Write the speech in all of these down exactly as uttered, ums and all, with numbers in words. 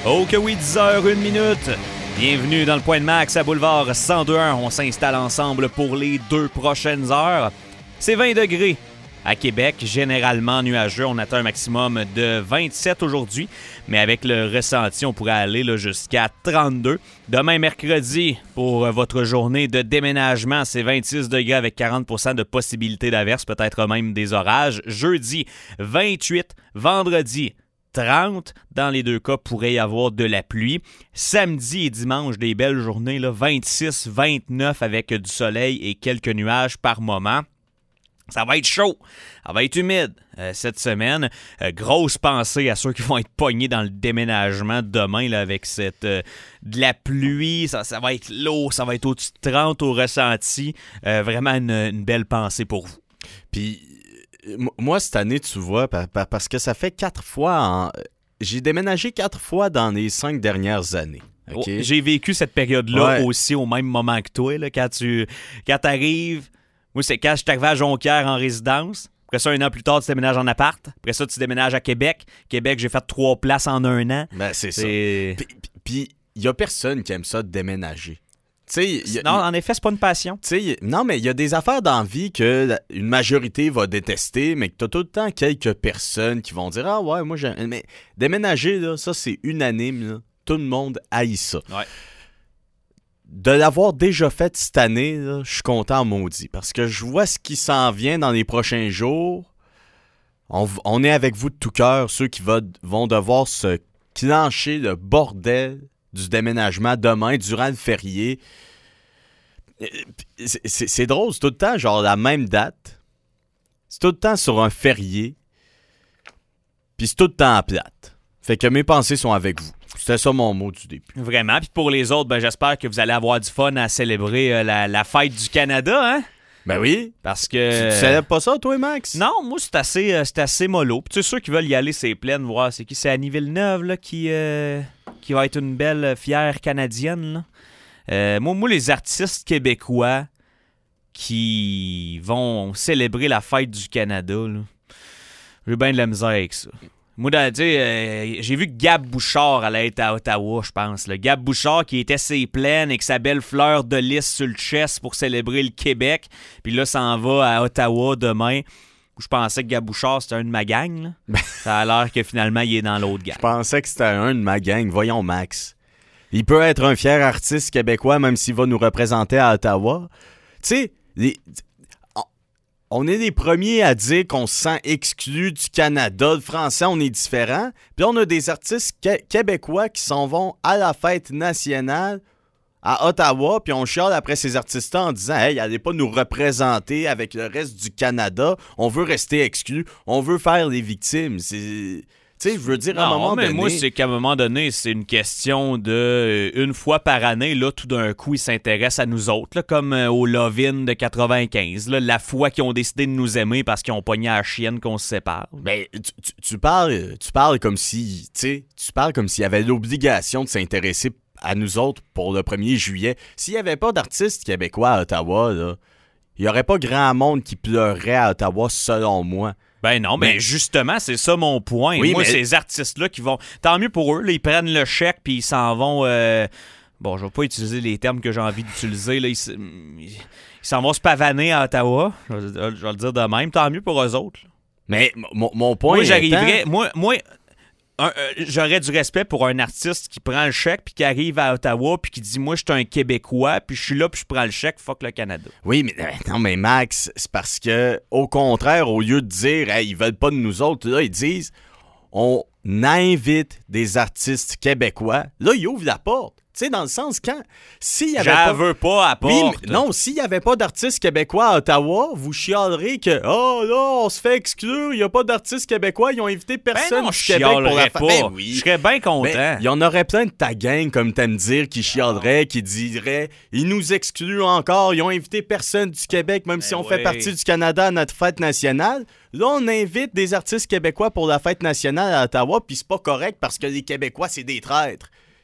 Oh que oui, dix heures, une minute. Bienvenue dans le Point de Max à Boulevard cent deux un. On s'installe ensemble pour les deux prochaines heures. C'est vingt degrés à Québec, généralement nuageux. On atteint un maximum de vingt-sept aujourd'hui, mais avec le ressenti, on pourrait aller là, jusqu'à trente-deux. Demain, mercredi, pour votre journée de déménagement, c'est vingt-six degrés avec quarante pour cent de possibilité d'averse, peut-être même des orages. Jeudi, vingt-huit. Vendredi, trente. Dans les deux cas, pourrait y avoir de la pluie. Samedi et dimanche, des belles journées, là, vingt-six, vingt-neuf avec du soleil et quelques nuages par moment. Ça va être chaud, ça va être humide euh, cette semaine. Euh, grosse pensée à ceux qui vont être pognés dans le déménagement demain là, avec cette euh, de la pluie. Ça, ça va être lourd, ça va être au-dessus de trente au ressenti. Euh, vraiment une, une belle pensée pour vous. Puis moi, cette année, tu vois, parce que ça fait quatre fois... En... J'ai déménagé quatre fois dans les cinq dernières années. Okay? Oh, j'ai vécu cette période-là ouais. aussi au même moment que toi. Là, quand tu quand t'arrives... Moi, c'est quand je suis arrivé à Jonquière en résidence. Après ça, un an plus tard, tu déménages en appart. Après ça, tu déménages à Québec. Québec, j'ai fait trois places en un an. Ben, c'est, c'est... ça. Puis, il n'y a personne qui aime ça de déménager. Y a, non, en effet, c'est pas une passion. Y, non, mais il y a des affaires dans la vie qu'une majorité va détester, mais que tu as tout le temps quelques personnes qui vont dire « Ah ouais, moi, j'aime... » Mais déménager, là, ça, c'est unanime. Là. Tout le monde haït ça. Ouais. De l'avoir déjà fait cette année, je suis content maudit. Parce que je vois ce qui s'en vient dans les prochains jours. On, on est avec vous de tout cœur, ceux qui va, vont devoir se clencher le bordel du déménagement demain, durant le férié. C'est, c'est, c'est drôle, c'est tout le temps genre la même date. C'est tout le temps sur un férié. Puis c'est tout le temps à plate. Fait que mes pensées sont avec vous. C'était ça mon mot du début. Vraiment. Puis pour les autres, ben, j'espère que vous allez avoir du fun à célébrer euh, la, la fête du Canada, hein? Ben oui. Parce que... Tu, tu célèbres pas ça, toi, Max? Non, moi, c'est assez, euh, c'est assez mollo. Puis tu sais, ceux qui veulent y aller, c'est plein de voir. C'est qui? C'est Annie Villeneuve, là, qui, euh, qui va être une belle, fière Canadienne, là. Euh, moi, moi, les artistes québécois qui vont célébrer la fête du Canada, là, j'ai bien de la misère avec ça. Moi, tu sais, euh, j'ai vu que Gab Bouchard allait être à Ottawa, je pense. Là. Gab Bouchard qui était ses plaines avec sa belle fleur de lys sur le chest pour célébrer le Québec. Puis là, s'en va à Ottawa demain. Je pensais que Gab Bouchard, c'était un de ma gang. Là. Ça a l'air que finalement, il est dans l'autre gang. Je pensais que c'était un de ma gang. Voyons, Max. Il peut être un fier artiste québécois même s'il va nous représenter à Ottawa. Tu sais, les... on est les premiers à dire qu'on se sent exclu du Canada. Le français, on est différent. Puis on a des artistes que- québécois qui s'en vont à la fête nationale à Ottawa, puis on chiale après ces artistes-là en disant « Hey, allez pas nous représenter avec le reste du Canada. On veut rester exclus. On veut faire les victimes. » C'est... Tu sais, je veux dire, à un non, moment mais donné... moi, c'est qu'à un moment donné, c'est une question de... Euh, une fois par année, là, tout d'un coup, ils s'intéressent à nous autres, là, comme euh, au Love-In de quatre-vingt-quinze, là, la fois qu'ils ont décidé de nous aimer parce qu'ils ont pogné à la chienne qu'on se sépare. Ben, tu, tu, tu parles, tu parles comme si... Tu sais, tu parles comme s'il y avait l'obligation de s'intéresser à nous autres pour le premier juillet. S'il n'y avait pas d'artistes québécois à Ottawa, là, il n'y aurait pas grand monde qui pleurerait à Ottawa, selon moi. Ben non, mais, mais justement, c'est ça mon point. Oui, moi, mais... ces artistes-là qui vont... Tant mieux pour eux, là, ils prennent le chèque puis ils s'en vont... Euh... Bon, je vais pas utiliser les termes que j'ai envie d'utiliser. Là. Ils, s... ils s'en vont se pavaner à Ottawa. Je vais, je vais le dire de même. Tant mieux pour eux autres. Là. Mais mon, mon point Moi, j'arriverais... étant... Moi, moi un, euh, j'aurais du respect pour un artiste qui prend le chèque puis qui arrive à Ottawa puis qui dit « Moi, je suis un Québécois, puis je suis là, puis je prends le chèque, fuck le Canada. » Oui, mais non, mais Max, c'est parce que, au contraire, au lieu de dire hey, « ils veulent pas de nous autres », là, ils disent « on invite des artistes québécois ». Là, ils ouvrent la porte. Tu sais, dans le sens, quand... S'il y avait J'en pas... veux pas à porte. Oui, mais non, s'il n'y avait pas d'artistes québécois à Ottawa, vous chialerez que « Oh là, on se fait exclure, il n'y a pas d'artistes québécois, ils ont invité personne ben non, du Québec pour la pas. Ben oui. Je serais bien content. Ben, il y en aurait plein de ta gang, comme t'aimes dire, qui chialeraient, qui diraient « Ils nous excluent encore, ils ont invité personne du Québec, même ben si on oui. fait partie du Canada à notre fête nationale. » Là, on invite des artistes québécois pour la fête nationale à Ottawa, puis c'est pas correct parce que les Québécois, c'est des traîtres.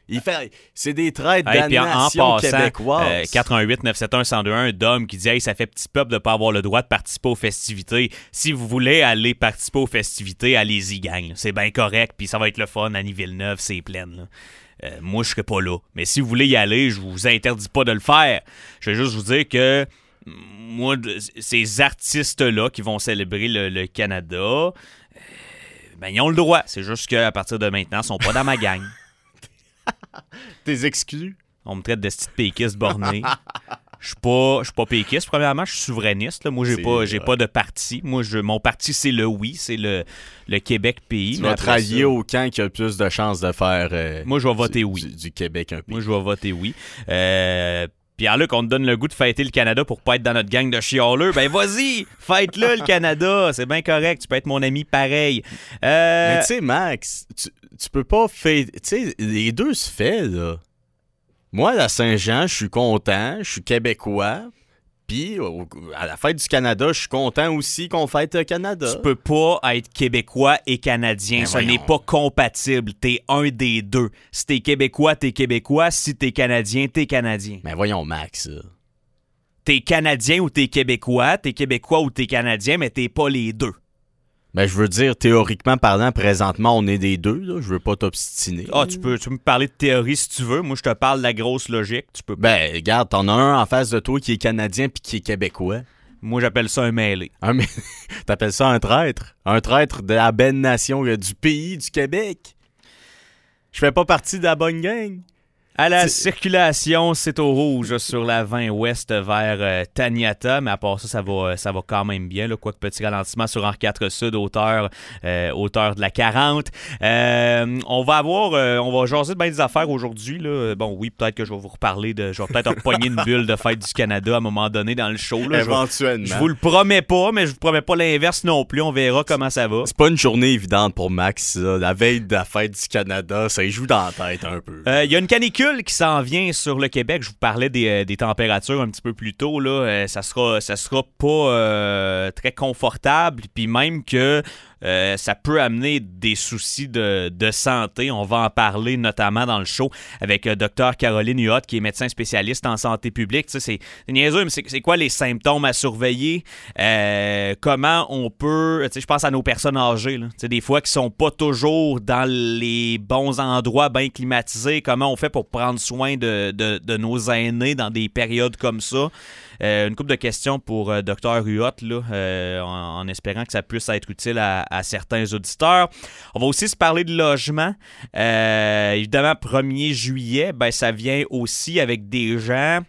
Il fait, c'est des traits Hey, puis en, en damnation passant, québécoise. euh, quatre un huit neuf sept un un deux un, Dom qui dit hey, ça fait petit peuple de ne pas avoir le droit de participer aux festivités. Si vous voulez aller participer aux festivités, allez-y, gang. C'est bien correct, puis ça va être le fun. Annie Villeneuve, c'est plein. Là. Euh, moi, je serai pas là. Mais si vous voulez y aller, je vous interdis pas de le faire. Je vais juste vous dire que moi, ces artistes-là qui vont célébrer le, le Canada, euh, ben, ils ont le droit. C'est juste qu'à partir de maintenant, ils sont pas dans ma gang. T'es exclu? On me traite de petite péquiste borné. Je suis pas, je suis pas péquiste, premièrement, je suis souverainiste. Là. Moi, j'ai c'est, pas, j'ai ouais. pas de parti. Moi, je, mon parti, c'est le oui, c'est le, le Québec pays. Tu mais vas après travailler ça, au camp qui a le plus de chances de faire euh, moi, je vais voter du, oui. Du, du Québec un pays. Moi, je vais voter oui. Euh, Pierre-Luc, on te donne le goût de fêter le Canada pour pas être dans notre gang de chialeux. Ben vas-y, fête-le le Canada. C'est bien correct, tu peux être mon ami pareil. Euh... Mais tu sais, Max, tu, tu peux pas fêter... Tu sais, les deux se fait, là. Moi, à Saint-Jean, je suis content, je suis québécois. Puis, à la fête du Canada, je suis content aussi qu'on fête le Canada. Tu peux pas être québécois et canadien. Ben Ce voyons. n'est pas compatible. T'es un des deux. Si t'es québécois, t'es québécois. Si t'es canadien, t'es canadien. Mais voyons, Max. Là. T'es canadien ou t'es québécois. T'es québécois ou t'es canadien, mais t'es pas les deux. Ben, je veux dire, théoriquement parlant, présentement, on est des deux. Là. Je veux pas t'obstiner. Ah, tu peux, tu peux me parler de théorie si tu veux. Moi, je te parle de la grosse logique. Tu peux. Ben, regarde, t'en as un en face de toi qui est canadien puis qui est québécois. Moi, j'appelle ça un mêlé. Un, mais t'appelles ça un traître? Un traître de la belle nation, euh, du pays du Québec? Je fais pas partie de la bonne gang. À la C'est- circulation, c'est au rouge sur la vingt ouest vers euh, Taniata, mais à part ça, ça va, ça va quand même bien. Là, quoique petit ralentissement sur Henri quatre Sud, hauteur, euh, hauteur de la quarante. Euh, on va avoir, euh, on va jaser de bien des affaires aujourd'hui. Là. Bon, oui, peut-être que je vais vous reparler de, je vais peut-être repogner une bulle de fête du Canada à un moment donné dans le show. Là. Je, vais- Éventuellement. je vous le promets pas, mais je vous promets pas l'inverse non plus. On verra comment ça va. C'est pas une journée évidente pour Max, ça. La veille de la fête du Canada, ça y joue dans la tête un peu. Il euh, y a une canicule qui s'en vient sur le Québec. Je vous parlais des, euh, des températures un petit peu plus tôt. Là. Euh, ça sera, ça sera pas euh, très confortable. Puis même que euh, ça peut amener des soucis de, de santé. On va en parler notamment dans le show avec euh, Dr Caroline Huot, qui est médecin spécialiste en santé publique. Tu sais, c'est, c'est niaiseux, mais c'est, c'est quoi les symptômes à surveiller? Euh, comment on peut... Tu sais, je pense à nos personnes âgées. Là. Tu sais, des fois qui sont pas toujours dans les bons endroits bien climatisés. Comment on fait pour prendre soin de, de, de nos aînés dans des périodes comme ça? Euh, une couple de questions pour euh, Dr Huot, là, euh, en, en espérant que ça puisse être utile à, à certains auditeurs. On va aussi se parler de logement. Euh, évidemment, premier juillet, ben, ça vient aussi avec des gens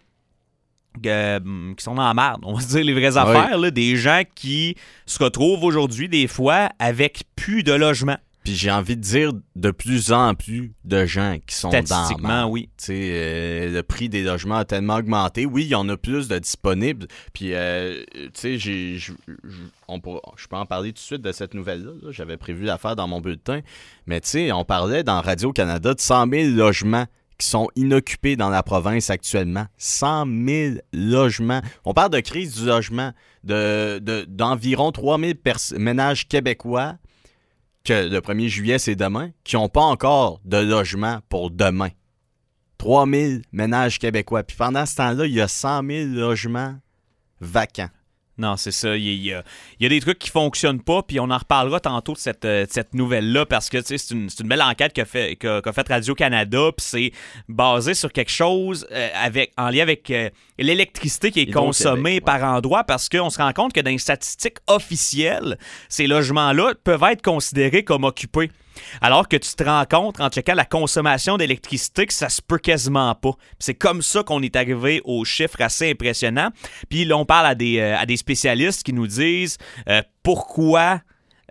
euh, qui sont dans la merde, on va se dire les vraies affaires. Là, des gens qui se retrouvent aujourd'hui, des fois, avec plus de logement. Puis j'ai envie de dire de plus en plus de gens qui sont dans la Statistiquement, merde. oui. Tu sais, euh, le prix des logements a tellement augmenté. Oui, il y en a plus de disponibles. Puis, euh, tu sais, j'ai, j'- j'- on pourra- je peux en parler tout de suite de cette nouvelle-là. là. J'avais prévu la faire dans mon bulletin. Mais tu sais, on parlait dans Radio-Canada de cent mille logements qui sont inoccupés dans la province actuellement. cent mille logements. On parle de crise du logement de, de, d'environ trois mille pers- ménages québécois que le premier juillet, c'est demain, qui n'ont pas encore de logement pour demain. trois mille ménages québécois. Puis pendant ce temps-là, il y a cent mille logements vacants. Non, c'est ça. Il y, a, il y a des trucs qui fonctionnent pas, puis on en reparlera tantôt de cette, de cette nouvelle-là, parce que c'est une, c'est une belle enquête qu'a fait, qu'a, qu'a fait Radio-Canada, puis c'est basé sur quelque chose euh, avec, en lien avec euh, l'électricité qui est Hydro-Québec, consommée ouais. par endroit, parce qu'on se rend compte que dans les statistiques officielles, ces logements-là peuvent être considérés comme occupés. Alors que tu te rends compte, en checkant la consommation d'électricité, que ça se peut quasiment pas. Puis c'est comme ça qu'on est arrivé aux chiffres assez impressionnants. Puis là, on parle à des, euh, à des spécialistes qui nous disent euh, pourquoi,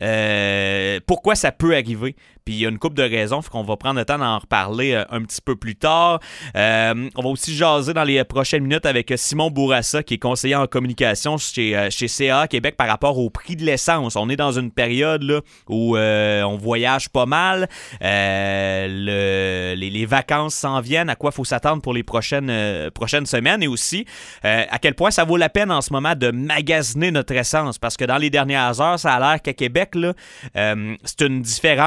euh, pourquoi ça peut arriver. Puis il y a une couple de raisons, fait qu'on va prendre le temps d'en reparler euh, un petit peu plus tard. Euh, on va aussi jaser dans les prochaines minutes avec Simon Bourassa, qui est conseiller en communication chez, euh, chez C A A Québec par rapport au prix de l'essence. On est dans une période là, où euh, on voyage pas mal. Euh, le, les, les vacances s'en viennent. À quoi il faut s'attendre pour les prochaines, euh, prochaines semaines? Et aussi, euh, à quel point ça vaut la peine en ce moment de magasiner notre essence. Parce que dans les dernières heures, ça a l'air qu'à Québec, là, euh, c'est une différence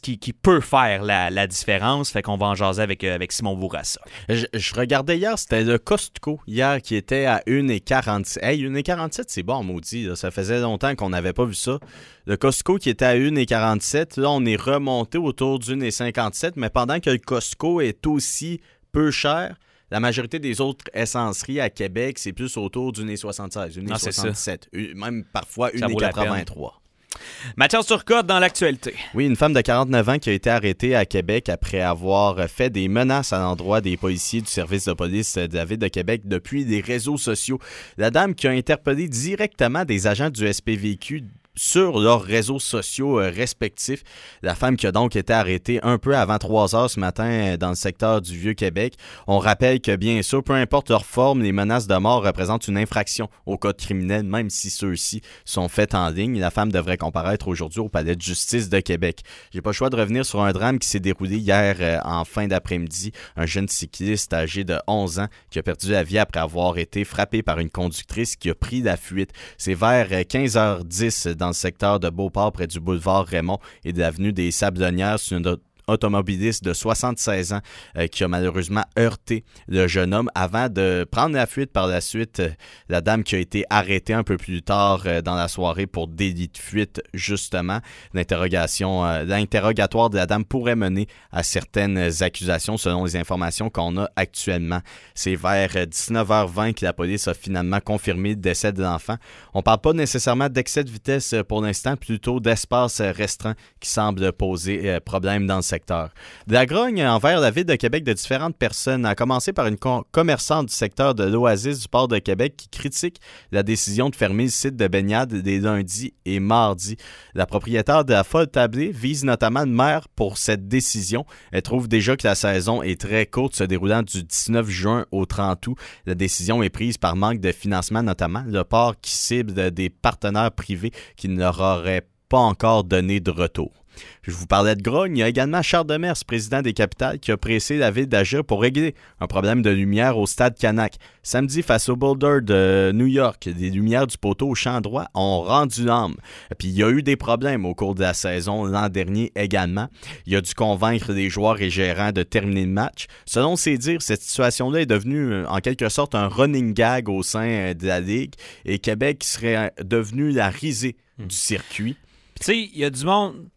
qui, qui peut faire la, la différence. Fait qu'on va en jaser avec, euh, avec Simon Bourassa. Je, je regardais hier, c'était le Costco hier qui était à une heure quarante-sept. Hey, une heure quarante-sept, c'est bon, maudit. Là. Ça faisait longtemps qu'on n'avait pas vu ça. Le Costco qui était à une heure quarante-sept, là, on est remonté autour d'une heure cinquante-sept, mais pendant que le Costco est aussi peu cher, la majorité des autres essenceries à Québec, c'est plus autour d'une heure soixante-seize, une heure soixante-dix-sept, même parfois une heure quatre-vingt-trois. Mathias Turcotte dans l'actualité. Oui, une femme de quarante-neuf ans qui a été arrêtée à Québec après avoir fait des menaces à l'endroit des policiers du service de police de la Ville de Québec depuis les réseaux sociaux. La dame qui a interpellé directement des agents du S P V Q sur leurs réseaux sociaux euh, respectifs. La femme qui a donc été arrêtée un peu avant trois heures ce matin euh, dans le secteur du Vieux-Québec. On rappelle que, bien sûr, peu importe leur forme, les menaces de mort représentent une infraction au code criminel, même si ceux-ci sont faits en ligne. La femme devrait comparaître aujourd'hui au palais de justice de Québec. J'ai pas le choix de revenir sur un drame qui s'est déroulé hier euh, en fin d'après-midi. Un jeune cycliste âgé de onze ans qui a perdu la vie après avoir été frappé par une conductrice qui a pris la fuite. C'est vers euh, quinze heures dix dans dans le secteur de Beauport, près du boulevard Raymond et de l'avenue des Sablonnières. C'est une automobiliste de soixante-seize ans euh, qui a malheureusement heurté le jeune homme avant de prendre la fuite par la suite. Euh, la dame qui a été arrêtée un peu plus tard euh, dans la soirée pour délit de fuite, justement. L'interrogation, euh, l'interrogatoire de la dame pourrait mener à certaines accusations selon les informations qu'on a actuellement. C'est vers dix-neuf heures vingt que la police a finalement confirmé le décès de l'enfant. On ne parle pas nécessairement d'excès de vitesse pour l'instant, plutôt d'espace restreint qui semble poser euh, problème dans le secteur. De la grogne envers la Ville de Québec de différentes personnes, à commencer par une com- commerçante du secteur de l'Oasis du port de Québec qui critique la décision de fermer le site de baignade des lundis et mardis. La propriétaire de la Folle Tablée vise notamment le maire pour cette décision. Elle trouve déjà que la saison est très courte, se déroulant du dix-neuf juin au trente août. La décision est prise par manque de financement, notamment le port qui cible des partenaires privés qui ne leur auraient pas encore donné de retour. Je vous parlais de grogne. Il y a également Charles Demers, président des Capitales, qui a pressé la Ville d'agir pour régler un problème de lumière au stade Canac. Samedi, face au Boulder de New York, les lumières du poteau au champ droit ont rendu l'âme. Puis il y a eu des problèmes au cours de la saison l'an dernier également. Il a dû convaincre les joueurs et gérants de terminer le match. Selon ses dires, cette situation-là est devenue en quelque sorte un running gag au sein de la Ligue et Québec serait devenu la risée du circuit. Tu sais, il y a du monde...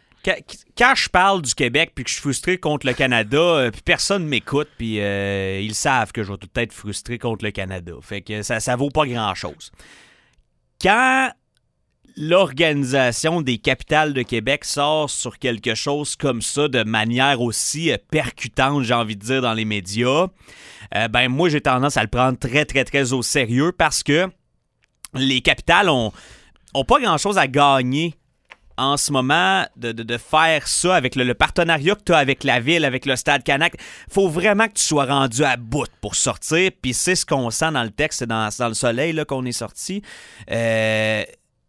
Quand je parle du Québec puis que je suis frustré contre le Canada, euh, puis personne m'écoute, puis euh, ils savent que je vais tout être frustré contre le Canada. Fait que ça, ça vaut pas grand-chose. Quand l'organisation des Capitales de Québec sort sur quelque chose comme ça de manière aussi euh, percutante, j'ai envie de dire, dans les médias, euh, ben moi, j'ai tendance à le prendre très, très, très au sérieux parce que les Capitales ont, ont pas grand-chose à gagner en ce moment, de, de, de faire ça avec le, le partenariat que tu as avec la Ville, avec le Stade Canac. Faut vraiment que tu sois rendu à bout pour sortir, puis c'est ce qu'on sent dans le texte, c'est dans, dans le soleil là, qu'on est sorti. Euh,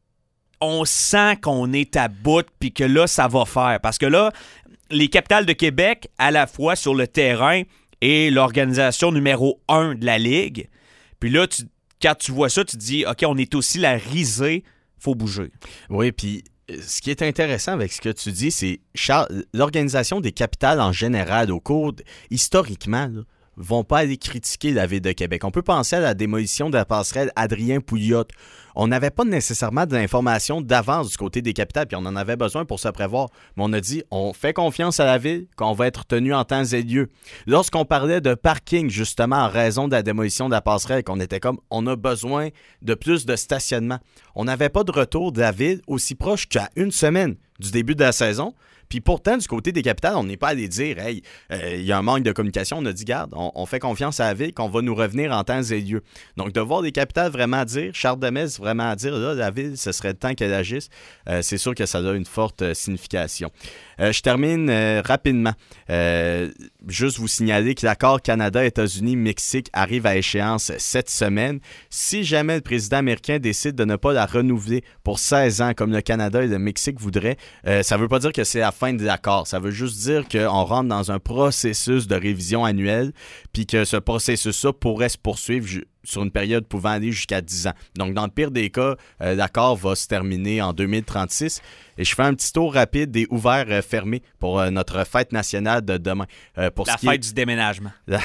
on sent qu'on est à bout, puis que là, ça va faire. Parce que là, les Capitales de Québec, à la fois sur le terrain, et l'organisation numéro un de la Ligue. Puis là, tu, quand tu vois ça, tu te dis, OK, on est aussi la risée, faut bouger. Oui, puis ce qui est intéressant avec ce que tu dis, c'est Charles, l'organisation des Capitales en général, au cours, de, historiquement, là, vont pas aller critiquer la Ville de Québec. On peut penser à la démolition de la passerelle Adrien-Pouliot. On n'avait pas nécessairement de l'information d'avance du côté des Capitales, puis on en avait besoin pour se prévoir. Mais on a dit, on fait confiance à la Ville, qu'on va être tenu en temps et lieu. Lorsqu'on parlait de parking, justement, en raison de la démolition de la passerelle, qu'on était comme, on a besoin de plus de stationnement. On n'avait pas de retour de la Ville aussi proche qu'à une semaine du début de la saison. Puis pourtant, du côté des Capitales, on n'est pas allé dire « Hey, il euh, y a un manque de communication. » On a dit « Garde, on, on fait confiance à la Ville qu'on va nous revenir en temps et lieu. » Donc, de voir les Capitales vraiment dire, Charles Demers vraiment dire « Là, la Ville, ce serait le temps qu'elle agisse. Euh, » C'est sûr que ça a une forte euh, signification. Euh, je termine euh, rapidement. Euh, juste vous signaler que l'accord Canada-États-Unis-Mexique arrive à échéance cette semaine. Si jamais le président américain décide de ne pas la renouveler pour seize ans, comme le Canada et le Mexique voudraient, euh, ça ne veut pas dire que c'est la fin de l'accord. Ça veut juste dire qu'on rentre dans un processus de révision annuelle, puis que ce processus-là pourrait se poursuivre sur une période pouvant aller jusqu'à dix ans. Donc, dans le pire des cas, euh, l'accord va se terminer en deux mille trente-six. Et je fais un petit tour rapide des ouverts euh, fermés pour euh, notre fête nationale de demain. Euh, pour la ce qui fête est... du déménagement. La...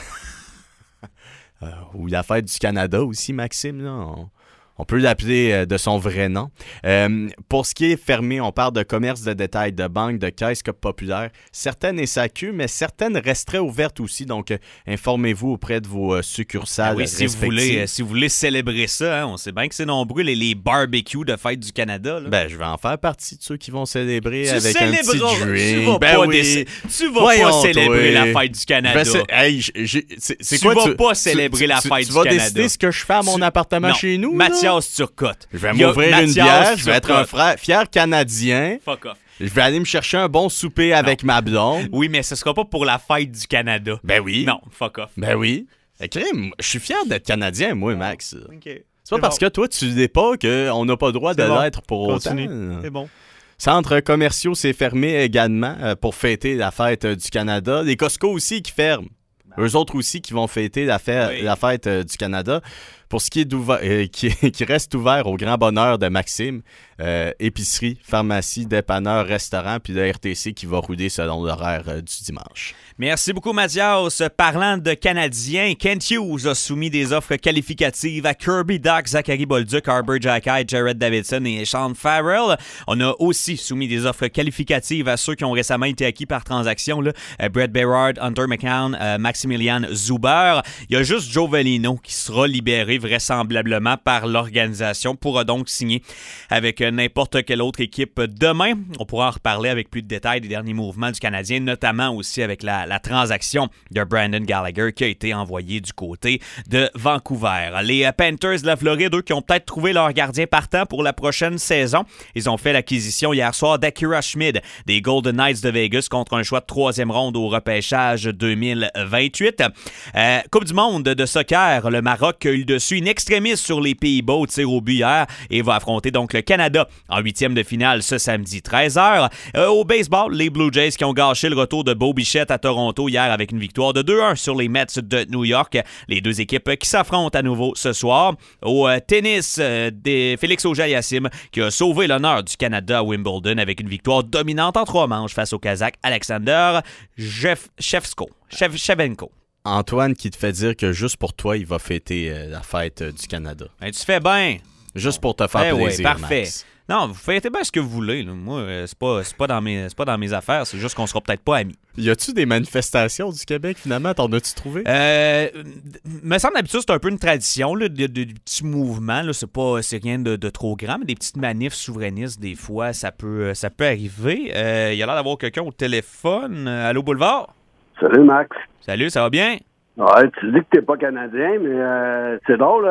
euh, ou la fête du Canada aussi, Maxime, là. On... On peut l'appeler euh, de son vrai nom. Euh, pour ce qui est fermé, on parle de commerce de détail, de banque, de caisse populaire. Certaines S A Q, mais certaines resteraient ouvertes aussi. Donc, euh, informez-vous auprès de vos euh, succursales Ah oui, si respectives. vous, voulez, euh, si vous voulez célébrer ça, hein, on sait bien que c'est nombreux, les, les barbecues de fête du Canada. Là. Ben, je vais en faire partie de ceux qui vont célébrer tu avec un petit célébreras- drink. Tu vas Ben pas, oui. déc- tu vas Voyons, pas célébrer toi. la fête du Canada. Ben, c'est- hey, j- j'ai- c'est c'est Tu quoi, vas pas célébrer tu- la tu- fête tu du vas Canada. décider ce que je fais à mon Tu- appartement non, chez nous? là? Mathias Turcotte. Je vais Il y a m'ouvrir une Mathias bière, je vais être un Turcotte. frère, fier Canadien. Fuck off. Je vais aller me chercher un bon souper avec ma blonde. Oui, mais ce sera pas pour la fête du Canada. Ben oui. Non, fuck off. Ben oui. Eh, crime, je suis fier d'être Canadien, moi, Max. OK. C'est pas parce que toi, tu l'es pas qu'on n'a pas le droit de C'est bon. l'être pour Continue. autant. C'est bon. Centres commerciaux, c'est fermé également euh, pour fêter la fête euh, du Canada. Les Costco aussi qui ferment. Eux autres aussi qui vont fêter la, fête, Oui. la fête euh, du Canada. Pour ce qui est d'ouvert, euh, qui, qui reste ouvert au grand bonheur de Maxime, euh, épicerie, pharmacie, dépanneur, restaurant, puis le R T C qui va rouler selon l'horaire euh, du dimanche. Merci beaucoup, Mathias. Parlant de Canadiens, Kent Hughes a soumis des offres qualificatives à Kirby Dach, Zachary Bolduc, Arbor Xhekaj, Jared Davidson et Sean Farrell. On a aussi soumis des offres qualificatives à ceux qui ont récemment été acquis par transaction. Là. Euh, Brett Berard, Hunter McCown, euh, Maximilian Zuber. Il y a juste Joe Velino qui sera libéré vraisemblablement par l'organisation, pourra donc signer avec euh, n'importe quelle autre équipe demain. On pourra en reparler avec plus de détails des derniers mouvements du Canadien, notamment aussi avec la, la transaction de Brandon Gallagher qui a été envoyé du côté de Vancouver. Les euh, Panthers de la Floride, eux, qui ont peut-être trouvé leur gardien partant pour la prochaine saison. Ils ont fait l'acquisition hier soir d'Akira Schmid des Golden Knights de Vegas contre un choix de troisième ronde au repêchage deux mille vingt-huit. Euh, coupe du monde de soccer, le Maroc a eu le dessus in extremis sur les Pays-Bas au tir au but hier et va affronter donc le Canada en huitième de finale ce samedi treize heures. Euh, au baseball, les Blue Jays qui ont gâché le retour de Bo Bichette à Toronto hier avec une victoire de deux un sur les Mets de New York. Les deux équipes qui s'affrontent à nouveau ce soir. Au euh, tennis, euh, des Félix Auger-Aliassime qui a sauvé l'honneur du Canada à Wimbledon avec une victoire dominante en trois manches face au Kazakh Alexander Jeff- Shevsko. Shev- Shevenko. Antoine qui te fait dire que juste pour toi, il va fêter euh, la fête euh, du Canada. Ben, tu fais bien. Juste pour te faire Eh ouais, plaisir, parfait. Max. Non, vous faites bien ce que vous voulez. Là. Moi, euh, c'est pas, c'est pas dans mes, c'est pas dans mes affaires. C'est juste qu'on sera peut-être pas amis. Y a-tu des manifestations du Québec, finalement? T'en as-tu trouvé? Euh, me semble d'habitude, c'est un peu une tradition, là, de, de, de petits mouvements. Là, c'est pas, c'est rien de, de trop grand, mais des petites manifs souverainistes, des fois, ça peut, ça peut arriver. Euh, il y a l'air d'avoir quelqu'un au téléphone. Euh, Allô, Boulevard? Salut, Max. Salut, ça va bien? Ouais, tu dis que t'es pas Canadien, mais euh, c'est drôle.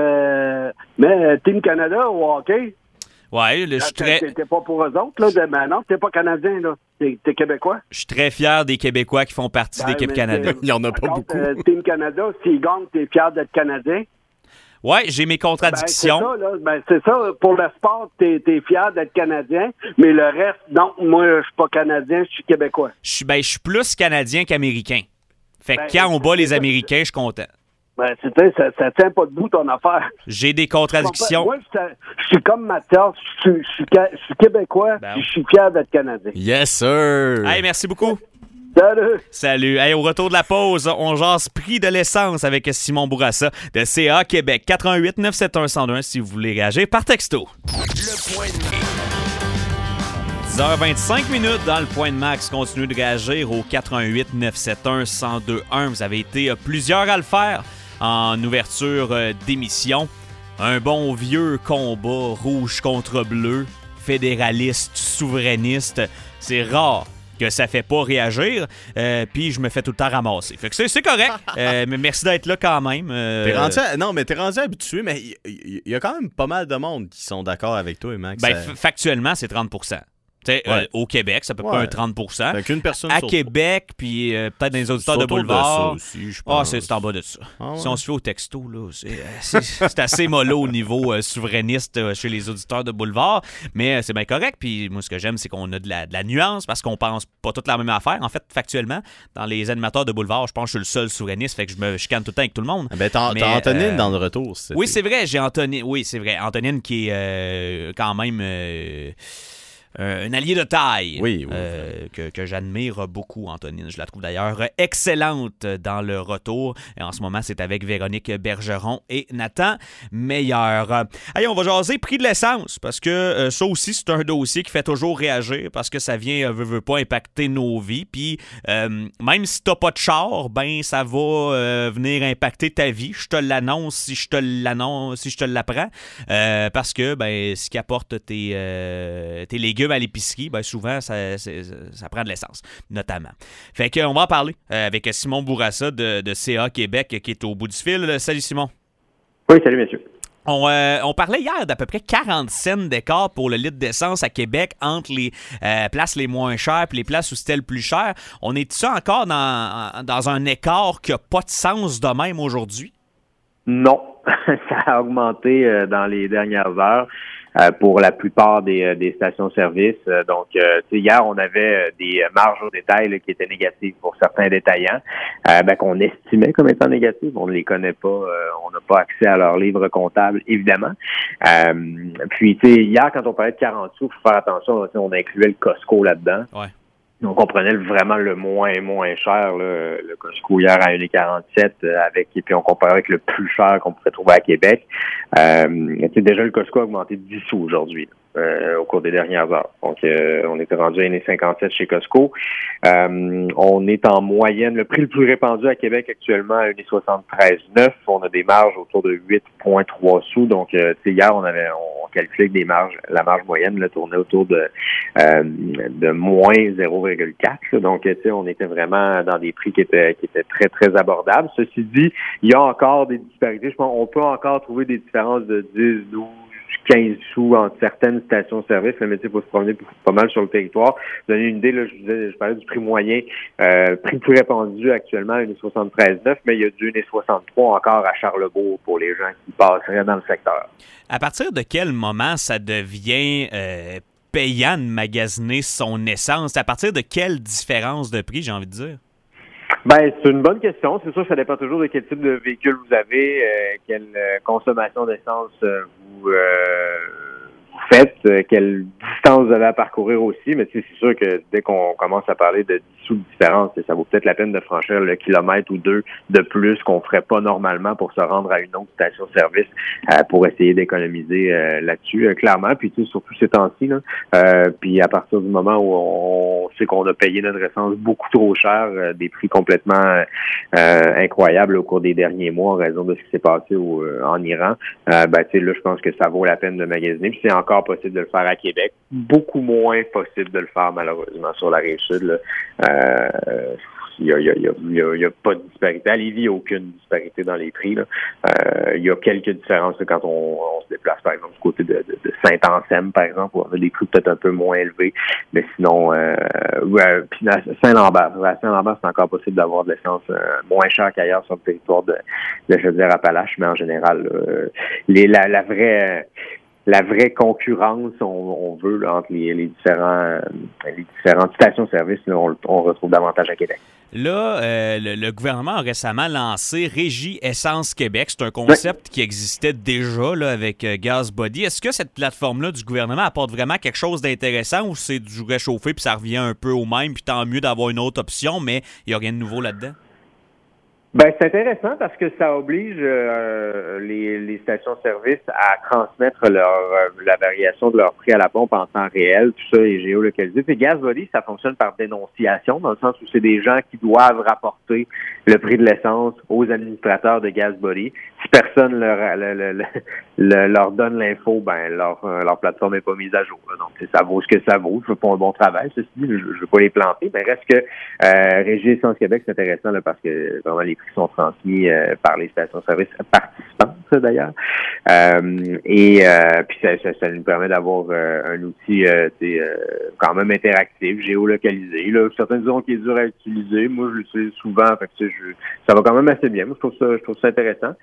Euh, mais Team Canada au hockey, Ouais, je suis très, t'es pas pour eux autres, là. De, ben non, t'es pas Canadien, là. T'es, t'es Québécois. je suis très fier des Québécois qui font partie de Ben, l'équipe mais Canada. c'est- Il y en a pas Par beaucoup. contre, euh, Team Canada, s'ils gagnent, t'es fier d'être Canadien. Ouais, j'ai mes Ben, c'est contradictions. ça, là. Ben, c'est ça. Pour le sport, t'es, t'es fier d'être Canadien, mais le reste, non, moi, je suis pas Canadien, je suis Québécois. Je suis ben, je suis plus Canadien qu'Américain. Fait que Ben, quand on bat les c'est ça. Américains, je suis content. Ben, c'était, ça, ça tient pas debout ton affaire. J'ai des contradictions. Moi, je je suis comme Mathias, je suis- je suis ca- je suis Québécois, Ben. puis je suis fier d'être Canadien. Yes, sir! Hey, merci beaucoup. Salut! Salut. Hey, au retour de la pause, on jase prix de l'essence avec Simon Bourassa de C A Québec. quatre un huit neuf sept un un zéro un si vous voulez réagir par texto. Le point de dix heures vingt-cinq minutes dans le point de max. Continuez de réagir au quatre un huit neuf sept un un zéro deux un. Vous avez été euh, plusieurs à le faire en ouverture euh, d'émission. Un bon vieux combat rouge contre bleu, fédéraliste, souverainiste. C'est rare que ça fait pas réagir, euh, puis je me fais tout le temps ramasser. Fait que c'est, c'est correct, euh, mais merci d'être là quand même. euh, T'es rendu à- Non, mais t'es rendu habitué, mais il y, y- y a quand même pas mal de monde qui sont d'accord avec toi, Max. ben, Euh, f- factuellement, c'est trente pour cent. Ouais. Euh, au Québec, c'est à peu près ouais. un trente pour cent. Fait qu'une personne à sur... Québec, puis euh, peut-être dans les auditeurs de Boulevard. De ça aussi, je pense. Ah, c'est, c'est en bas de ça. Ah, ouais. Si on se fait au texto, là, c'est, c'est, c'est assez mollo au niveau euh, souverainiste euh, chez les auditeurs de Boulevard. Mais euh, c'est bien correct. Puis moi, ce que j'aime, c'est qu'on a de la, de la nuance parce qu'on pense pas toute la même affaire. En fait, factuellement, dans les animateurs de Boulevard, je pense que je suis le seul souverainiste. Fait que je me chicane tout le temps avec tout le monde. Ben, t'as, Mais, t'as Antonine euh, dans le retour. C'était... Oui, c'est vrai. J'ai Antonine. Oui, c'est vrai. Antonine qui est euh, quand même. Euh, Euh, un allié de taille oui, oui, euh, que, que j'admire beaucoup, Antonine. Je la trouve d'ailleurs excellente dans le retour. Et en ce moment, c'est avec Véronique Bergeron et Nathan Meilleur. Allez, on va jaser prix de l'essence parce que euh, ça aussi, c'est un dossier qui fait toujours réagir parce que ça vient, euh, veut, veut pas impacter nos vies. Puis euh, même si t'as pas de char, ben ça va euh, venir impacter ta vie. Je te l'annonce si je te l'annonce, si je te l'apprends. Euh, parce que ben ce qui apporte tes, euh, tes légumes à l'épicerie, ben souvent, ça, ça, ça prend de l'essence, notamment. Fait qu'on va en parler avec Simon Bourassa de, de C A Québec qui est au bout du fil. Salut Simon. Oui, salut messieurs. On, euh, on parlait hier d'à peu près quarante cents d'écart pour le litre d'essence à Québec entre les euh, places les moins chères et les places où c'était le plus cher. On est ça encore dans, dans un écart qui n'a pas de sens de même aujourd'hui? Non, ça a augmenté euh, dans les dernières heures. Euh, pour la plupart des, euh, des stations-service. Euh, donc, euh, hier, on avait euh, des marges au détail là, qui étaient négatives pour certains détaillants, euh, ben, qu'on estimait comme étant négatives. On ne les connaît pas, euh, on n'a pas accès à leurs livres comptables, évidemment. Euh, puis, tu sais, hier, quand on parlait de quarante sous, il faut faire attention, on incluait le Costco là-dedans. Ouais. Donc, on prenait vraiment le moins moins cher, là, le Costco hier à un virgule quarante-sept, avec, et puis on comparait avec le plus cher qu'on pourrait trouver à Québec. Euh, déjà, le Costco a augmenté de dix sous aujourd'hui, euh, au cours des dernières heures. Donc, euh, on était rendu à un virgule cinquante-sept chez Costco. Euh, on est en moyenne, le prix le plus répandu à Québec actuellement à un virgule soixante-treize neuf. On a des marges autour de huit virgule trois sous. Donc, euh, hier, on avait, on calculait que des marges, la marge moyenne là, tournait autour de, euh, de moins zéro virgule quatre. Là. Donc, tu sais, on était vraiment dans des prix qui étaient, qui étaient très, très abordables. Ceci dit, il y a encore des disparités. Je pense qu'on peut encore trouver des différences de dix, douze, quinze sous entre certaines stations-service. Le métier faut se promener pas mal sur le territoire. Vous donner une idée, là, je vous disais, je parlais du prix moyen, euh, prix plus répandu actuellement à un virgule soixante-treize neuf, mais il y a du un virgule soixante-trois encore à Charlebourg pour les gens qui passeraient dans le secteur. À partir de quel moment ça devient euh, payant de magasiner son essence? À partir de quelle différence de prix, j'ai envie de dire? Ben, c'est une bonne question. C'est sûr que ça dépend toujours de quel type de véhicule vous avez, euh, quelle euh, consommation d'essence euh, vous, euh, vous faites, euh, quelle distance vous avez à parcourir aussi. Mais c'est sûr que dès qu'on commence à parler de dix sous de différence, ça vaut peut-être la peine de franchir le kilomètre ou deux de plus qu'on ferait pas normalement pour se rendre à une autre station-service euh, pour essayer d'économiser euh, là-dessus, euh, clairement. Puis tu sais, surtout ces temps-ci, là, euh, puis à partir du moment où on sait qu'on a payé notre essence beaucoup trop cher, euh, des prix complètement euh, incroyables au cours des derniers mois en raison de ce qui s'est passé au, euh, en Iran, euh, ben tu sais, là, je pense que ça vaut la peine de magasiner. Puis c'est encore possible de le faire à Québec, beaucoup moins possible de le faire malheureusement sur la Rive-Sud, là. Euh, il n'y a, y a, y a, y a pas de disparité. À Lévis, il n'y a aucune disparité dans les prix. Là. Euh, il y a quelques différences là, quand on, on se déplace, par exemple, du côté de, de, de Saint-Anselme, par exemple, où on a des prix peut-être un peu moins élevés. Mais sinon, euh, ouais, puis à Saint-Lambert, à Saint-Lambert, c'est encore possible d'avoir de l'essence euh, moins chère qu'ailleurs sur le territoire de, de Chaudière-Appalaches, mais en général, euh, les, la, la vraie... La vraie concurrence, on, on veut, là, entre les, les différents les différentes stations-service, là, on, on retrouve davantage à Québec. Là, euh, le, le gouvernement a récemment lancé Régie Essence Québec. C'est un concept oui. qui existait déjà là, avec euh, GazBody. Est-ce que cette plateforme-là du gouvernement apporte vraiment quelque chose d'intéressant ou c'est du réchauffé puis ça revient un peu au même puis tant mieux d'avoir une autre option, mais il n'y a rien de nouveau là-dedans? Ben c'est intéressant parce que ça oblige euh, les, les stations-service à transmettre leur euh, la variation de leur prix à la pompe en temps réel, tout ça est géolocalisé. Puis GazBody, ça fonctionne par dénonciation, dans le sens où c'est des gens qui doivent rapporter le prix de l'essence aux administrateurs de GasBuddy. Si personne leur, le, le, le, le, leur donne l'info, ben leur, leur plateforme n'est pas mise à jour. Là. Donc, ça vaut ce que ça vaut. Je fais pas un bon travail, ceci dit, je ne veux pas les planter. Mais reste que euh, Régie Essence Québec, c'est intéressant là, parce que vraiment les prix sont transmis euh, par les stations-service participantes d'ailleurs. Euh, et euh, puis ça, ça, ça nous permet d'avoir euh, un outil euh, euh, quand même interactif, géolocalisé. Là. Certains diront qu'il est dur à utiliser. Moi, je l'utilise souvent. Fait que, je, ça va quand même assez bien. Moi, je trouve ça, je trouve ça intéressant.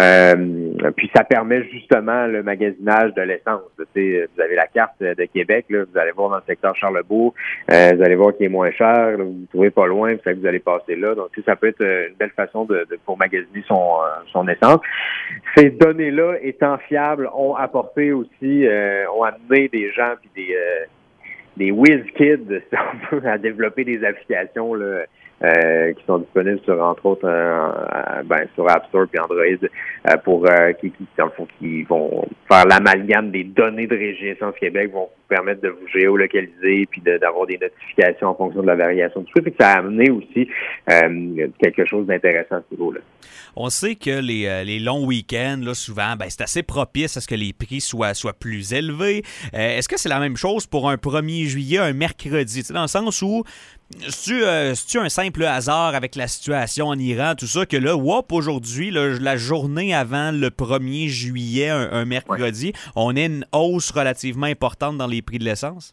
Euh, puis ça permet justement le magasinage de l'essence. Là. Vous avez la carte de Québec, là, vous allez voir dans le secteur Charlebourg, euh, vous allez voir qu'il est moins cher, là, vous ne trouvez pas loin, puis ça que vous allez passer là. Donc, ça peut être une belle façon de, de pour magasiner son, son essence. Ces données-là, étant fiables, ont apporté aussi, euh, ont amené des gens puis des euh, des whiz kids, si on peut, à développer des applications là, euh, qui sont disponibles sur, entre autres, euh, euh, ben, sur App Store puis Android, euh, pour euh, qui, qui, dans le fond, qui vont faire l'amalgame des données de Régie Essence Québec, vont vous permettre de vous géolocaliser puis de, d'avoir des notifications en fonction de la variation du prix. Fait que ça a amené aussi euh, quelque chose d'intéressant à ce niveau-là. On sait que les, euh, les longs week-ends, là, souvent, ben, c'est assez propice à ce que les prix soient, soient plus élevés. Euh, est-ce que c'est la même chose pour un premier juillet, un mercredi? T'sais, dans le sens où, c'est-tu, euh, c'est-tu un simple hasard avec la situation en Iran, tout ça, que là, whoop, aujourd'hui, là, la journée avant le premier juillet, un, un mercredi, ouais. on a une hausse relativement importante dans les prix de l'essence?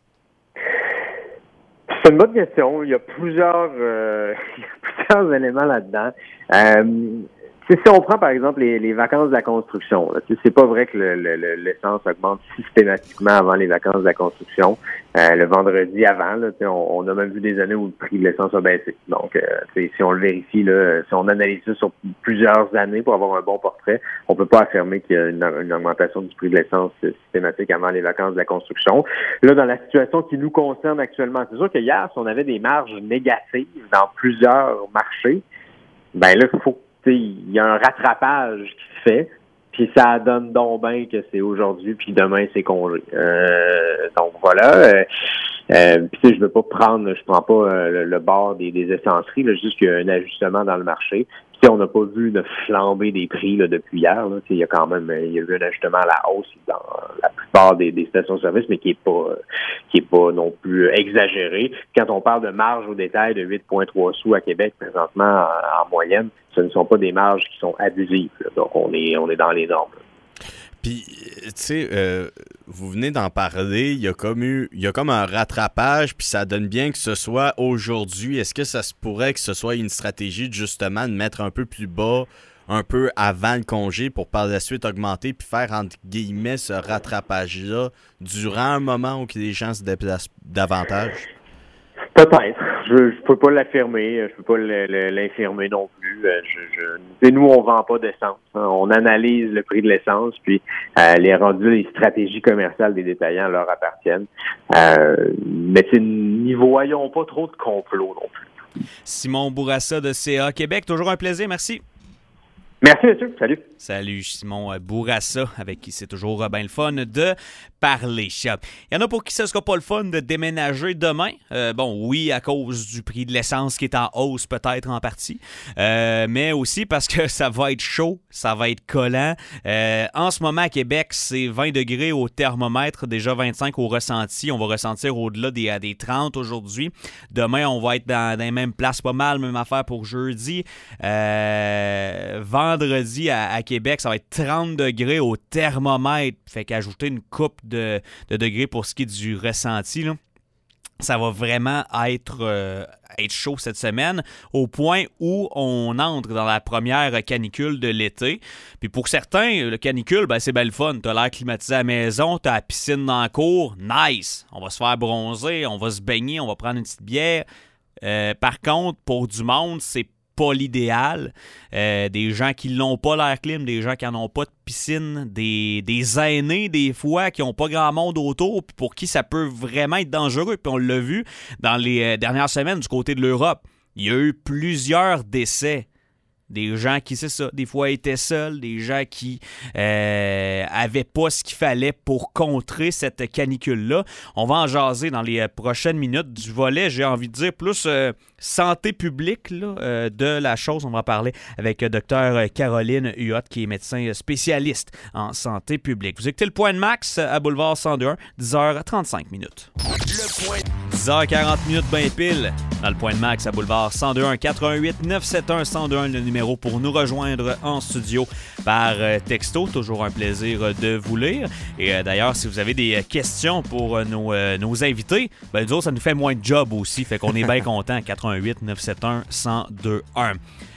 C'est une bonne question. Il y a plusieurs, euh, il y a plusieurs éléments là-dedans. Euh, si on prend, par exemple, les, les vacances de la construction, là, c'est pas vrai que le, le, l'essence augmente systématiquement avant les vacances de la construction. Euh, le vendredi avant, là, on, on a même vu des années où le prix de l'essence a baissé. Donc, euh, si on le vérifie, là, si on analyse ça sur plusieurs années pour avoir un bon portrait, on peut pas affirmer qu'il y a une, une augmentation du prix de l'essence systématique avant les vacances de la construction. Là, dans la situation qui nous concerne actuellement, c'est sûr que hier, si on avait des marges négatives dans plusieurs marchés, ben là, il faut il y a un rattrapage qui se fait, puis ça donne donc bien que c'est aujourd'hui, puis demain, c'est congé. Euh, donc, voilà. Euh, euh, puis tu sais, je veux pas prendre, je prends pas euh, le, le bord des, des essenceries, là, juste qu'il y a un ajustement dans le marché. Puis on n'a pas vu de flambée des prix là, depuis hier. Là. Il y a quand même il y a eu un ajustement à la hausse dans la plupart des, des stations-service, mais qui est pas qui est pas non plus exagéré. Quand on parle de marge au détail de huit virgule trois sous à Québec présentement en, en moyenne, ce ne sont pas des marges qui sont abusives. Là. Donc on est on est dans les normes. Là. Puis, tu sais, euh, vous venez d'en parler, il y a comme eu, il y a comme un rattrapage, puis ça donne bien que ce soit aujourd'hui. Est-ce que ça se pourrait que ce soit une stratégie, justement, de mettre un peu plus bas, un peu avant le congé, pour par la suite augmenter, puis faire, entre guillemets, ce rattrapage-là durant un moment où les gens se déplacent davantage? Peut-être. Je ne peux pas l'affirmer. Je peux pas le, le, l'infirmer non plus. Je, je, nous, on vend pas d'essence. Hein. On analyse le prix de l'essence, puis euh, les rendus, les stratégies commerciales des détaillants leur appartiennent. Euh, mais n'y voyons pas trop de complot non plus. Simon Bourassa de C A Québec, toujours un plaisir. Merci. Merci, monsieur. Salut. Salut, Simon Bourassa, avec qui c'est toujours bien le fun de parler. Il y en a pour qui ce sera pas le fun de déménager demain. Euh, bon, oui, à cause du prix de l'essence qui est en hausse, peut-être en partie, euh, mais aussi parce que ça va être chaud, ça va être collant. Euh, en ce moment, à Québec, c'est vingt degrés au thermomètre, déjà vingt-cinq au ressenti. On va ressentir au-delà des, des trente aujourd'hui. Demain, on va être dans, dans les mêmes places, pas mal, même affaire pour jeudi. Euh, vendredi, à, à Québec, ça va être trente degrés au thermomètre. Fait qu'ajouter une coupe de, de degrés pour ce qui est du ressenti, là, ça va vraiment être, euh, être chaud cette semaine, au point où on entre dans la première canicule de l'été. Puis pour certains, le canicule, ben, c'est bien le fun. T'as l'air climatisé à la maison, t'as la piscine dans la cour, nice! On va se faire bronzer, on va se baigner, on va prendre une petite bière. Euh, par contre, pour du monde, c'est pas l'idéal. Euh, des gens qui n'ont pas l'air clim, des gens qui n'en ont pas de piscine, des, des aînés des fois qui n'ont pas grand monde autour, puis pour qui ça peut vraiment être dangereux. Puis on l'a vu dans les euh, dernières semaines du côté de l'Europe. Il y a eu plusieurs décès. Des gens qui, c'est ça, des fois étaient seuls, des gens qui euh, avaient pas ce qu'il fallait pour contrer cette canicule-là. On va en jaser dans les prochaines minutes du volet, j'ai envie de dire, plus euh, santé publique là, euh, de la chose. On va en parler avec euh, Dr Caroline Huot, qui est médecin spécialiste en santé publique. Vous écoutez le Point de Max à Boulevard cent deux point un, dix heures trente-cinq minutes. Le point. dix heures quarante minutes, ben pile. Dans le Point de Max à Boulevard cent deux point un, quatre un huit, neuf sept un, cent deux un, le numéro pour nous rejoindre en studio par euh, texto. Toujours un plaisir euh, de vous lire. Et euh, d'ailleurs, si vous avez des euh, questions pour euh, nos, euh, nos invités, ben nous autres, ça nous fait moins de job aussi. Fait qu'on est bien content. quatre un huit, neuf sept un, cent deux un.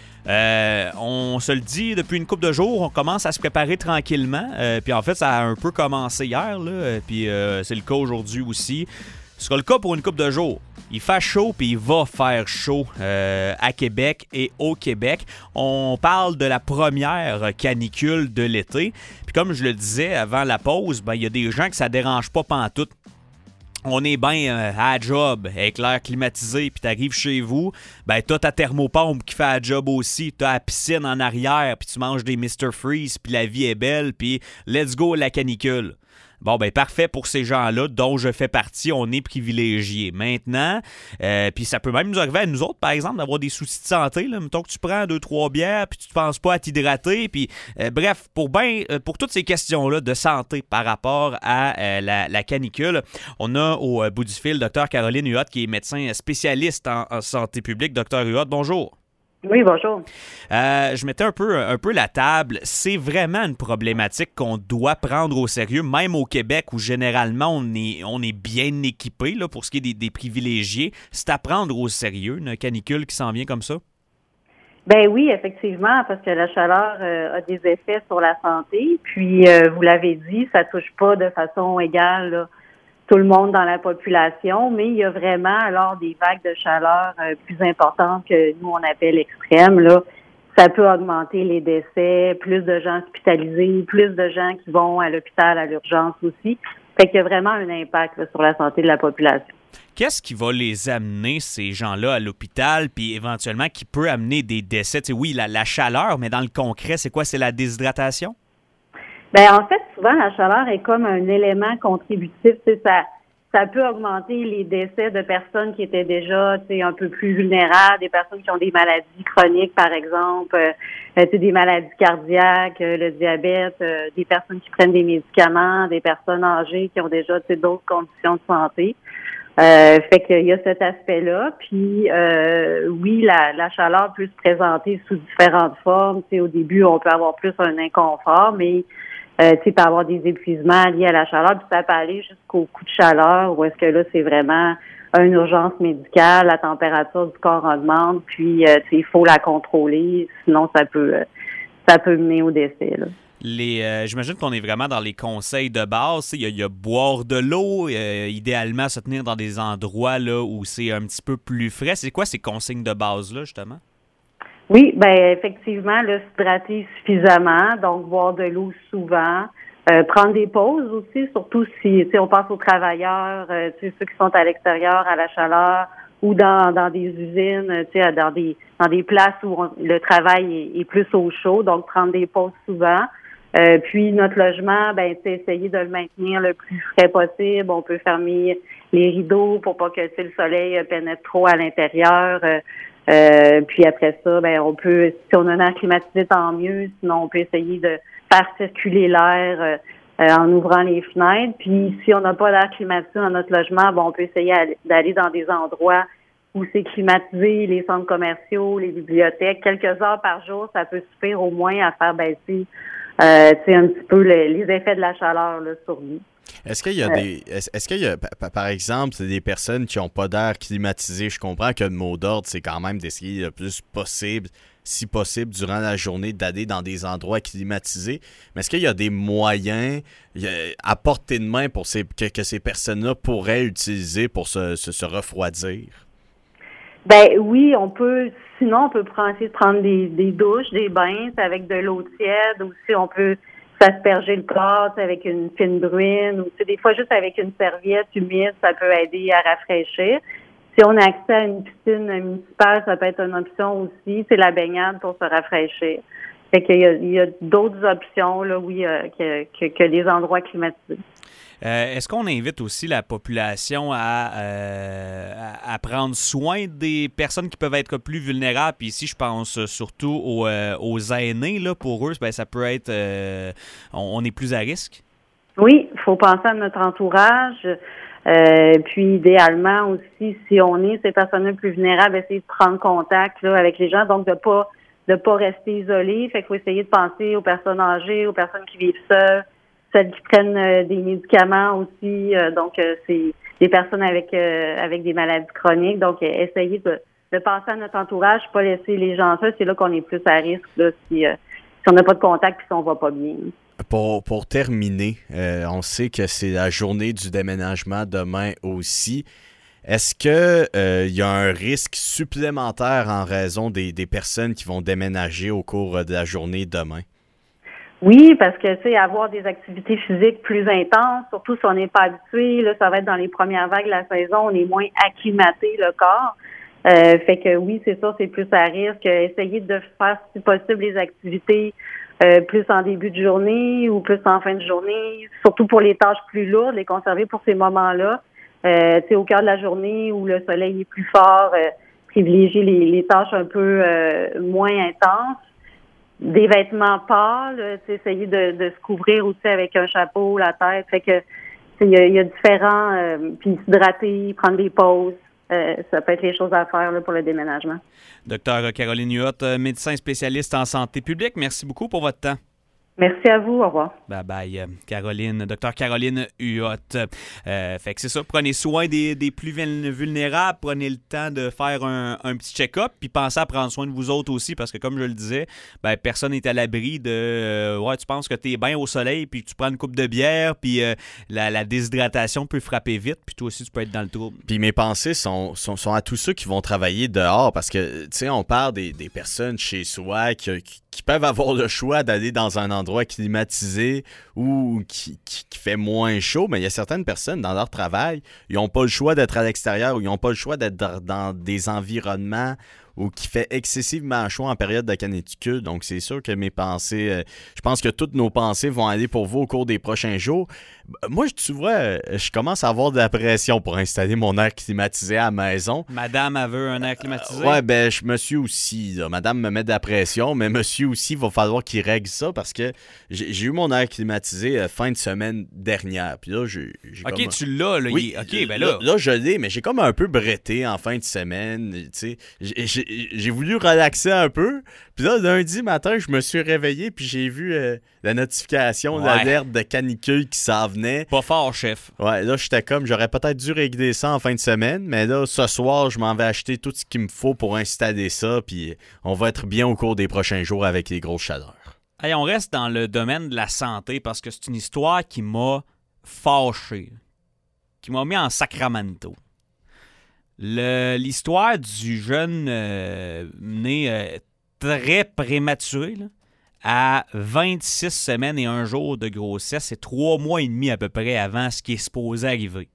Euh, on se le dit depuis une couple de jours, on commence à se préparer tranquillement. Euh, puis en fait, ça a un peu commencé hier, là, euh, puis euh, c'est le cas aujourd'hui aussi. Ce sera le cas pour une couple de jours. Il fait chaud, puis il va faire chaud euh, à Québec et au Québec. On parle de la première canicule de l'été. Puis comme je le disais avant la pause, ben il y a des gens que ça dérange pas pantoute. On est bien euh, à la job, avec l'air climatisé, puis t'arrives chez vous, ben t'as ta thermopompe qui fait la job aussi, t'as la piscine en arrière, puis tu manges des mister Freeze, puis la vie est belle, puis let's go la canicule. Bon, ben parfait pour ces gens-là, dont je fais partie, on est privilégiés. Maintenant, euh, puis ça peut même nous arriver à nous autres, par exemple, d'avoir des soucis de santé. Là. Mettons que tu prends deux, trois bières, puis tu ne penses pas à t'hydrater. Puis, euh, bref, pour ben, euh, pour toutes ces questions-là de santé par rapport à euh, la, la canicule, on a au euh, bout du fil Dr Caroline Huot, qui est médecin spécialiste en, en santé publique. Dr Huot, bonjour. Oui, bonjour. Euh, je mettais un peu, un peu la table. C'est vraiment une problématique qu'on doit prendre au sérieux, même au Québec où généralement on est, on est bien équipé là, pour ce qui est des, des privilégiés. C'est à prendre au sérieux, une canicule qui s'en vient comme ça? Ben oui, effectivement, parce que la chaleur euh, a des effets sur la santé. Puis, euh, vous l'avez dit, ça touche pas de façon égale là, tout le monde dans la population, mais il y a vraiment, lors des vagues de chaleur euh, plus importantes que nous, on appelle extrêmes, là, ça peut augmenter les décès, plus de gens hospitalisés, plus de gens qui vont à l'hôpital, à l'urgence aussi. Fait qu'il y a vraiment un impact là, sur la santé de la population. Qu'est-ce qui va les amener, ces gens-là, à l'hôpital, puis éventuellement qui peut amener des décès? Tu sais, oui, la, la chaleur, mais dans le concret, c'est quoi? C'est la déshydratation? Ben en fait, souvent, la chaleur est comme un élément contributif. C'est ça, ça peut augmenter les décès de personnes qui étaient déjà, tu sais, un peu plus vulnérables, des personnes qui ont des maladies chroniques, par exemple, euh, tu sais, des maladies cardiaques, euh, le diabète, euh, des personnes qui prennent des médicaments, des personnes âgées qui ont déjà, tu sais, d'autres conditions de santé. Euh, fait qu'il y a cet aspect-là. Puis euh, oui, la, la chaleur peut se présenter sous différentes formes. Tu sais, au début, on peut avoir plus un inconfort, mais Euh, tu sais, peut avoir des épuisements liés à la chaleur, puis ça peut aller jusqu'au coup de chaleur, où est-ce que là, c'est vraiment une urgence médicale, la température du corps augmente, puis euh, tu sais, il faut la contrôler, sinon ça peut euh, ça peut mener au décès, là. Les, euh, j'imagine qu'on est vraiment dans les conseils de base. Il y, a, il y a boire de l'eau, euh, idéalement se tenir dans des endroits là où c'est un petit peu plus frais. C'est quoi ces consignes de base-là, justement? Oui, ben effectivement, là, s'hydrater suffisamment, donc boire de l'eau souvent, euh, prendre des pauses aussi, surtout si, tu sais, on pense aux travailleurs, euh, tu sais, ceux qui sont à l'extérieur, à la chaleur, ou dans dans des usines, tu sais, dans des dans des places où on, le travail est, est plus au chaud, donc prendre des pauses souvent. Euh, puis notre logement, ben tu sais, essayer de le maintenir le plus frais possible. On peut fermer les rideaux pour pas que tu sais, le soleil pénètre trop à l'intérieur. Euh, Euh, puis après ça, ben on peut, si on a un air climatisé, tant mieux. Sinon, on peut essayer de faire circuler l'air euh, euh, en ouvrant les fenêtres. Puis si on n'a pas d'air climatisé dans notre logement, bon, on peut essayer d'aller dans des endroits où c'est climatisé, les centres commerciaux, les bibliothèques. Quelques heures par jour, ça peut suffire au moins à faire baisser euh, tu sais, un petit peu le, les effets de la chaleur là, sur nous. Est-ce qu'il y a des. Est-ce, est-ce qu'il y a, par exemple, c'est des personnes qui n'ont pas d'air climatisé? Je comprends que le mot d'ordre, c'est quand même d'essayer le plus possible, si possible, durant la journée, d'aller dans des endroits climatisés. Mais est-ce qu'il y a des moyens à portée de main pour ces, que, que ces personnes-là pourraient utiliser pour se, se, se refroidir? Ben oui, on peut. Sinon, on peut prendre, essayer de prendre des, des douches, des bains avec de l'eau tiède. Aussi, on peut s'asperger le corps avec une fine bruine, ou des fois juste avec une serviette humide, ça peut aider à rafraîchir. Si on a accès à une piscine municipale, ça peut être une option aussi. C'est la baignade pour se rafraîchir. Fait qu'il y a, il y a d'autres options, là, oui, euh, que, que, que les endroits climatisés. Euh, est-ce qu'on invite aussi la population à, euh, à, à prendre soin des personnes qui peuvent être plus vulnérables? Puis ici, je pense surtout aux, euh, aux aînés. Là, pour eux, ben, ça peut être... Euh, on, on est plus à risque. Oui, il faut penser à notre entourage. Euh, puis idéalement aussi, si on est ces personnes plus vulnérables, essayer de prendre contact là, avec les gens, donc de pas de pas rester isolé. Fait qu'il faut essayer de penser aux personnes âgées, aux personnes qui vivent seules, celles qui prennent euh, des médicaments aussi. Euh, donc euh, c'est des personnes avec euh, avec des maladies chroniques. Donc euh, essayer de, de penser à notre entourage, pas laisser les gens seuls. C'est là qu'on est plus à risque là, si euh, si on n'a pas de contact puis si on va pas bien. Pour, pour terminer, euh, on sait que c'est la journée du déménagement demain aussi. Est-ce que euh, y a un risque supplémentaire en raison des, des personnes qui vont déménager au cours de la journée demain? Oui, parce que, tu sais, avoir des activités physiques plus intenses, surtout si on n'est pas habitué, là, ça va être dans les premières vagues de la saison, on est moins acclimaté, le corps. Euh, fait que oui, c'est ça, c'est plus à risque. Essayer de faire, si possible, les activités Euh, plus en début de journée ou plus en fin de journée, surtout pour les tâches plus lourdes, les conserver pour ces moments-là. Euh, tu sais, au cœur de la journée où le soleil est plus fort, euh, privilégier les, les tâches un peu euh, moins intenses. Des vêtements pâles, tu sais, essayer de, de se couvrir aussi avec un chapeau, la tête. Fait que, il y a, y a différents, euh, puis s'hydrater, prendre des pauses. Euh, ça peut être les choses à faire là, pour le déménagement. Docteur Caroline Huot, médecin spécialiste en santé publique, merci beaucoup pour votre temps. Merci à vous. Au revoir. Bye bye, Caroline, docteur Caroline Huot. Euh, fait que c'est ça, prenez soin des, des plus vulnérables, prenez le temps de faire un, un petit check-up, puis pensez à prendre soin de vous autres aussi, parce que comme je le disais, ben, personne n'est à l'abri de... Euh, ouais, tu penses que t'es bien au soleil, puis tu prends une coupe de bière, puis euh, la, la déshydratation peut frapper vite, puis toi aussi, tu peux être dans le trouble. Puis mes pensées sont, sont, sont à tous ceux qui vont travailler dehors, parce que, tu sais, on parle des, des personnes chez soi qui, qui, qui peuvent avoir le choix d'aller dans un endroit climatisé ou qui, qui, qui fait moins chaud, mais il y a certaines personnes dans leur travail, ils n'ont pas le choix d'être à l'extérieur ou ils n'ont pas le choix d'être dans, dans des environnements ou qui fait excessivement chaud en période de canicule. Donc, c'est sûr que mes pensées, euh, je pense que toutes nos pensées vont aller pour vous au cours des prochains jours. Moi, tu vois, je commence à avoir de la pression pour installer mon air climatisé à la maison. Madame, elle veut un air climatisé? Euh, ouais, ben, je monsieur aussi, là, madame me met de la pression, mais monsieur aussi, il va falloir qu'il règle ça parce que j'ai, j'ai eu mon air climatisé euh, fin de semaine dernière. Puis là, j'ai, j'ai OK, comme... tu l'as, là. Oui, il... OK, ben là. là. Là, je l'ai, mais j'ai comme un peu bretté en fin de semaine, tu sais. J'ai, j'ai, j'ai voulu relaxer un peu. Puis là, lundi matin, je me suis réveillé puis j'ai vu euh, la notification, ouais. l'alerte de canicule qui s'en venait. Pas fort, chef. Ouais, là, j'étais comme, j'aurais peut-être dû régler ça en fin de semaine, mais là, ce soir, je m'en vais acheter tout ce qu'il me faut pour installer ça, puis on va être bien au cours des prochains jours avec les grosses chaleurs. Hey, on reste dans le domaine de la santé parce que c'est une histoire qui m'a fâché, qui m'a mis en sacramento. Le, l'histoire du jeune euh, né euh, très prématuré, là, à vingt-six semaines et un jour de grossesse, c'est trois mois et demi à peu près avant ce qui est supposé arriver.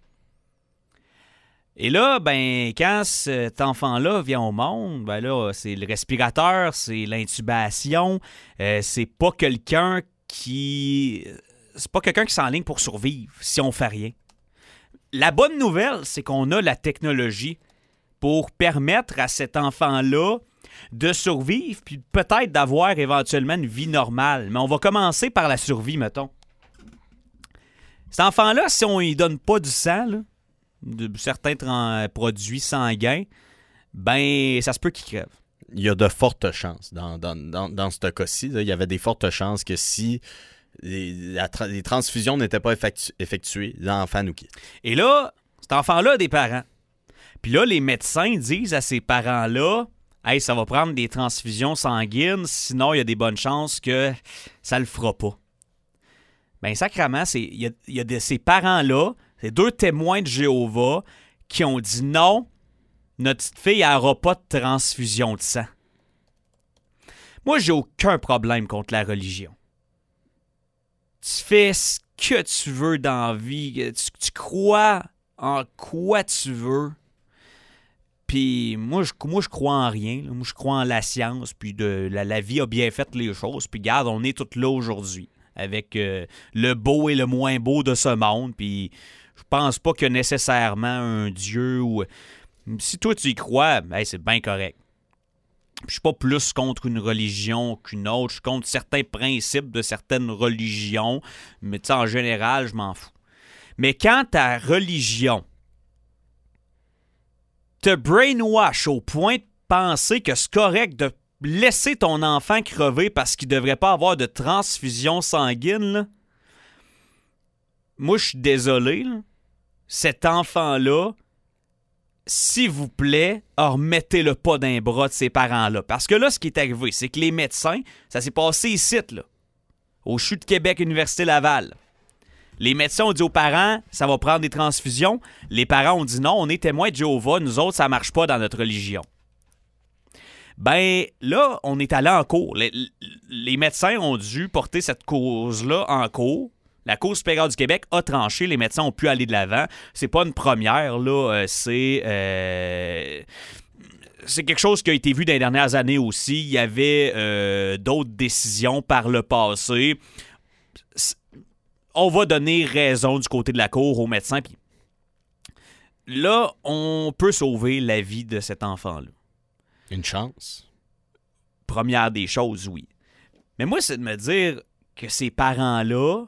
Et là, ben, quand cet enfant-là vient au monde, ben là, c'est le respirateur, c'est l'intubation, euh, c'est pas quelqu'un qui... C'est pas quelqu'un qui s'enligne pour survivre si on fait rien. La bonne nouvelle, c'est qu'on a la technologie pour permettre à cet enfant-là de survivre, puis peut-être d'avoir éventuellement une vie normale. Mais on va commencer par la survie, mettons. Cet enfant-là, si on ne lui donne pas du sang, là, de certains tra- produits sanguins, ben, ça se peut qu'il crève. Il y a de fortes chances. Dans, dans, dans, dans ce cas-ci, là, il y avait des fortes chances que si les, la tra- les transfusions n'étaient pas effectu- effectuées, l'enfant nous quitte. Et là, cet enfant-là a des parents. Puis là, les médecins disent à ces parents-là, « Hey, ça va prendre des transfusions sanguines, sinon il y a des bonnes chances que ça le fera pas. » Bien, sacrément, il y a, y a de ces parents-là, ces deux témoins de Jéhovah, qui ont dit non, notre petite fille n'aura pas de transfusion de sang. Moi, j'ai aucun problème contre la religion. Tu fais ce que tu veux dans la vie, tu, tu crois en quoi tu veux. Puis moi je, moi, je crois en rien. Moi, je crois en la science, puis de la, la vie a bien fait les choses. Puis regarde, on est tous là aujourd'hui. avec euh, le beau et le moins beau de ce monde. Puis je pense pas qu'il y a nécessairement un Dieu ou... Si toi tu y crois, ben, c'est bien correct. Je suis pas plus contre une religion qu'une autre. Je suis contre certains principes de certaines religions. Mais tu sais, en général, je m'en fous. Mais quand ta religion te brainwash au point de penser que c'est correct de laisser ton enfant crever parce qu'il devrait pas avoir de transfusion sanguine, là, moi, je suis désolé. Là. Cet enfant-là, s'il vous plaît, remettez-le pas d'un bras de ses parents-là. Parce que là, ce qui est arrivé, c'est que les médecins, ça s'est passé ici, là, au C H U de Québec, Université Laval. Les médecins ont dit aux parents, ça va prendre des transfusions. Les parents ont dit non, on est témoins de Jéhovah, nous autres, ça marche pas dans notre religion. Ben là, on est allé en cours. Les, les médecins ont dû porter cette cause-là en cours. La Cour supérieure du Québec a tranché, les médecins ont pu aller de l'avant. C'est pas une première, là, euh, c'est... Euh, c'est quelque chose qui a été vu dans les dernières années aussi. Il y avait euh, d'autres décisions par le passé. On va donner raison du côté de la Cour aux médecins. Puis là, on peut sauver la vie de cet enfant-là. Une chance. Première des choses, oui. Mais moi, c'est de me dire que ces parents-là...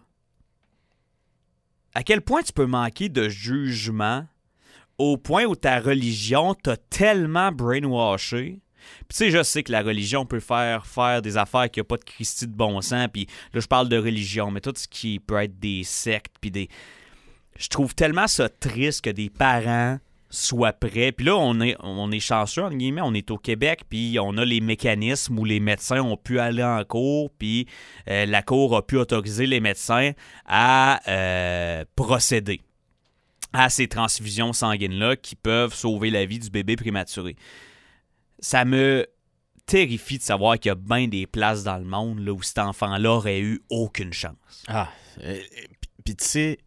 À quel point tu peux manquer de jugement au point où ta religion t'a tellement brainwashé. Puis tu sais, je sais que la religion peut faire faire des affaires qui n'ont pas de Christi de bon sens. Puis là, je parle de religion, mais tout ce qui peut être des sectes. Puis des... Je trouve tellement ça triste que des parents soient prêts. Puis là, on est, on est chanceux, entre guillemets, on est au Québec, puis on a les mécanismes où les médecins ont pu aller en cours, puis euh, la Cour a pu autoriser les médecins à euh, procéder à ces transfusions sanguines-là qui peuvent sauver la vie du bébé prématuré. Ça me terrifie de savoir qu'il y a bien des places dans le monde là, où cet enfant-là aurait eu aucune chance. Ah, euh, puis tu sais...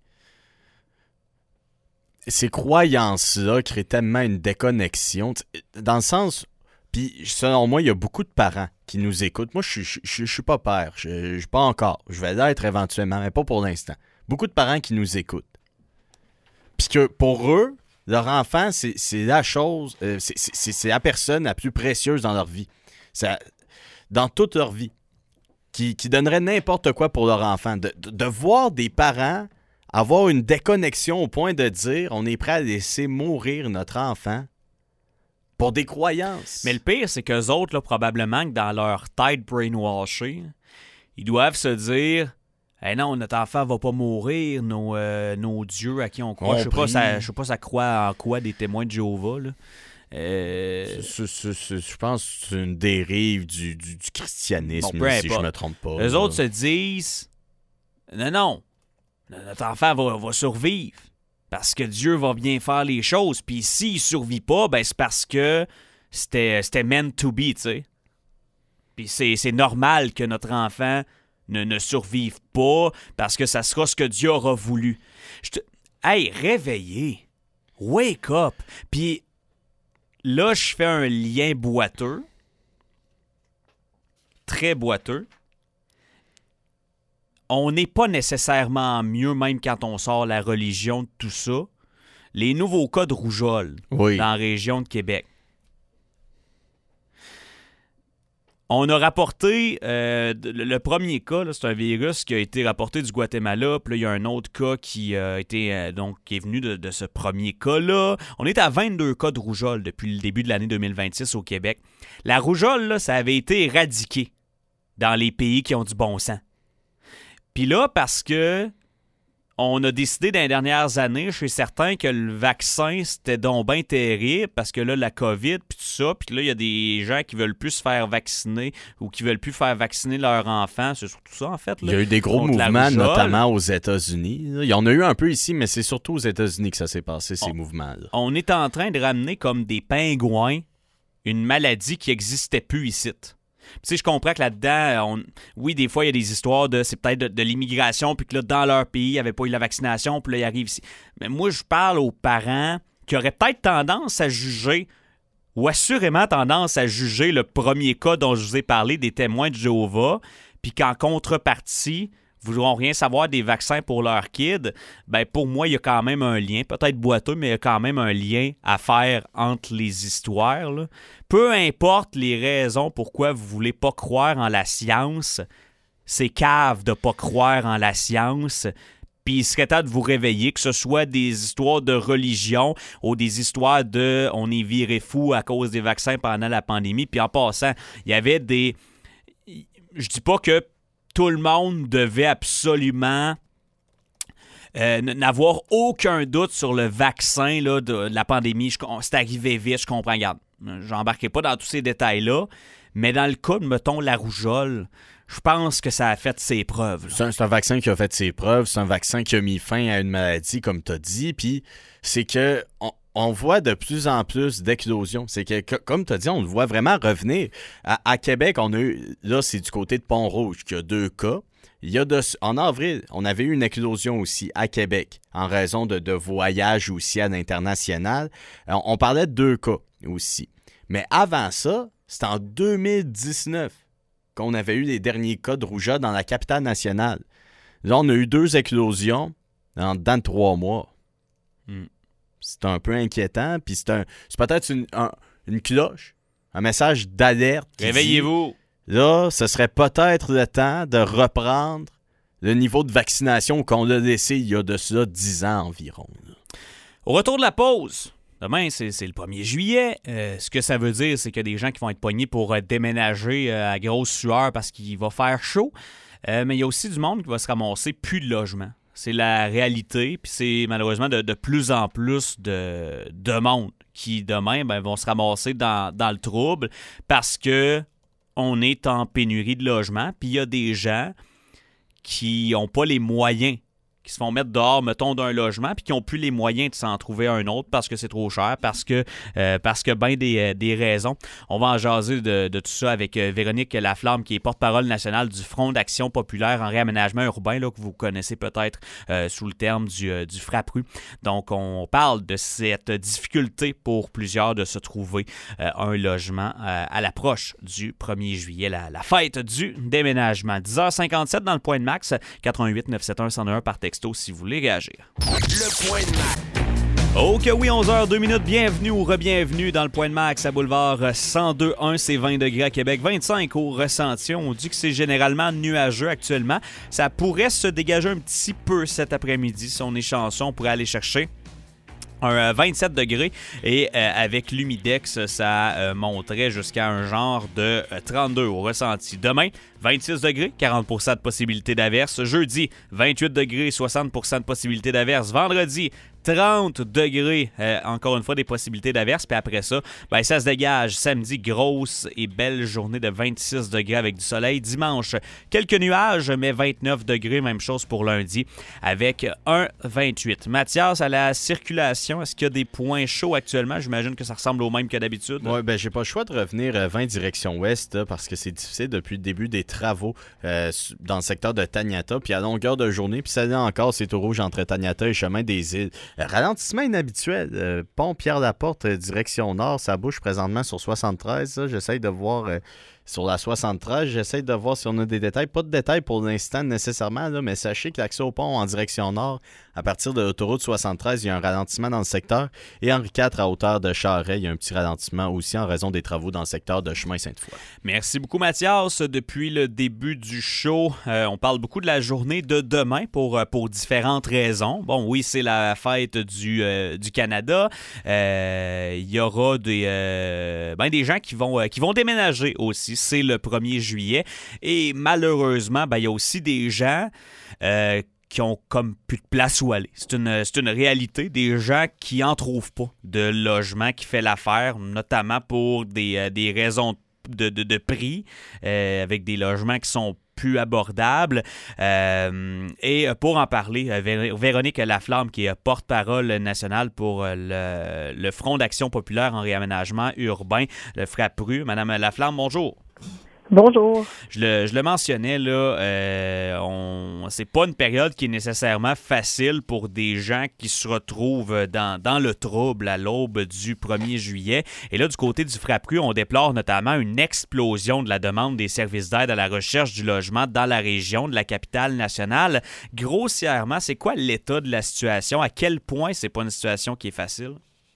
Ces croyances-là créent tellement une déconnexion. Dans le sens... Puis, selon moi, il y a beaucoup de parents qui nous écoutent. Moi, je ne suis pas père. Je ne suis pas encore. Je vais l'être éventuellement, mais pas pour l'instant. Beaucoup de parents qui nous écoutent. Puis que pour eux, leur enfant, c'est, c'est la chose... Euh, c'est, c'est, c'est la personne la plus précieuse dans leur vie. Ça, dans toute leur vie. Qui, qui donnerait n'importe quoi pour leur enfant. De, de, de voir des parents... avoir une déconnexion au point de dire on est prêt à laisser mourir notre enfant pour des croyances. Mais le pire, c'est qu'eux autres, là, probablement que dans leur tête brainwashée, ils doivent se dire hey non, notre enfant va pas mourir, nos, euh, nos dieux à qui on croit. On je sais pas, ça, je sais pas ça croit en quoi des témoins de Jéhovah. Là. Euh... C'est, c'est, c'est, je pense que c'est une dérive du, du, du christianisme, bon, si je me trompe pas. Eux autres se disent non, non. Notre enfant va, va survivre parce que Dieu va bien faire les choses. Puis s'il ne survit pas, ben c'est parce que c'était, c'était meant to be, tu sais. Puis c'est, c'est normal que notre enfant ne, ne survive pas parce que ça sera ce que Dieu aura voulu. Je te... Hey, réveillez! Wake up! Puis là, je fais un lien boiteux. Très boiteux. On n'est pas nécessairement mieux, même quand on sort la religion de tout ça. Les nouveaux cas de rougeole oui. dans la région de Québec. On a rapporté, euh, le premier cas, là, c'est un virus qui a été rapporté du Guatemala, puis là, il y a un autre cas qui a été, euh, donc, qui est venu de, de ce premier cas-là. On est à vingt-deux cas de rougeole depuis le début de l'année deux mille vingt-six au Québec. La rougeole, là, ça avait été éradiqué dans les pays qui ont du bon sens. Puis là, parce que on a décidé dans les dernières années, je suis certain que le vaccin, c'était donc bien terrible, parce que là, la COVID, puis tout ça, puis là, il y a des gens qui veulent plus se faire vacciner ou qui veulent plus faire vacciner leurs enfants. C'est surtout ça, en fait. Là, il y a eu des gros mouvements, notamment aux États-Unis. Il y en a eu un peu ici, mais c'est surtout aux États-Unis que ça s'est passé, ces on, mouvements-là. On est en train de ramener comme des pingouins une maladie qui n'existait plus ici. Tu sais, je comprends que là-dedans, on... oui, des fois, il y a des histoires de, c'est peut-être de, de l'immigration, puis que là, dans leur pays, il n'y avait pas eu la vaccination, puis là, ils arrivent ici. Mais moi, je parle aux parents qui auraient peut-être tendance à juger, ou assurément tendance à juger le premier cas dont je vous ai parlé, des témoins de Jéhovah, puis qu'en contrepartie, voudront rien savoir des vaccins pour leurs kids, ben pour moi, il y a quand même un lien, peut-être boiteux, mais il y a quand même un lien à faire entre les histoires, là. Peu importe les raisons pourquoi vous ne voulez pas croire en la science, c'est cave de ne pas croire en la science. Puis il serait temps de vous réveiller, que ce soit des histoires de religion ou des histoires de « on est viré fou à cause des vaccins pendant la pandémie ». Puis en passant, il y avait des... Je dis pas que tout le monde devait absolument euh, n'avoir aucun doute sur le vaccin là, de, de la pandémie. Je, c'est arrivé vite, je comprends. Regarde, j'embarquerai pas dans tous ces détails-là, mais dans le cas de, mettons, la rougeole, je pense que ça a fait ses preuves. C'est un, c'est un vaccin qui a fait ses preuves. C'est un vaccin qui a mis fin à une maladie, comme tu as dit. Puis c'est que on, on voit de plus en plus d'éclosions. C'est que, que comme tu as dit, on le voit vraiment revenir. À, à Québec, on a eu, là, c'est du côté de Pont-Rouge qu'il y a deux cas. Il y a de, en avril, on avait eu une éclosion aussi à Québec en raison de, de voyages aussi à l'international. On, on parlait de deux cas aussi. Mais avant ça, c'était en deux mille dix-neuf. Qu'on avait eu les derniers cas de rougeole dans la capitale nationale. Là, on a eu deux éclosions en dedans de trois mois. Mm. C'est un peu inquiétant, puis c'est, un, c'est peut-être une, un, une cloche, un message d'alerte. Réveillez-vous! Dit, là, ce serait peut-être le temps de reprendre le niveau de vaccination qu'on a laissé il y a de cela dix ans environ. Là. Au retour de la pause... Demain, c'est, c'est le premier juillet. Euh, ce que ça veut dire, c'est qu'il y a des gens qui vont être pognés pour euh, déménager euh, à grosse sueur parce qu'il va faire chaud. Euh, mais il y a aussi du monde qui va se ramasser plus de logement. C'est la réalité. Puis c'est malheureusement de, de plus en plus de, de monde qui, demain, ben, vont se ramasser dans, dans le trouble parce que on est en pénurie de logement. Puis il y a des gens qui n'ont pas les moyens, qui se font mettre dehors, mettons, d'un logement, puis qui n'ont plus les moyens de s'en trouver un autre parce que c'est trop cher, parce que euh, parce que ben des, euh, des raisons. On va en jaser de, de tout ça avec euh, Véronique Laflamme, qui est porte-parole nationale du Front d'action populaire en réaménagement urbain, là, que vous connaissez peut-être euh, sous le terme du, euh, du FRAPRU. Donc, on parle de cette difficulté pour plusieurs de se trouver euh, un logement euh, à l'approche du premier juillet, la, la fête du déménagement. dix heures cinquante-sept dans le Point de Max, quatre un huit neuf sept un un zéro un par texte si vous voulez réagir. Le Point de Max. Ok, oui, onze heures deux minutes. Bienvenue ou re-bienvenue dans le Point de Max à Boulevard cent deux un. C'est vingt degrés à Québec, vingt-cinq au ressenti. On dit que c'est généralement nuageux actuellement. Ça pourrait se dégager un petit peu cet après-midi. Si on est chanceux, on pourrait aller chercher un vingt-sept degrés et euh, avec l'humidex, ça euh, monterait jusqu'à un genre de euh, trente-deux au ressenti. Demain, vingt-six degrés, quarante pour cent de possibilité d'averse. Jeudi, vingt-huit degrés, soixante pour cent de possibilité d'averse. Vendredi, trente degrés, euh, encore une fois, des possibilités d'averse. Puis après ça, ben, ça se dégage. Samedi, grosse et belle journée de vingt-six degrés avec du soleil. Dimanche, quelques nuages, mais vingt-neuf degrés. Même chose pour lundi avec un vingt-huit. Mathias, à la circulation, est-ce qu'il y a des points chauds actuellement? J'imagine que ça ressemble au même que d'habitude. Oui, ben j'ai pas le choix de revenir vingt direction ouest là, parce que c'est difficile depuis le début des travaux euh, dans le secteur de Taniata. Puis à longueur de journée, puis ça là encore, c'est tout rouge entre Taniata et Chemin des Îles. Ralentissement inhabituel. Euh, pont Pierre-Laporte, euh, direction nord, ça bouge présentement sur soixante-treize. Ça. J'essaye de voir euh, sur la soixante-treize. J'essaye de voir si on a des détails. Pas de détails pour l'instant nécessairement, là, mais sachez que l'accès au pont en direction nord, à partir de l'autoroute soixante-treize, il y a un ralentissement dans le secteur. Et Henri quatre, à hauteur de Charest, il y a un petit ralentissement aussi en raison des travaux dans le secteur de Chemin Sainte-Foy. Merci beaucoup, Mathias. Depuis le début du show, euh, on parle beaucoup de la journée de demain pour, pour différentes raisons. Bon, oui, c'est la fête du, euh, du Canada. Euh, il y aura des, euh, ben, des gens qui vont, euh, qui vont déménager aussi. C'est le premier juillet. Et malheureusement, ben, il y a aussi des gens euh, qui ont comme plus de place où aller. C'est une, c'est une réalité. Des gens qui n'en trouvent pas de logement qui fait l'affaire, notamment pour des, euh, des raisons de, de, de prix, euh, avec des logements qui sont plus abordables. Euh, et pour en parler, Vé- Véronique Laflamme, qui est porte-parole nationale pour le, le Front d'action populaire en réaménagement urbain, le FRAPRU. Madame Laflamme, bonjour. Bonjour. Je le, je le mentionnais, là, euh, on, c'est pas une période qui est nécessairement facile pour des gens qui se retrouvent dans, dans le trouble à l'aube du premier juillet. Et là, du côté du FRAPRU, on déplore notamment une explosion de la demande des services d'aide à la recherche du logement dans la région de la capitale nationale. Grossièrement, c'est quoi l'état de la situation? À quel point c'est pas une situation qui est facile?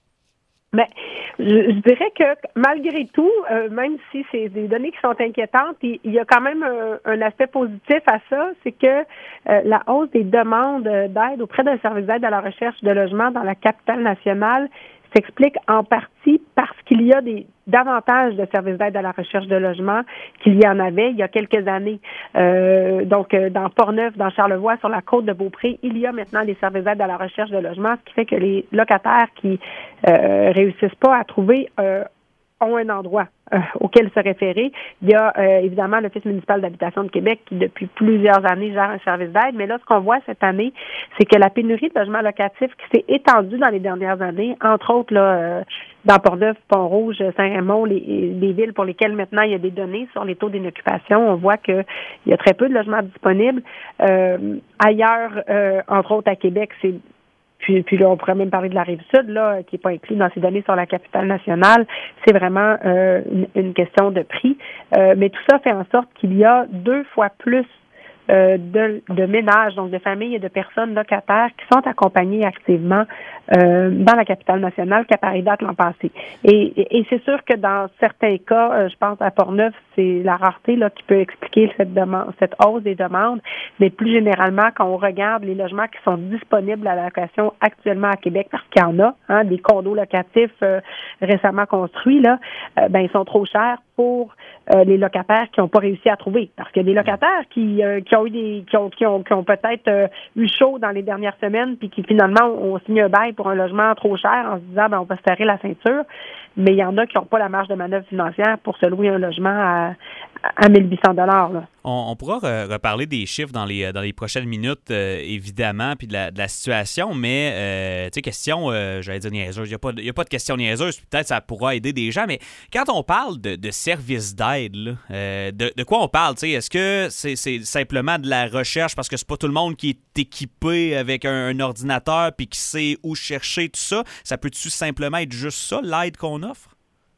Mais je, je dirais que malgré tout, euh, même si c'est des données qui sont inquiétantes, il, il y a quand même un, un aspect positif à ça, c'est que euh, la hausse des demandes d'aide auprès d'un service d'aide à la recherche de logement dans la capitale nationale s'explique en partie parce qu'il y a des davantage de services d'aide à la recherche de logement qu'il y en avait il y a quelques années. Euh, donc, euh, dans Portneuf, dans Charlevoix, sur la côte de Beaupré, il y a maintenant des services d'aide à la recherche de logement, ce qui fait que les locataires qui euh, réussissent pas à trouver euh, ont un endroit euh, auquel se référer. Il y a euh, évidemment l'Office municipal d'habitation de Québec qui, depuis plusieurs années, gère un service d'aide. Mais là, ce qu'on voit cette année, c'est que la pénurie de logements locatifs qui s'est étendue dans les dernières années, entre autres là, euh, dans Port-Neuf, Pont-Rouge, Saint-Raymond, les, les villes pour lesquelles maintenant il y a des données sur les taux d'inoccupation, on voit qu'il y a très peu de logements disponibles. Euh, ailleurs, euh, entre autres à Québec, c'est Puis, puis là, on pourrait même parler de la Rive-Sud, là, qui n'est pas inclus dans ces données sur la capitale nationale. C'est vraiment euh, une, une question de prix. Euh, mais tout ça fait en sorte qu'il y a deux fois plus euh, de, de ménages, donc de familles et de personnes locataires qui sont accompagnées activement euh, dans la capitale nationale qu'à pareille date l'an passé. Et, et, et c'est sûr que dans certains cas, euh, je pense à Portneuf, c'est la rareté là qui peut expliquer cette demande, cette hausse des demandes. Mais plus généralement, quand on regarde les logements qui sont disponibles à la location actuellement à Québec, parce qu'il y en a, hein, des condos locatifs euh, récemment construits, là, euh, ben ils sont trop chers pour euh, les locataires qui n'ont pas réussi à trouver. Parce qu'il y a des locataires qui, euh, qui ont eu des qui ont qui ont, qui ont peut-être euh, eu chaud dans les dernières semaines, puis qui finalement ont signé un bail pour un logement trop cher en se disant ben on va se serrer la ceinture. Mais il y en a qui n'ont pas la marge de manœuvre financière pour se louer un logement à, à mille huit cents dollars. Là. On, on pourra re- reparler des chiffres dans les dans les prochaines minutes, euh, évidemment, puis de la, de la situation, mais, euh, tu sais, question, euh, j'allais dire niaiseuse, il n'y a, pas de- y a pas de question niaiseuse, peut-être ça pourra aider des gens, mais quand on parle de, de services d'aide, là, euh, de, de quoi on parle, tu sais, est-ce que c'est, c'est simplement de la recherche, parce que c'est pas tout le monde qui est équipé avec un, un ordinateur puis qui sait où chercher tout ça, ça peut-tu simplement être juste ça, l'aide qu'on offre?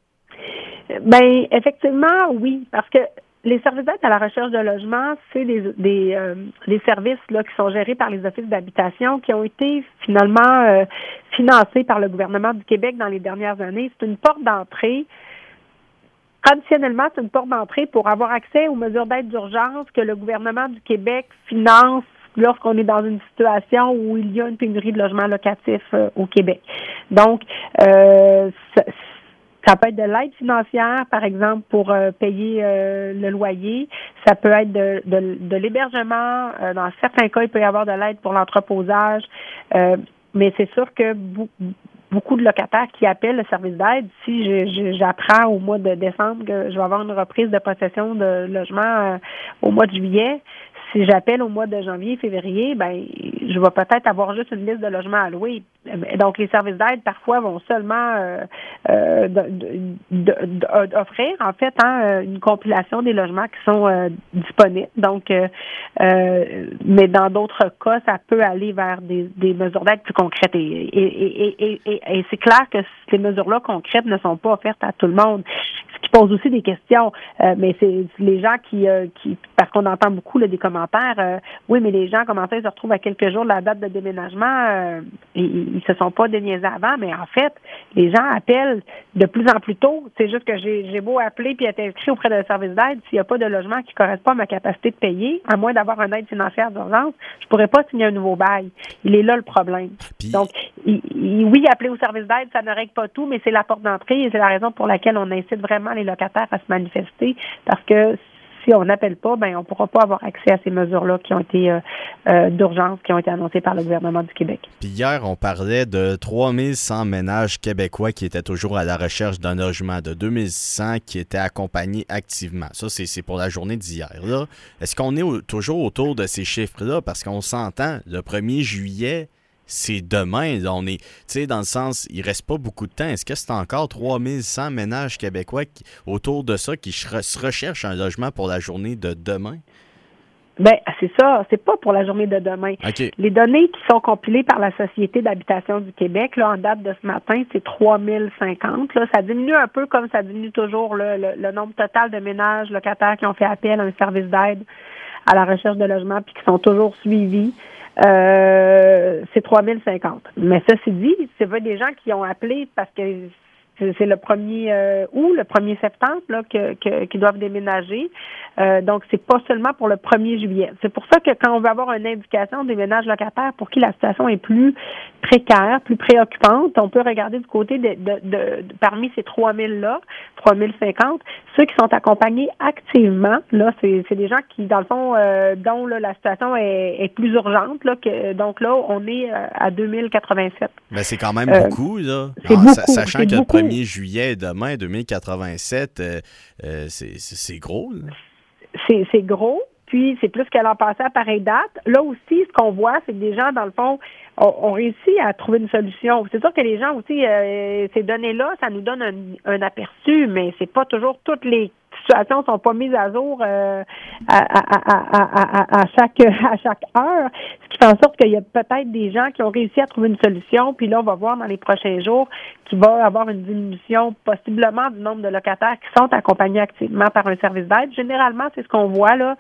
Ben effectivement, oui, parce que les services d'aide à la recherche de logement, c'est des des, euh, des services là qui sont gérés par les offices d'habitation qui ont été finalement euh, financés par le gouvernement du Québec dans les dernières années. C'est une porte d'entrée. Traditionnellement, c'est une porte d'entrée pour avoir accès aux mesures d'aide d'urgence que le gouvernement du Québec finance lorsqu'on est dans une situation où il y a une pénurie de logements locatifs euh, au Québec. Donc, euh, ça peut être de l'aide financière, par exemple, pour euh, payer euh, le loyer. Ça peut être de, de, de l'hébergement. Euh, dans certains cas, il peut y avoir de l'aide pour l'entreposage. Euh, mais c'est sûr que beaucoup, beaucoup de locataires qui appellent le service d'aide, si je, je, j'apprends au mois de décembre que je vais avoir une reprise de possession de logement euh, au mois de juillet, si j'appelle au mois de janvier, février, ben je vais peut-être avoir juste une liste de logements à louer. Donc, les services d'aide, parfois, vont seulement euh, euh, de, de, de, offrir, en fait, hein, une compilation des logements qui sont euh, disponibles. Donc, euh, euh, mais dans d'autres cas, ça peut aller vers des, des mesures d'aide plus concrètes. Et, et, et, et, et, et c'est clair que ces mesures-là concrètes ne sont pas offertes à tout le monde. Ce qui pose aussi des questions. Euh, mais c'est les gens qui, euh, qui parce qu'on entend beaucoup là, des commentaires, euh, oui, mais les gens commencent à se retrouver à quelques jours de la date de déménagement, euh, et, ils se sont pas déniaisés avant, mais en fait, les gens appellent de plus en plus tôt. C'est juste que j'ai, j'ai beau appeler puis être inscrit auprès d'un service d'aide, s'il n'y a pas de logement qui correspond à ma capacité de payer, à moins d'avoir une aide financière d'urgence, je pourrais pas signer un nouveau bail. Il est là le problème. Puis... Donc, il, il, oui, appeler au service d'aide, ça ne règle pas tout, mais c'est la porte d'entrée et c'est la raison pour laquelle on incite vraiment les locataires à se manifester, parce que si on n'appelle pas, ben on ne pourra pas avoir accès à ces mesures-là qui ont été euh, euh, d'urgence, qui ont été annoncées par le gouvernement du Québec. Puis hier, on parlait de trois mille cent ménages québécois qui étaient toujours à la recherche d'un logement, de deux mille cent qui étaient accompagnés activement. Ça, c'est, c'est pour la journée d'hier. Là. Est-ce qu'on est au, toujours autour de ces chiffres-là? Parce qu'on s'entend, le premier juillet, c'est demain. On est, tu sais, dans le sens, il reste pas beaucoup de temps. Est-ce que c'est encore trois mille cent ménages québécois qui, autour de ça qui se recherchent un logement pour la journée de demain? Ben, c'est ça. C'est pas pour la journée de demain. Okay. Les données qui sont compilées par la Société d'habitation du Québec, là, en date de ce matin, c'est trois mille cinquante. Là. Ça diminue un peu comme ça diminue toujours là, le, le nombre total de ménages locataires qui ont fait appel à un service d'aide à la recherche de logement puis qui sont toujours suivis. Euh, c'est trois mille cinquante. Mais ceci dit, c'est vrai des gens qui ont appelé parce que c'est le premier euh, août, le premier septembre là, que, que, qu'ils doivent déménager. Euh, donc, c'est pas seulement pour le premier juillet. C'est pour ça que quand on veut avoir une indication des ménages locataires pour qui la situation est plus précaire, plus préoccupante, on peut regarder du côté de, de, de, de parmi ces trois mille-là, trois mille cinquante, ceux qui sont accompagnés activement, là, c'est, c'est des gens qui, dans le fond, euh, dont là, la situation est, est plus urgente. Là, que, donc là, on est à deux mille quatre-vingt-sept. Mais c'est quand même euh, beaucoup, là. C'est Alors, beaucoup. Sachant c'est que beaucoup. le premier juillet demain, deux mille quatre-vingt-sept, euh, euh, c'est, c'est, c'est gros, là. C'est, c'est gros, puis c'est plus qu'à l'an passé à pareille date. Là aussi, ce qu'on voit, c'est que des gens, dans le fond, ont, ont réussi à trouver une solution. C'est sûr que les gens aussi, euh, ces données-là, ça nous donne un, un aperçu, mais c'est pas toujours toutes les situations sont pas mises à jour euh, à, à, à, à, à, chaque, à chaque heure, ce qui fait en sorte qu'il y a peut-être des gens qui ont réussi à trouver une solution, puis là, on va voir dans les prochains jours qu'il va y avoir une diminution possiblement du nombre de locataires qui sont accompagnés activement par un service d'aide. Généralement, c'est ce qu'on voit là,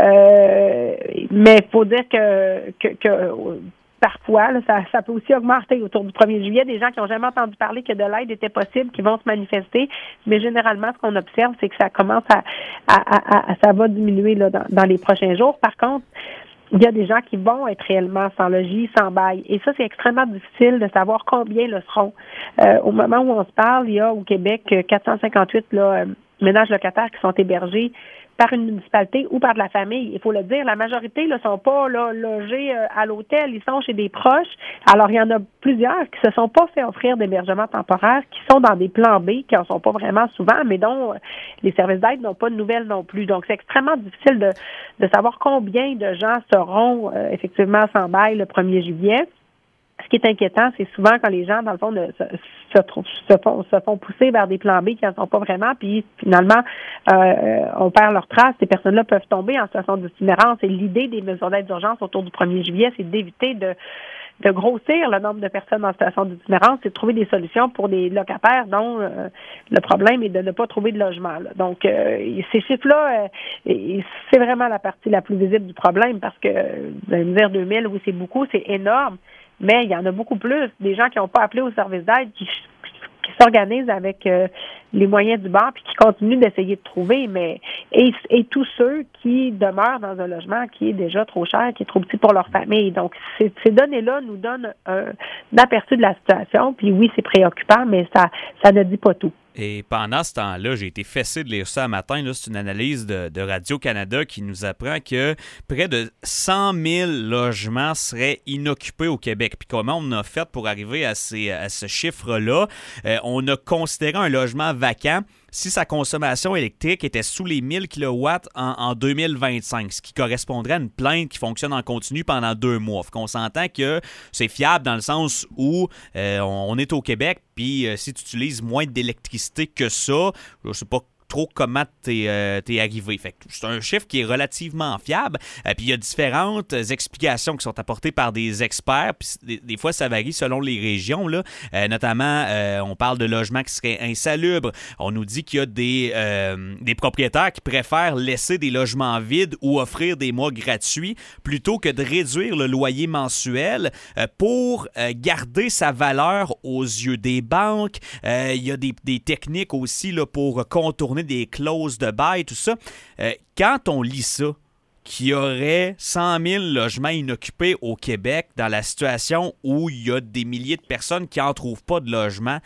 euh, mais il faut dire que, que, que parfois, là, ça, ça peut aussi augmenter autour du premier juillet. Des gens qui n'ont jamais entendu parler que de l'aide était possible, qui vont se manifester. Mais généralement, ce qu'on observe, c'est que ça commence à, à, à, à ça va diminuer là, dans, dans les prochains jours. Par contre, il y a des gens qui vont être réellement sans logis, sans bail. Et ça, c'est extrêmement difficile de savoir combien le seront. Euh, au moment où on se parle, il y a au Québec quatre cent cinquante-huit là, ménages locataires qui sont hébergés par une municipalité ou par de la famille. Il faut le dire, la majorité ne sont pas là, logés euh, à l'hôtel, ils sont chez des proches. Alors, il y en a plusieurs qui se sont pas fait offrir d'hébergement temporaire, qui sont dans des plans B, qui en sont pas vraiment souvent, mais dont euh, les services d'aide n'ont pas de nouvelles non plus. Donc, c'est extrêmement difficile de, de savoir combien de gens seront euh, effectivement sans bail le premier juillet. Ce qui est inquiétant, c'est souvent quand les gens, dans le fond, ne, se, se, se, font, se font pousser vers des plans B qui n'en sont pas vraiment, puis finalement, euh, on perd leur trace. Ces personnes-là peuvent tomber en situation d'itinérance. Et l'idée des mesures d'aide d'urgence autour du premier juillet, c'est d'éviter de de grossir le nombre de personnes en situation d'itinérance, c'est de trouver des solutions pour des locataires dont euh, le problème est de ne pas trouver de logement. Là. Donc, euh, ces chiffres-là, euh, c'est vraiment la partie la plus visible du problème parce que, vous allez me dire deux mille, oui, c'est beaucoup, c'est énorme, mais il y en a beaucoup plus. Des gens qui n'ont pas appelé au service d'aide, qui, qui s'organisent avec euh, les moyens du bord puis qui continuent d'essayer de trouver, mais et, et tous ceux qui demeurent dans un logement qui est déjà trop cher, qui est trop petit pour leur famille. Donc, ces, ces données-là nous donnent un, un aperçu de la situation, puis oui, c'est préoccupant, mais ça, ça ne dit pas tout. Et pendant ce temps-là, j'ai été fessé de lire ça un matin. Là, c'est une analyse de, de Radio-Canada qui nous apprend que près de cent mille logements seraient inoccupés au Québec. Puis comment on a fait pour arriver à, ces, à ce chiffre-là? Euh, on a considéré un logement vacant si sa consommation électrique était sous les mille kilowatts en, en deux mille vingt-cinq, ce qui correspondrait à une plainte qui fonctionne en continu pendant deux mois. Fait qu'on s'entend que c'est fiable dans le sens où euh, on, on est au Québec, puis euh, si tu utilises moins d'électricité que ça, je sais pas trop comment t'es, euh, t'es arrivé. Fait que c'est un chiffre qui est relativement fiable. Euh, puis il y a différentes explications qui sont apportées par des experts. Puis des, des fois, ça varie selon les régions. Là. Euh, notamment, euh, on parle de logements qui seraient insalubres. On nous dit qu'il y a des, euh, des propriétaires qui préfèrent laisser des logements vides ou offrir des mois gratuits plutôt que de réduire le loyer mensuel euh, pour euh, garder sa valeur aux yeux des banques. Euh, il y a des, des techniques aussi là, pour contourner des clauses de bail, tout ça. Euh, quand on lit ça, qu'il y aurait cent mille logements inoccupés au Québec dans la situation où il y a des milliers de personnes qui n'en trouvent pas de logement,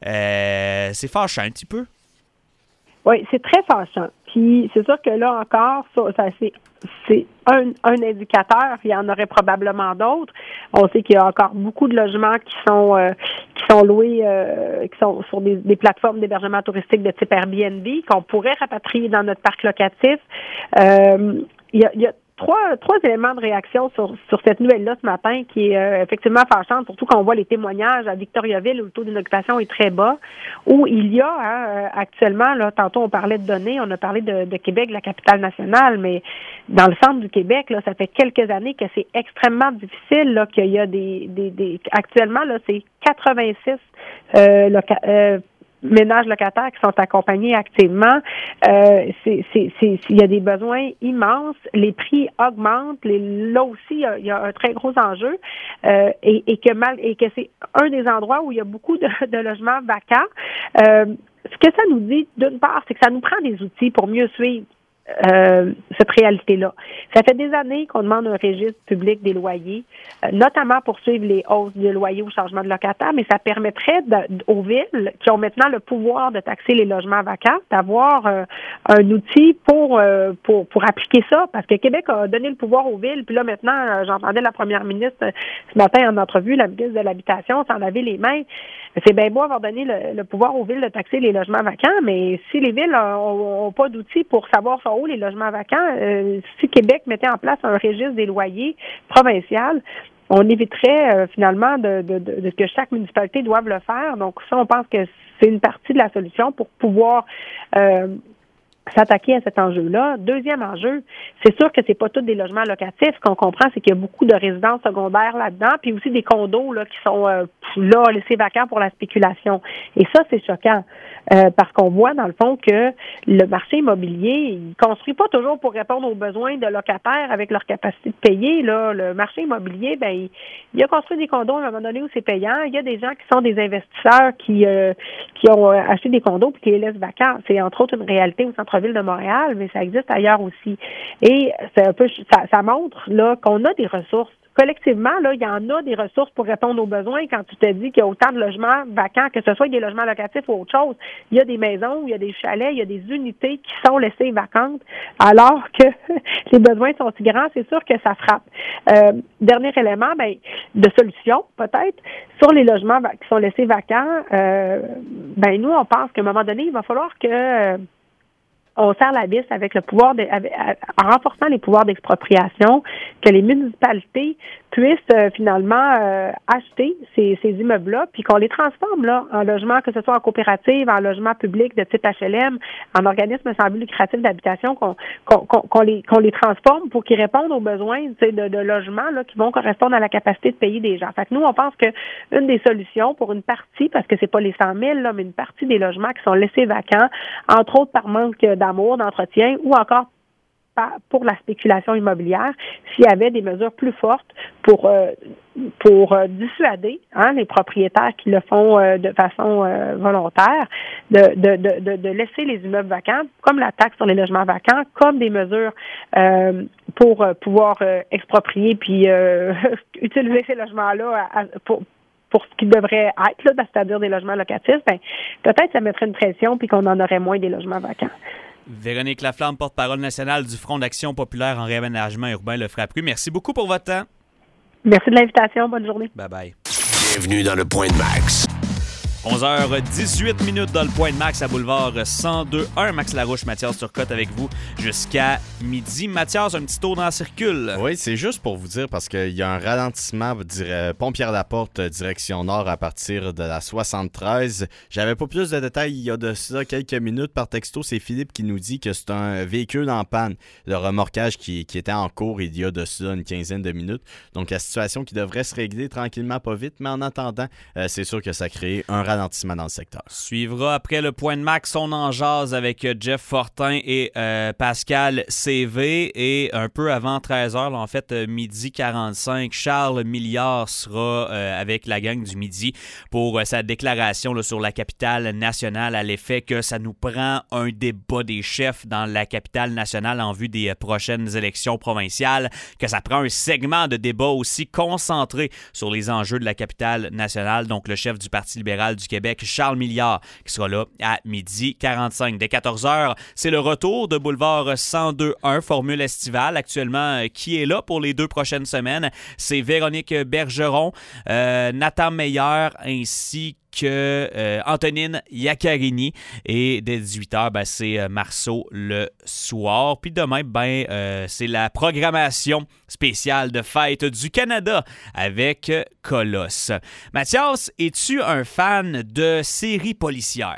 euh, c'est fâchant un petit peu. Oui, c'est très fâchant. Puis c'est sûr que là encore, ça, ça c'est, c'est un, un indicateur. Il y en aurait probablement d'autres. On sait qu'il y a encore beaucoup de logements qui sont euh, qui sont loués, euh, qui sont sur des, des plateformes d'hébergement touristique de type Airbnb qu'on pourrait rapatrier dans notre parc locatif. Euh, il y a, il y a trois, trois éléments de réaction sur, sur cette nouvelle-là ce matin qui est euh, effectivement fâchante, surtout quand on voit les témoignages à Victoriaville où le taux d'inoccupation est très bas, où il y a hein, actuellement, là, tantôt on parlait de données, on a parlé de, de Québec, la capitale nationale, mais dans le centre du Québec, là, ça fait quelques années que c'est extrêmement difficile, là, qu'il y a des, des, des actuellement, là, c'est quatre-vingt-six euh, loca- euh, ménages locataires qui sont accompagnés activement. Euh, c'est, c'est, c'est, il y a des besoins immenses. Les prix augmentent. Les, là aussi, il y, a, il y a un très gros enjeu euh, et, et que mal et que c'est un des endroits où il y a beaucoup de, de logements vacants. Euh, ce que ça nous dit, d'une part, c'est que ça nous prend des outils pour mieux suivre Euh, cette réalité-là. Ça fait des années qu'on demande un registre public des loyers, euh, notamment pour suivre les hausses de loyers ou changement de locataire, mais ça permettrait de, aux villes qui ont maintenant le pouvoir de taxer les logements vacants d'avoir euh, un outil pour, euh, pour pour appliquer ça, parce que Québec a donné le pouvoir aux villes, puis là maintenant, euh, j'entendais la première ministre euh, ce matin en entrevue, la ministre de l'Habitation, s'en laver les mains. C'est bien beau avoir donné le, le pouvoir aux villes de taxer les logements vacants, mais si les villes n'ont pas d'outils pour savoir sont où les logements vacants, euh, si Québec mettait en place un registre des loyers provincial, on éviterait euh, finalement de, de, de, de que chaque municipalité doive le faire. Donc ça, on pense que c'est une partie de la solution pour pouvoir euh, s'attaquer à cet enjeu-là. Deuxième enjeu, c'est sûr que c'est pas tous des logements locatifs. Ce qu'on comprend, c'est qu'il y a beaucoup de résidences secondaires là-dedans, puis aussi des condos là qui sont euh, là laissés vacants pour la spéculation. Et ça, c'est choquant. Euh, parce qu'on voit, dans le fond, que le marché immobilier, il construit pas toujours pour répondre aux besoins de locataires avec leur capacité de payer. Là, le marché immobilier, ben, il, il a construit des condos à un moment donné où c'est payant. Il y a des gens qui sont des investisseurs qui euh, qui ont acheté des condos puis qui les laissent vacants. C'est entre autres une réalité au centre-ville de Montréal, mais ça existe ailleurs aussi. Et c'est un peu, ça, ça montre là qu'on a des ressources. Collectivement, là, il y en a des ressources pour répondre aux besoins. Quand tu te dis qu'il y a autant de logements vacants, que ce soit des logements locatifs ou autre chose, il y a des maisons, il y a des chalets, il y a des unités qui sont laissées vacantes, alors que les besoins sont si grands, c'est sûr que ça frappe. Euh, dernier élément, ben, de solution, peut-être, sur les logements qui sont laissés vacants, euh, ben, nous, on pense qu'à un moment donné, il va falloir que euh, on serre la vis avec le pouvoir de, avec, en renforçant les pouvoirs d'expropriation, que les municipalités puissent euh, finalement euh, acheter ces, ces immeubles-là, puis qu'on les transforme là en logements, que ce soit en coopérative, en logements publics de type H L M, en organismes sans but lucratif d'habitation, qu'on, qu'on, qu'on, qu'on, les, qu'on les transforme pour qu'ils répondent aux besoins de, de logements là, qui vont correspondre à la capacité de payer des gens. Fait que nous, on pense que une des solutions pour une partie, parce que c'est pas les cent mille, là, mais une partie des logements qui sont laissés vacants, entre autres par manque d'amour, d'entretien, ou encore pour la spéculation immobilière, s'il y avait des mesures plus fortes pour euh, pour euh, dissuader hein, les propriétaires qui le font euh, de façon euh, volontaire de, de, de, de laisser les immeubles vacants, comme la taxe sur les logements vacants, comme des mesures euh, pour euh, pouvoir euh, exproprier puis euh, utiliser ces logements-là à, à, pour pour ce qui devrait être, là, c'est-à-dire des logements locatifs, ben, peut-être ça mettrait une pression puis qu'on en aurait moins des logements vacants. Véronique Laflamme, porte-parole nationale du Front d'action populaire en réaménagement urbain, le FRAPRU. Merci beaucoup pour votre temps. Merci de l'invitation. Bonne journée. Bye-bye. Bienvenue dans le Point de Max. onze heures dix-huit minutes dans le Point de Max à Boulevard cent deux un. Max Larouche, Mathias Turcotte avec vous jusqu'à midi. Mathias, un petit tour dans la circule. Oui, c'est juste pour vous dire parce qu'il y a un ralentissement dire, Pont-Pierre-Laporte, direction nord à partir de la soixante-treize. J'avais pas plus de détails il y a de ça quelques minutes par texto. C'est Philippe qui nous dit que c'est un véhicule en panne. Le remorquage qui, qui était en cours il y a de ça une quinzaine de minutes. Donc la situation qui devrait se régler tranquillement, pas vite. Mais en attendant, euh, c'est sûr que ça crée un ralentissement dans le secteur. Suivra après le Point de Max, on en jase avec Jeff Fortin et euh, Pascal C V. Et un peu avant treize heures, là, en fait, midi quarante-cinq, Charles Milliard sera euh, avec la gang du midi pour euh, sa déclaration là, sur la capitale nationale à l'effet que ça nous prend un débat des chefs dans la capitale nationale en vue des euh, prochaines élections provinciales, que ça prend un segment de débat aussi concentré sur les enjeux de la capitale nationale. Donc, le chef du Parti libéral du Québec, Charles Milliard, qui sera là à midi quarante-cinq. Dès quatorze heures, c'est le retour de Boulevard cent deux un, formule estivale. Actuellement, euh, qui est là pour les deux prochaines semaines? C'est Véronique Bergeron, euh, Nathan Meyer, ainsi avec euh, euh, Antonine Iaccarini. Et dès dix-huit heures, ben, c'est euh, Marceau le soir. Puis demain, ben, euh, c'est la programmation spéciale de fête du Canada avec euh, Colosse. Mathias, es-tu un fan de séries policières?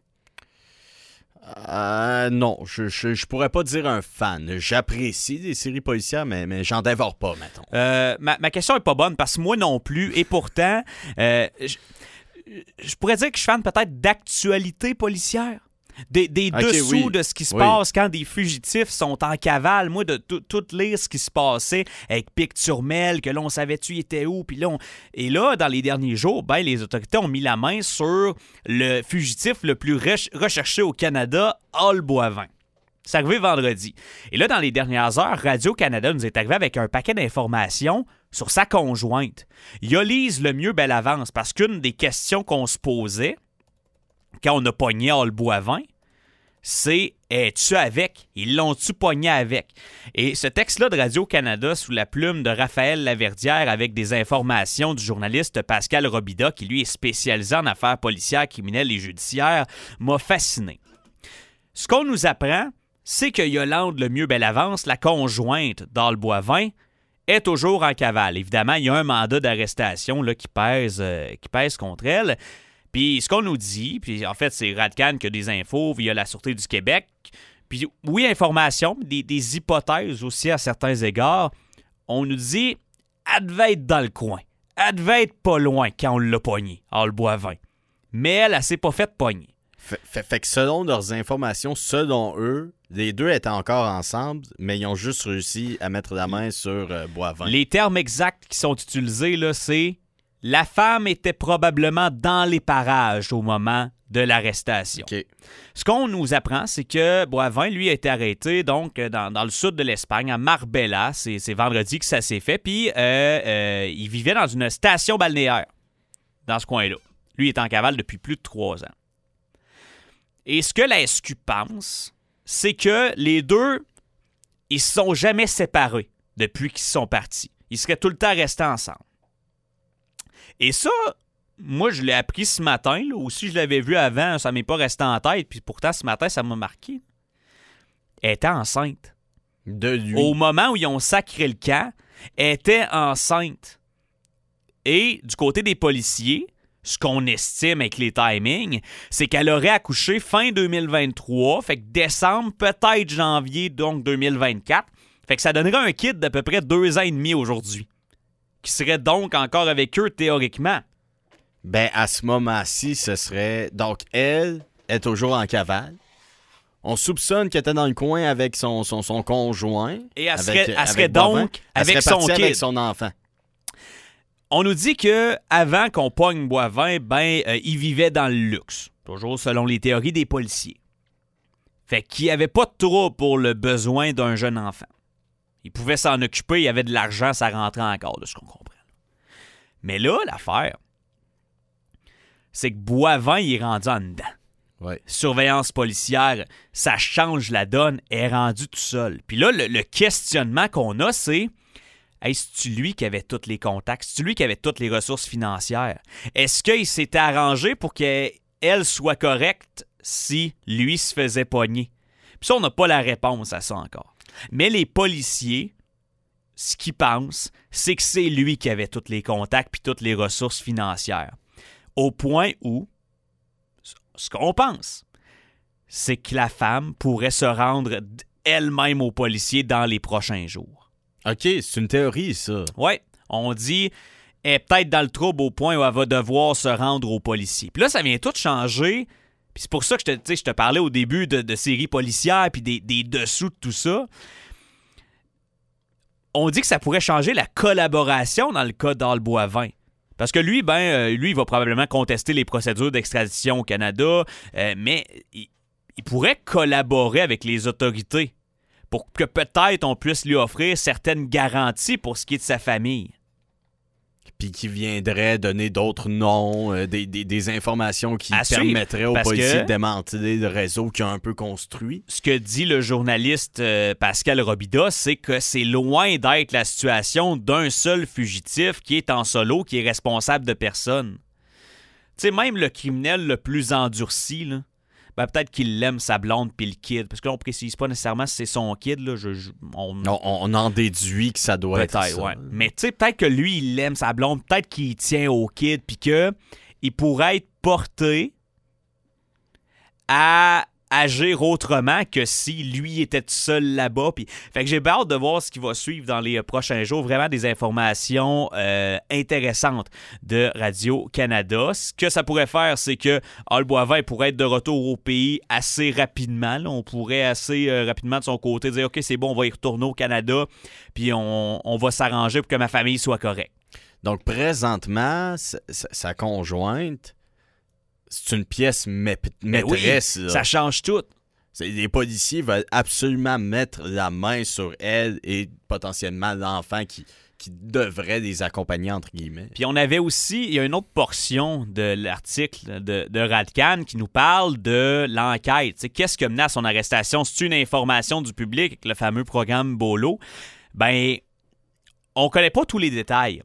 Euh, non, je, je, je pourrais pas dire un fan. J'apprécie des séries policières, mais, mais j'en dévore pas, mettons. Euh, ma, ma question est pas bonne parce que moi non plus. Et pourtant, euh, je, je pourrais dire que je suis fan peut-être d'actualité policière. Des, des okay, dessous oui. de ce qui se oui. passe quand des fugitifs sont en cavale. Moi, de tout, tout lire ce qui se passait avec Pic-Turmel, que là, on savait-tu il était où. Puis là, on... Et là, dans les derniers jours, ben, les autorités ont mis la main sur le fugitif le plus re- recherché au Canada, Hall Boivin. C'est arrivé vendredi. Et là, dans les dernières heures, Radio-Canada nous est arrivé avec un paquet d'informations sur sa conjointe. Yolise Lemieux-Bellavance, parce qu'une des questions qu'on se posait quand on a pogné Hall Boivin, c'est « Es-tu avec? » Ils l'ont-tu pogné avec? Et ce texte-là de Radio-Canada, sous la plume de Raphaël Laverdière, avec des informations du journaliste Pascal Robida, qui lui est spécialisé en affaires policières, criminelles et judiciaires, m'a fasciné. Ce qu'on nous apprend, c'est que Yolande Lemieux-Bellavance, la conjointe d'Hall Boivin, est toujours en cavale. Évidemment, il y a un mandat d'arrestation là, qui pèse, euh, qui pèse contre elle. Puis ce qu'on nous dit, puis en fait, c'est Radcan qui a des infos via la Sûreté du Québec. Puis oui, information, des, des hypothèses aussi à certains égards. On nous dit, elle devait être dans le coin. Elle devait être pas loin quand on l'a pognée, Hall Boivin. Mais elle, elle s'est pas faite pogner. Fait, fait, fait que selon leurs informations, selon eux, les deux étaient encore ensemble, mais ils ont juste réussi à mettre la main sur euh, Boivin. Les termes exacts qui sont utilisés, là, c'est « La femme était probablement dans les parages au moment de l'arrestation. Okay. » Ce qu'on nous apprend, c'est que Boivin, lui, a été arrêté donc dans, dans le sud de l'Espagne, à Marbella. C'est, c'est vendredi que ça s'est fait. Puis, euh, euh, il vivait dans une station balnéaire, dans ce coin-là. Lui, il est en cavale depuis plus de trois ans. Et ce que la S Q pense, c'est que les deux, ils se sont jamais séparés depuis qu'ils sont partis. Ils seraient tout le temps restés ensemble. Et ça, moi, je l'ai appris ce matin. Là, aussi, je l'avais vu avant, ça ne m'est pas resté en tête. Puis pourtant, ce matin, ça m'a marqué. Elle était enceinte. De lui. Au moment où ils ont sacré le camp, elle était enceinte. Et du côté des policiers, ce qu'on estime avec les timings, c'est qu'elle aurait accouché fin deux mille vingt-trois, fait que décembre, peut-être janvier, donc deux mille vingt-quatre. Fait que ça donnerait un kid d'à peu près deux ans et demi aujourd'hui, qui serait donc encore avec eux théoriquement. Ben, à ce moment-ci, ce serait... Donc, elle est toujours en cavale. On soupçonne qu'elle était dans le coin avec son, son, son conjoint. Et elle avec, serait, elle avec serait Boivin. donc elle avec serait son kid. avec son enfant. On nous dit que avant qu'on pogne Boivin, ben, euh, il vivait dans le luxe. Toujours selon les théories des policiers. Fait qu'il n'y avait pas de trouble pour le besoin d'un jeune enfant. Il pouvait s'en occuper, il y avait de l'argent, ça rentrait encore, de ce qu'on comprend. Mais là, l'affaire, c'est que Boivin, il est rendu en dedans. Ouais. Surveillance policière, ça change la donne, elle est rendue tout seul. Puis là, le, le questionnement qu'on a, c'est hey, c'est-tu lui qui avait tous les contacts? C'est-tu lui qui avait toutes les ressources financières? Est-ce qu'il s'était arrangé pour qu'elle soit correcte si lui se faisait pogner? Puis ça, on n'a pas la réponse à ça encore. Mais les policiers, ce qu'ils pensent, c'est que c'est lui qui avait tous les contacts puis toutes les ressources financières. Au point où, ce qu'on pense, c'est que la femme pourrait se rendre elle-même aux policiers dans les prochains jours. OK, c'est une théorie, ça. Oui, on dit elle est peut-être dans le trouble au point où elle va devoir se rendre aux policiers. Puis là, ça vient tout changer. Puis c'est pour ça que je te, je te parlais au début de, de séries policières puis des, des dessous de tout ça. On dit que ça pourrait changer la collaboration dans le cas d'Hall Boivin. Parce que lui, ben, euh, lui, il va probablement contester les procédures d'extradition au Canada, euh, mais il, il pourrait collaborer avec les autorités pour que peut-être on puisse lui offrir certaines garanties pour ce qui est de sa famille. Puis qui viendrait donner d'autres noms, euh, des, des, des informations qui à permettraient suivre, aux policiers que, de démanteler le réseau qu'il a un peu construit. Ce que dit le journaliste euh, Pascal Robida, c'est que c'est loin d'être la situation d'un seul fugitif qui est en solo, qui est responsable de personne. sais, même le criminel le plus endurci, là, ben peut-être qu'il l'aime sa blonde puis le kid. Parce que là, on précise pas nécessairement si c'est son kid. Là. Je, je, on... on, on en déduit que ça doit peut-être, être ça. Ouais. Mais tu sais, peut-être que lui, il aime sa blonde. Peut-être qu'il tient au kid puis qu'il pourrait être porté à agir autrement que si lui était tout seul là-bas. Puis... Fait que j'ai bien hâte de voir ce qui va suivre dans les prochains jours. Vraiment des informations euh, intéressantes de Radio-Canada. Ce que ça pourrait faire, c'est que Al Boivin pourrait être de retour au pays assez rapidement. Là. On pourrait assez euh, rapidement de son côté dire « OK, c'est bon, on va y retourner au Canada, puis on, on va s'arranger pour que ma famille soit correcte. » Donc, présentement, sa, sa conjointe... C'est une pièce ma- maîtresse. Oui, là. ça change tout. C'est, les policiers veulent absolument mettre la main sur elle et potentiellement l'enfant qui, qui devrait les accompagner, entre guillemets. Puis on avait aussi, il y a une autre portion de l'article de, de Radcan qui nous parle de l'enquête. T'sais, qu'est-ce qui a mené à son arrestation? C'est une information du public avec le fameux programme Bolo. Ben, on connaît pas tous les détails,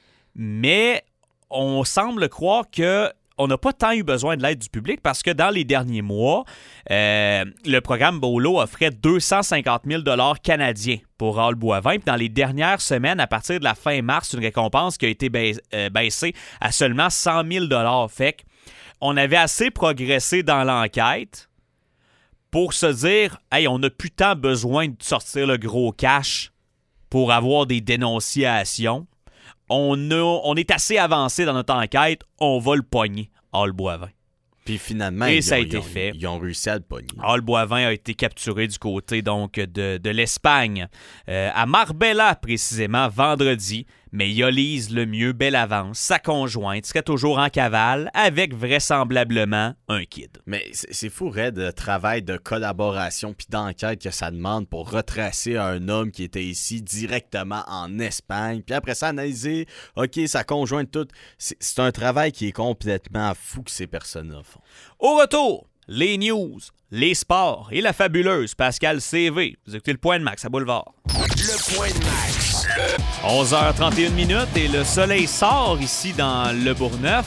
mais on semble croire que on n'a pas tant eu besoin de l'aide du public parce que dans les derniers mois, euh, le programme Bolo offrait deux cent cinquante mille dollars canadiens pour Al Boivin. Puis dans les dernières semaines, à partir de la fin mars, c'est une récompense qui a été bais- euh, baissée à seulement cent mille dollars. Fait qu'on avait assez progressé dans l'enquête pour se dire « Hey, on n'a plus tant besoin de sortir le gros cash pour avoir des dénonciations. » On, a, on est assez avancé dans notre enquête, on va le pogner, Al Boivin. Puis finalement, Et ils, ça a ont, été ils ont- fait. ils ont réussi à le pogner. Al Boivin a été capturé du côté donc de, de l'Espagne, euh, à Marbella précisément, vendredi. Mais Yolise Lemieux, belle avance, sa conjointe, serait toujours en cavale avec vraisemblablement un kid. Mais c'est, c'est fou, Red, le travail de collaboration puis d'enquête que ça demande pour retracer un homme qui était ici directement en Espagne. Puis après ça, analyser, OK, sa conjointe, tout. C'est, c'est un travail qui est complètement fou que ces personnes-là font. Au retour, les news, les sports et la fabuleuse Pascal C V. Vous écoutez le Point de Max à Boulevard. Le Point de Max. onze heures trente et une minutes et le soleil sort ici dans le Bourgneuf.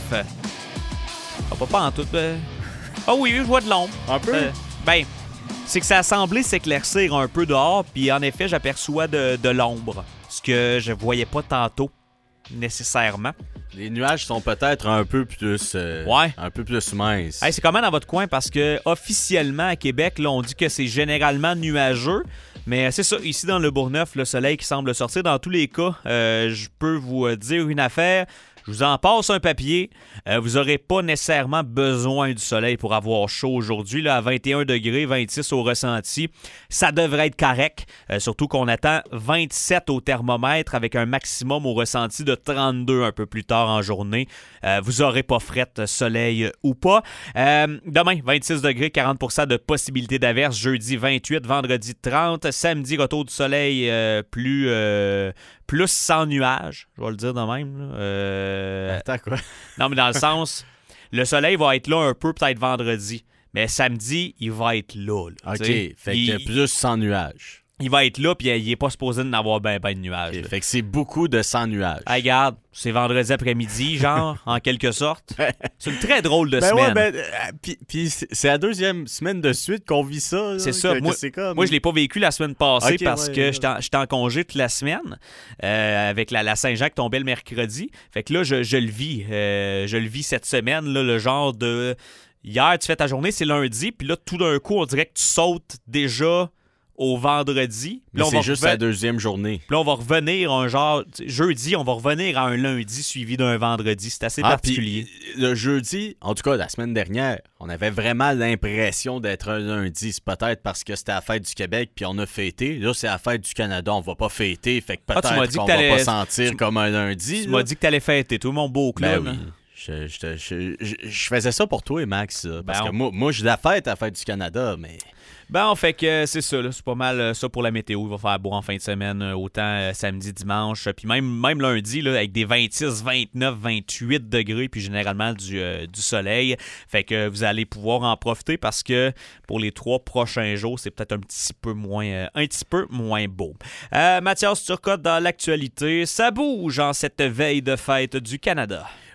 Ah, pas, pas en tout. Ben... Ah oui, je vois de l'ombre. Un peu? Euh, ben, c'est que ça a semblé s'éclaircir un peu dehors, puis en effet, j'aperçois de, de l'ombre. Ce que je voyais pas tantôt, nécessairement. Les nuages sont peut-être un peu plus euh, Ouais. un peu plus minces. Hey, c'est comment dans votre coin? Parce que officiellement, à Québec, là, on dit que c'est généralement nuageux. Mais c'est ça, ici dans le Bourgneuf, le soleil qui semble sortir. Dans tous les cas, euh, je peux vous euh, dire une affaire. Je vous en passe un papier. Euh, vous n'aurez pas nécessairement besoin du soleil pour avoir chaud aujourd'hui. Là, à vingt et un degrés, vingt-six au ressenti. Ça devrait être correct. Euh, surtout qu'on attend vingt-sept au thermomètre avec un maximum au ressenti de trente-deux un peu plus tard en journée. Euh, vous n'aurez pas fret, soleil ou pas. Euh, demain, vingt-six degrés, quarante pour cent de possibilité d'averse. Jeudi, vingt-huit, vendredi, trente. Samedi, retour du soleil euh, plus... Euh, plus sans nuages, je vais le dire de même. Là. Euh... Attends, quoi? Non, mais dans le sens, le soleil va être là un peu peut-être vendredi, mais samedi, il va être là. là, OK, t'sais. fait il, que plus sans nuages. il va être là, puis il n'est pas supposé d'en avoir ben, ben de nuages. OK, là. fait que c'est beaucoup de sans nuages. Hey, regarde, c'est vendredi après-midi, genre, en quelque sorte. C'est une très drôle de Ben semaine. ouais, ben, euh, puis, puis c'est c'est la deuxième semaine de suite qu'on vit ça. là, C'est ça. que- Moi, que c'est comme... moi, je l'ai pas vécu la semaine passée Ok, parce ouais, que ouais. j'étais en, j'étais en congé toute la semaine euh, avec la, la Saint-Jean qui tombait le mercredi. Fait que là, je, je le vis. euh, je le vis cette semaine, là, le genre de... Hier, tu fais ta journée, c'est lundi, puis là, tout d'un coup, on dirait que tu sautes déjà au vendredi. Puis Mais là, on c'est va juste reven- la deuxième journée. Puis là, on va revenir un genre... tu sais, jeudi, on va revenir à un lundi suivi d'un vendredi. C'est assez Ah, particulier. puis le jeudi, en tout cas la semaine dernière, on avait vraiment l'impression d'être un lundi. C'est peut-être parce que c'était la fête du Québec puis on a fêté. Là, c'est la fête du Canada, on va pas fêter. Fait que Ah, tu m'as peut-être dit qu'on que va t'allais- pas sentir tu- comme un lundi. Tu là. m'as dit que t'allais fêter, tout mon beau Ben club. oui. Je, je, je, je, je faisais ça pour toi et Max. là, parce Ben, que on- moi, moi, je la fête à la fête du Canada, mais... Ben, fait que euh, c'est ça, là, c'est pas mal euh, ça pour la météo. Il va faire beau en fin de semaine, euh, autant euh, samedi, dimanche, euh, puis même, même lundi, là, avec des vingt-six, vingt-neuf, vingt-huit degrés, puis généralement du, euh, du soleil. Fait que euh, vous allez pouvoir en profiter parce que pour les trois prochains jours, c'est peut-être un petit peu moins, euh, un petit peu moins beau. Euh, Mathias Turcotte dans l'actualité, ça bouge en cette veille de fête du Canada.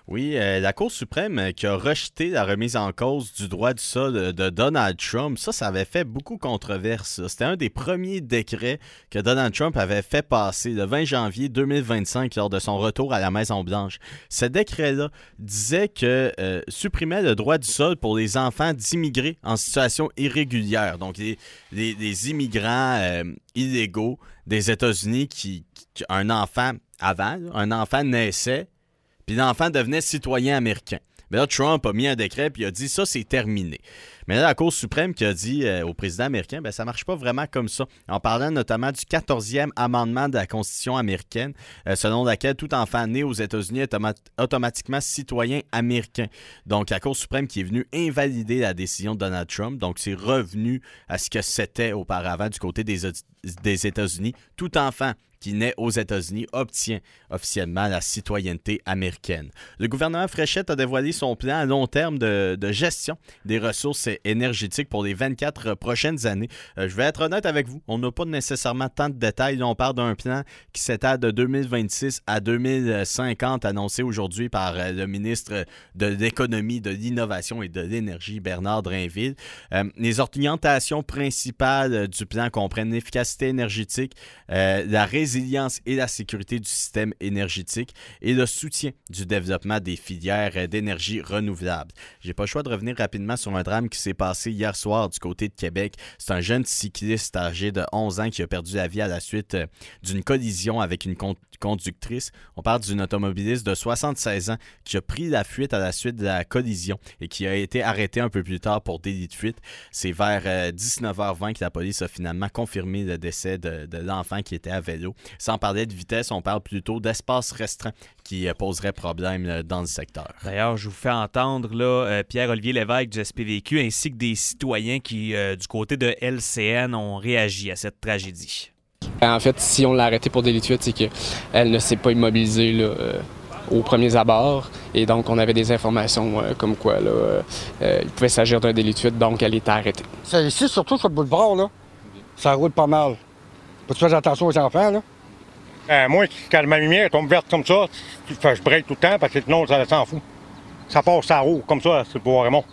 Oui, euh, la Cour suprême euh, qui a rejeté la remise en cause du droit du sol de, de Donald Trump, ça, ça avait fait beaucoup controverse. Ça. C'était un des premiers décrets que Donald Trump avait fait passer le vingt janvier deux mille vingt-cinq lors de son retour à la Maison-Blanche. Ce décret-là disait que euh, supprimait le droit du sol pour les enfants d'immigrés en situation irrégulière. Donc, les, les, les immigrants euh, illégaux des États-Unis qui, qui un enfant avant, là, un enfant naissait, puis l'enfant devenait citoyen américain. Mais là, Trump a mis un décret puis il a dit ça, c'est terminé. Mais là, la Cour suprême qui a dit euh, au président américain, ben ça marche pas vraiment comme ça. En parlant notamment du quatorzième amendement de la Constitution américaine, euh, selon laquelle tout enfant né aux États-Unis est automat- automatiquement citoyen américain. Donc, la Cour suprême qui est venue invalider la décision de Donald Trump. Donc, c'est revenu à ce que c'était auparavant du côté des, des États-Unis. Tout enfant qui naît aux États-Unis obtient officiellement la citoyenneté américaine. Le gouvernement Fréchette a dévoilé son plan à long terme de, de gestion des ressources énergétiques pour les vingt-quatre prochaines années. Euh, je vais être honnête avec vous, on n'a pas nécessairement tant de détails. Là, on parle d'un plan qui s'étale de deux mille vingt-six à deux mille cinquante, annoncé aujourd'hui par euh, le ministre de l'Économie, de l'Innovation et de l'Énergie, Bernard Drinville. Euh, les orientations principales du plan comprennent l'efficacité énergétique, euh, la résilience résilience et la sécurité du système énergétique et le soutien du développement des filières d'énergie renouvelable. J'ai pas le choix de revenir rapidement sur un drame qui s'est passé hier soir du côté de Québec. C'est un jeune cycliste âgé de onze ans qui a perdu la vie à la suite d'une collision avec une con- conductrice. On parle d'une automobiliste de soixante-seize ans qui a pris la fuite à la suite de la collision et qui a été arrêté un peu plus tard pour délit de fuite. C'est vers euh, dix-neuf heures vingt que la police a finalement confirmé le décès de, de l'enfant qui était à vélo. Sans parler de vitesse, on parle plutôt d'espace restreint qui poserait problème dans le secteur. D'ailleurs, je vous fais entendre là, euh, Pierre-Olivier Lévesque du S P V Q ainsi que des citoyens qui, euh, du côté de L C N, ont réagi à cette tragédie. En fait, si on l'a arrêtée pour délit de fuite, c'est qu'elle ne s'est pas immobilisée là, euh, aux premiers abords. Et donc, on avait des informations euh, comme quoi là, euh, euh, il pouvait s'agir d'un délit de fuite, donc elle était arrêtée. C'est ici, surtout sur le boulevard, là. Ça roule pas mal. Faut que tu fasses attention aux enfants, là. Euh, moi, quand ma lumière tombe verte comme ça, je break tout le temps parce que sinon, ça s'en fout. Ça passe à roue, comme ça, c'est pour Raymond.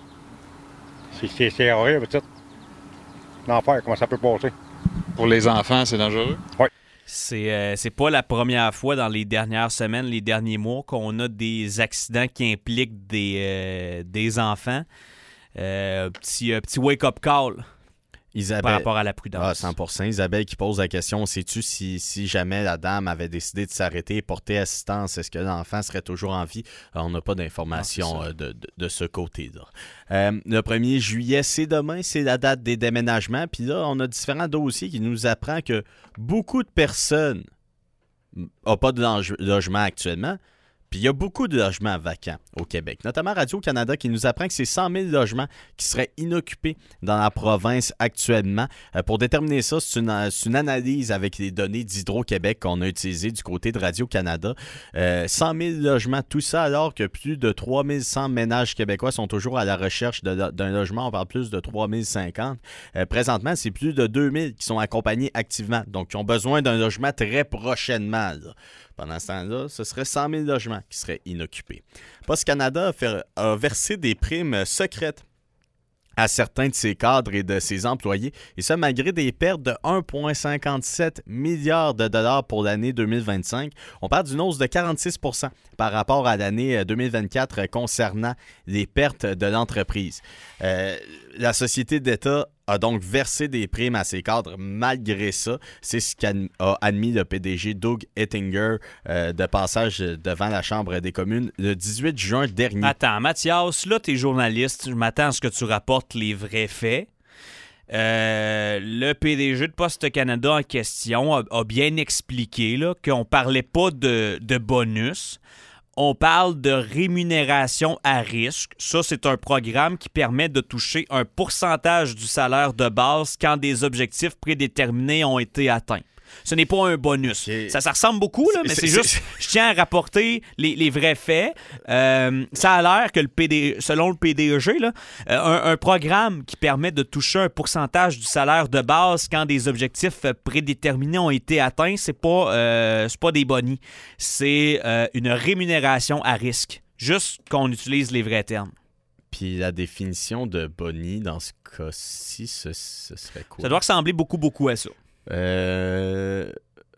C'est, c'est, c'est horrible, peut-être. L'enfer, comment ça peut passer. Pour les enfants, c'est dangereux? Oui. C'est, euh, c'est pas la première fois dans les dernières semaines, les derniers mois, qu'on a des accidents qui impliquent des, euh, des enfants. Euh, petit, euh, petit wake-up call. Isabelle, par rapport à la prudence. Ah, cent pour cent. Isabelle qui pose la question, sais-tu si, si jamais la dame avait décidé de s'arrêter et porter assistance, est-ce que l'enfant serait toujours en vie? Alors, on n'a pas d'informations ah, de, de, de ce côté-là. Euh, le premier juillet, c'est demain, c'est la date des déménagements. Puis là, on a différents dossiers qui nous apprennent que beaucoup de personnes n'ont pas de logement actuellement. Puis il y a beaucoup de logements vacants au Québec, notamment Radio-Canada qui nous apprend que c'est cent mille logements qui seraient inoccupés dans la province actuellement. Euh, pour déterminer ça, c'est une, c'est une analyse avec les données d'Hydro-Québec qu'on a utilisées du côté de Radio-Canada. Euh, cent mille logements, tout ça alors que plus de trois mille cent ménages québécois sont toujours à la recherche de, d'un logement. On parle plus de trois mille cinquante. Euh, présentement, c'est plus de deux mille qui sont accompagnés activement, donc qui ont besoin d'un logement très prochainement, là. Pendant ce temps-là, ce serait cent mille logements qui seraient inoccupés. Post Canada a, fait, a versé des primes secrètes à certains de ses cadres et de ses employés, et ça malgré des pertes de un virgule cinquante-sept milliard de dollars pour l'année deux mille vingt-cinq. On parle d'une hausse de quarante-six pour cent par rapport à l'année deux mille vingt-quatre concernant les pertes de l'entreprise. Euh, la société d'État a donc versé des primes à ses cadres malgré ça. C'est ce qu'a admis le P D G Doug Ettinger euh, de passage devant la Chambre des communes le dix-huit juin dernier. Attends, Mathias, là, t'es journaliste. Je m'attends à ce que tu rapportes les vrais faits. Euh, le P D G de Poste Canada en question a, a bien expliqué là, qu'on parlait pas de, de bonus. On parle de rémunération à risque. Ça, c'est un programme qui permet de toucher un pourcentage du salaire de base quand des objectifs prédéterminés ont été atteints. Ce n'est pas un bonus. Okay. Ça, ça ressemble beaucoup, là, mais c'est, c'est juste, c'est... je tiens à rapporter les, les vrais faits. Euh, ça a l'air que, le P D, selon le P D G, là, un, un programme qui permet de toucher un pourcentage du salaire de base quand des objectifs prédéterminés ont été atteints, c'est pas, euh, c'est pas des bonis. C'est euh, une rémunération à risque. Juste qu'on utilise les vrais termes. Puis la définition de boni dans ce cas-ci, ce, ce serait quoi? Ça doit ressembler beaucoup, beaucoup à ça. Euh...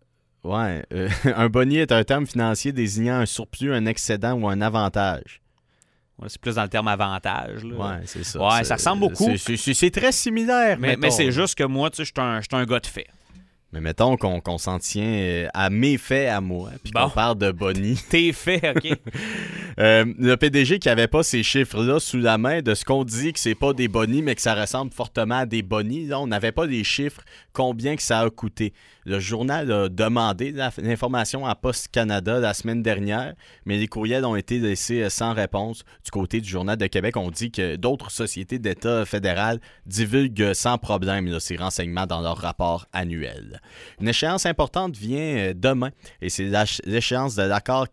Ouais. Euh, un boni est un terme financier désignant un surplus, un excédent ou un avantage. Ouais, c'est plus dans le terme avantage. Là. Ouais, c'est ça. Ouais, c'est, ça ressemble beaucoup. C'est, c'est, c'est très similaire, mais, mais c'est juste que moi, tu sais, je suis un, je suis un gars de fait. Mais mettons qu'on, qu'on s'en tient à mes faits à moi, puis bon. Qu'on parle de boni. Tes faits, OK. euh, le P D G qui avait pas ces chiffres-là sous la main, de ce qu'on dit que c'est pas des bonis, mais que ça ressemble fortement à des bonis, là, on n'avait pas les chiffres, combien que ça a coûté. Le journal a demandé l'information à Poste Canada la semaine dernière, mais les courriels ont été laissés sans réponse. Du côté du Journal de Québec, on dit que d'autres sociétés d'État fédéral divulguent sans problème là, ces renseignements dans leur rapport annuel. Une échéance importante vient demain, et c'est l'échéance de l'accord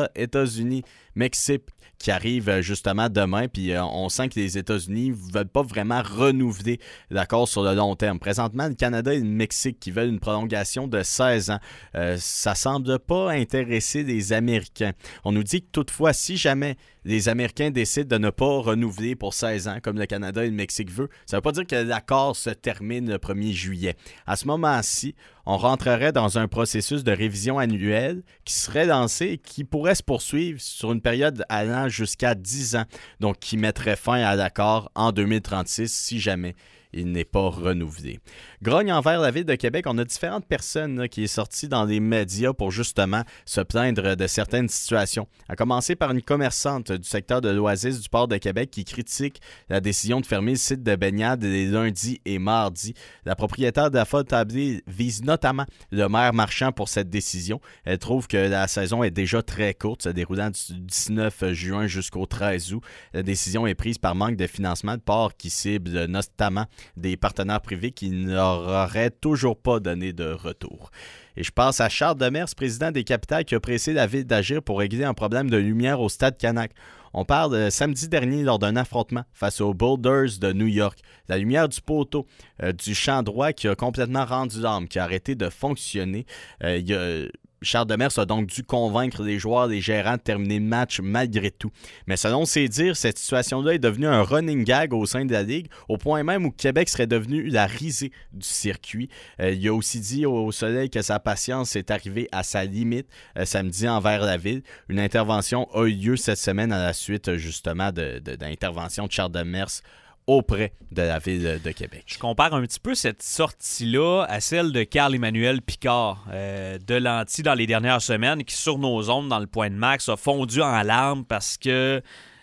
Canada-États-Unis-Mexique qui arrive justement demain, puis euh, on sent que les États-Unis ne veulent pas vraiment renouveler l'accord sur le long terme. Présentement, le Canada et le Mexique qui veulent une prolongation de seize ans. Euh, ça semble pas intéresser les Américains. On nous dit que toutefois, si jamais les Américains décident de ne pas renouveler pour seize ans, comme le Canada et le Mexique veulent, ça ne veut pas dire que l'accord se termine le premier juillet. À ce moment-ci, on rentrerait dans un processus de révision annuelle qui serait lancé et qui pourrait se poursuivre sur une période allant jusqu'à dix ans, donc qui mettrait fin à l'accord en deux mille trente-six si jamais il n'est pas renouvelé. Grogne envers la Ville de Québec, on a différentes personnes là, qui sont sorties dans les médias pour justement se plaindre de certaines situations. À commencer par une commerçante du secteur de l'Oasis du port de Québec qui critique la décision de fermer le site de baignade les lundis et mardis. La propriétaire de la Folle Tablée vise notamment le maire Marchand pour cette décision. Elle trouve que la saison est déjà très courte, se déroulant du dix-neuf juin jusqu'au treize août. La décision est prise par manque de financement de port qui cible notamment des partenaires privés qui leur auraient toujours pas donné de retour. Et je passe à Charles Demers, président des Capitales, qui a pressé la Ville d'agir pour régler un problème de lumière au Stade Canac. On parle de samedi dernier lors d'un affrontement face aux Boulders de New York. La lumière du poteau euh, du champ droit qui a complètement rendu l'âme, qui a arrêté de fonctionner. Euh, il y a... Charles Demers a donc dû convaincre les joueurs, les gérants de terminer le match malgré tout. Mais selon ses dires, cette situation-là est devenue un running gag au sein de la Ligue, au point même où Québec serait devenu la risée du circuit. Euh, il a aussi dit au Soleil que sa patience est arrivée à sa limite euh, samedi envers la Ville. Une intervention a eu lieu cette semaine à la suite justement de, de, de l'intervention de Charles Demers auprès de la Ville de Québec. Je compare un petit peu cette sortie-là à celle de Carl-Emmanuel Picard euh, de Lanty dans les dernières semaines, qui sur nos ondes dans le point de max a fondu en larmes parce que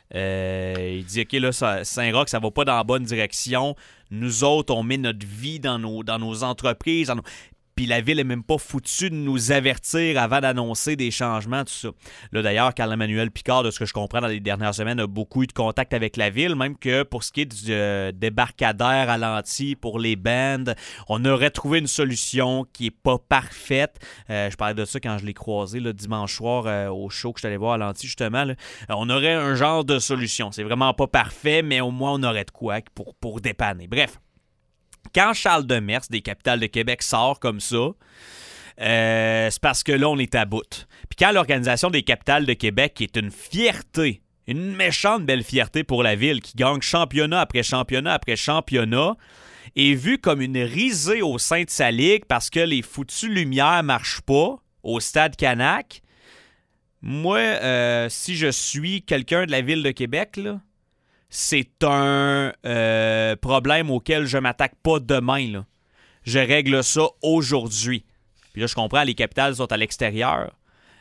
euh, il dit ok là ça, Saint-Roch ça va pas dans la bonne direction. Nous autres on met notre vie dans nos dans nos entreprises, dans nos... Puis la Ville n'est même pas foutue de nous avertir avant d'annoncer des changements, tout ça. Là, d'ailleurs, Carl-Emmanuel Picard, de ce que je comprends dans les dernières semaines, a beaucoup eu de contact avec la Ville, même que pour ce qui est du euh, débarcadère à Lanty pour les bands, on aurait trouvé une solution qui n'est pas parfaite. Euh, je parlais de ça quand je l'ai croisé le dimanche soir euh, au show que je suis allé voir à Lanty, justement. Là. Euh, on aurait un genre de solution. C'est vraiment pas parfait, mais au moins on aurait de quoi pour, pour dépanner. Bref. Quand Charles Demers, des Capitales de Québec, sort comme ça, euh, c'est parce que là, on est à bout. Puis quand l'Organisation des Capitales de Québec, qui est une fierté, une méchante belle fierté pour la Ville, qui gagne championnat après championnat après championnat, est vue comme une risée au sein de sa ligue parce que les foutues lumières ne marchent pas au Stade Canac, moi, euh, si je suis quelqu'un de la Ville de Québec, là, c'est un euh, problème auquel je m'attaque pas demain. Là. Je règle ça aujourd'hui. Puis là, je comprends, les Capitales sont à l'extérieur.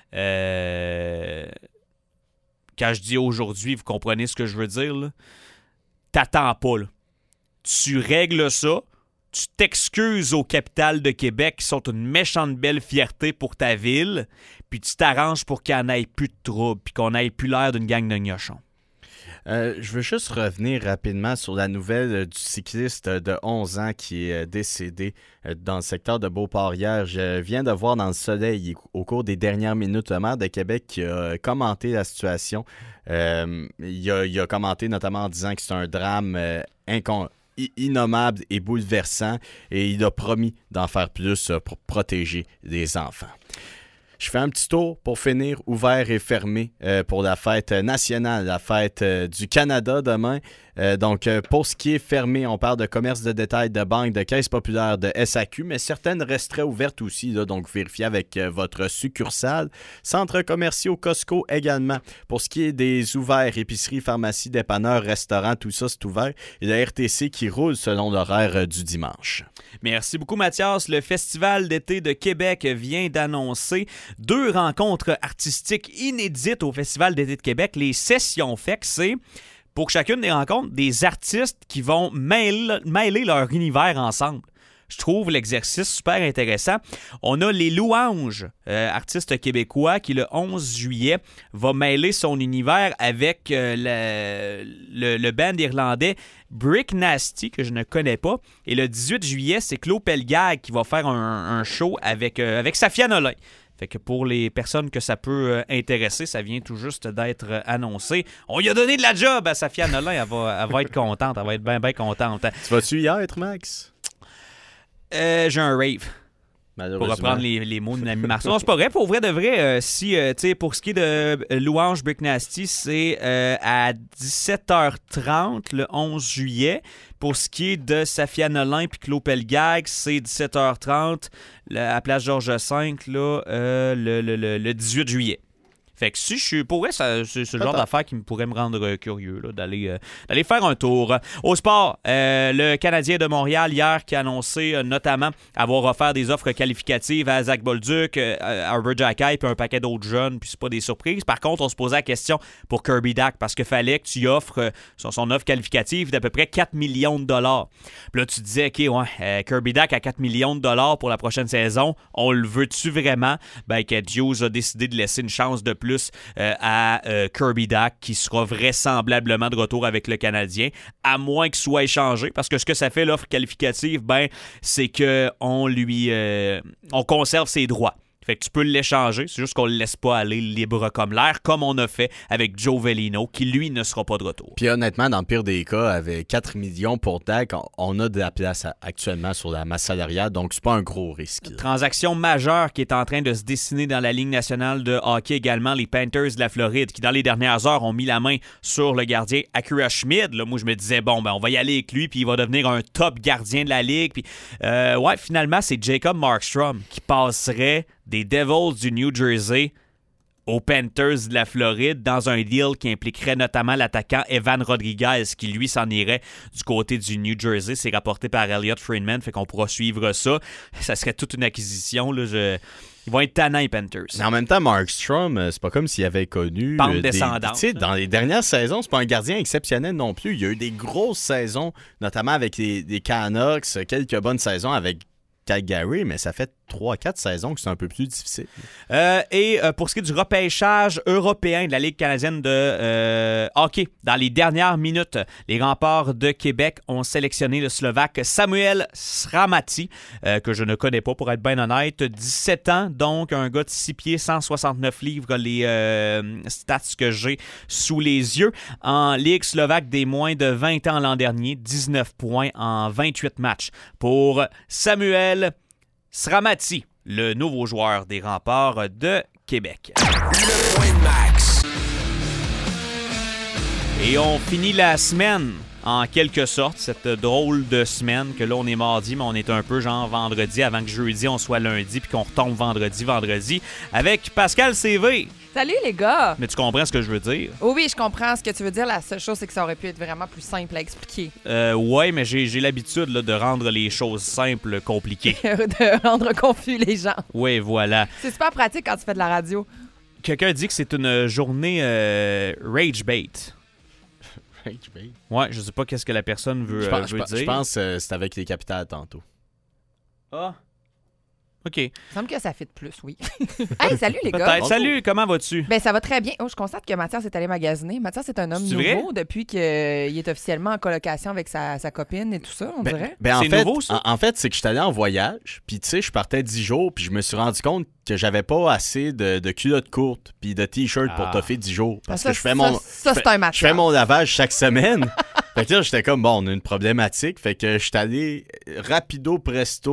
Euh... Quand je dis aujourd'hui, vous comprenez ce que je veux dire. Là? T'attends pas. Là. Tu règles ça. Tu t'excuses aux Capitales de Québec qui sont une méchante belle fierté pour ta ville. Puis tu t'arranges pour qu'il n'y en ait plus de troubles. Puis qu'on n'ait plus l'air d'une gang de gnochons. Euh, je veux juste revenir rapidement sur la nouvelle du cycliste de onze ans qui est décédé dans le secteur de Beauport hier. Je viens de voir dans le Soleil, au cours des dernières minutes, le maire de Québec qui a commenté la situation. Euh, il, a, il a commenté notamment en disant que c'est un drame euh, incon- innommable et bouleversant et il a promis d'en faire plus pour protéger les enfants. Je fais un petit tour pour finir ouvert et fermé euh, pour la fête nationale, la fête euh, du Canada demain. Euh, donc, euh, pour ce qui est fermé, on parle de commerce de détail, de banque, de caisse populaire, de S A Q, mais certaines resteraient ouvertes aussi, là, donc vérifiez avec euh, votre succursale. Centres commerciaux, Costco également. Pour ce qui est des ouverts, épiceries, pharmacies, dépanneurs, restaurants, tout ça, c'est ouvert. Et la R T C qui roule selon l'horaire euh, du dimanche. Merci beaucoup, Mathias. Le Festival d'été de Québec vient d'annoncer deux rencontres artistiques inédites au Festival d'été de Québec. Les sessions F E C, c'est pour chacune des rencontres des artistes qui vont mêler, mêler leur univers ensemble. Je trouve l'exercice super intéressant. On a Les Louanges, euh, artiste québécois, qui le onze juillet va mêler son univers avec euh, le, le, le band irlandais Brick Nasty, que je ne connais pas. Et le dix-huit juillet, c'est Claude Pelgag qui va faire un, un show avec, euh, avec Safia Nolin. Fait que pour les personnes que ça peut euh, intéresser, ça vient tout juste d'être euh, annoncé. On lui a donné de la job à Safia Nolin. Elle va, elle va être contente. Elle va être bien, bien contente. Tu vas-tu y être, Max? Euh, j'ai un rave. Pour reprendre les, les mots de Nami Marceau. Non, c'est pas vrai. Pour vrai de vrai, euh, si, euh, tu sais, pour ce qui est de euh, Louange Brick Nasty, c'est euh, à dix-sept heures trente le onze juillet. Pour ce qui est de Safia Nolin puis Claude Pelgag, c'est dix-sept heures trente là, à Place Georges cinq là, euh, le, le, le, le dix-huit juillet. Fait que si je suis. Pour vrai, ça, c'est, c'est le genre d'affaire qui me pourrait me rendre euh, curieux là, d'aller, euh, d'aller faire un tour. Au sport, euh, le Canadien de Montréal hier qui a annoncé euh, notamment avoir offert des offres qualificatives à Zach Bolduc, euh, à Arber Xhekaj puis un paquet d'autres jeunes, puis c'est pas des surprises. Par contre, on se posait la question pour Kirby Dach parce qu'il fallait que tu offres euh, son, son offre qualificative d'à peu près quatre millions de dollars. Puis là, tu disais, OK, ouais, euh, Kirby Dach à quatre millions de dollars pour la prochaine saison, on le veut-tu vraiment? Ben, que Hughes a décidé de laisser une chance de plus euh, à euh, Kirby Dach qui sera vraisemblablement de retour avec le Canadien, à moins qu'il soit échangé, parce que ce que ça fait l'offre qualificative, ben, c'est qu'on lui euh, on conserve ses droits. Fait que tu peux l'échanger, c'est juste qu'on le laisse pas aller libre comme l'air, comme on a fait avec Joe Velino, qui lui ne sera pas de retour. Puis honnêtement, dans le pire des cas, avec quatre millions pour Dach, on a de la place actuellement sur la masse salariale, donc c'est pas un gros risque. Transaction majeure qui est en train de se dessiner dans la Ligue nationale de hockey également, les Panthers de la Floride, qui dans les dernières heures ont mis la main sur le gardien Akira Schmid. Là, moi, je me disais, bon, ben on va y aller avec lui, puis il va devenir un top gardien de la Ligue. Puis, euh, ouais, finalement, c'est Jacob Markstrom qui passerait des Devils du New Jersey aux Panthers de la Floride dans un deal qui impliquerait notamment l'attaquant Evan Rodriguez qui, lui, s'en irait du côté du New Jersey. C'est rapporté par Elliot Friedman, fait qu'on pourra suivre ça. Ça serait toute une acquisition. Là, je... Ils vont être tannants, les Panthers. Mais en même temps, Markstrom, c'est pas comme s'il avait connu... Pente euh, descendante. Tu sais, dans les dernières saisons, c'est pas un gardien exceptionnel non plus. Il y a eu des grosses saisons, notamment avec les, les Canucks, quelques bonnes saisons avec Calgary, mais ça fait trois quatre saisons que c'est un peu plus difficile. Euh, et euh, pour ce qui est du repêchage européen de la Ligue canadienne de euh, hockey, dans les dernières minutes, les Remparts de Québec ont sélectionné le Slovaque Samuel Sramati, euh, que je ne connais pas pour être bien honnête. dix-sept ans, donc un gars de six pieds, cent soixante-neuf livres, les euh, stats que j'ai sous les yeux. En Ligue slovaque des moins de vingt ans l'an dernier, dix-neuf points en vingt-huit matchs. Pour Samuel Sramati, le nouveau joueur des Remparts de Québec. Le point max. Et on finit la semaine, en quelque sorte, cette drôle de semaine que là, on est mardi, mais on est un peu genre vendredi, avant que jeudi, on soit lundi, puis qu'on retombe vendredi, vendredi, avec Pascal C V. Salut les gars! Mais tu comprends ce que je veux dire? Oui, oui, je comprends ce que tu veux dire. La seule chose, c'est que ça aurait pu être vraiment plus simple à expliquer. Euh, ouais, mais j'ai, j'ai l'habitude là, de rendre les choses simples compliquées. De rendre confus les gens. Oui, voilà. C'est super pratique quand tu fais de la radio. Quelqu'un dit que c'est une journée euh, rage bait. Rage bait? Ouais, je sais pas qu'est-ce que la personne veut, je pense, euh, veut je, dire. Je pense que euh, c'est avec les capitales tantôt. Ah. OK. Il me semble que ça fit plus, oui. Hey, salut les gars! Peut-être. Salut, comment vas-tu? Ben ça va très bien. Oh, je constate que Mathias est allé magasiner. Mathias est un homme c'est nouveau vrai? depuis qu'il est officiellement en colocation avec sa, sa copine et tout ça, on ben, dirait. Ben, en c'est fait, nouveau, ça? En, en fait, c'est que je suis allé en voyage, puis tu sais, je partais dix jours, puis je me suis rendu compte que j'avais pas assez de, de culottes courtes puis de t-shirts ah. pour toffer dix jours. Parce ça, que je fais ça, mon... Ça, c'est un match. Je fais mon lavage chaque semaine. Fait que là, j'étais comme, bon, on a une problématique. Fait que je suis allé rapido presto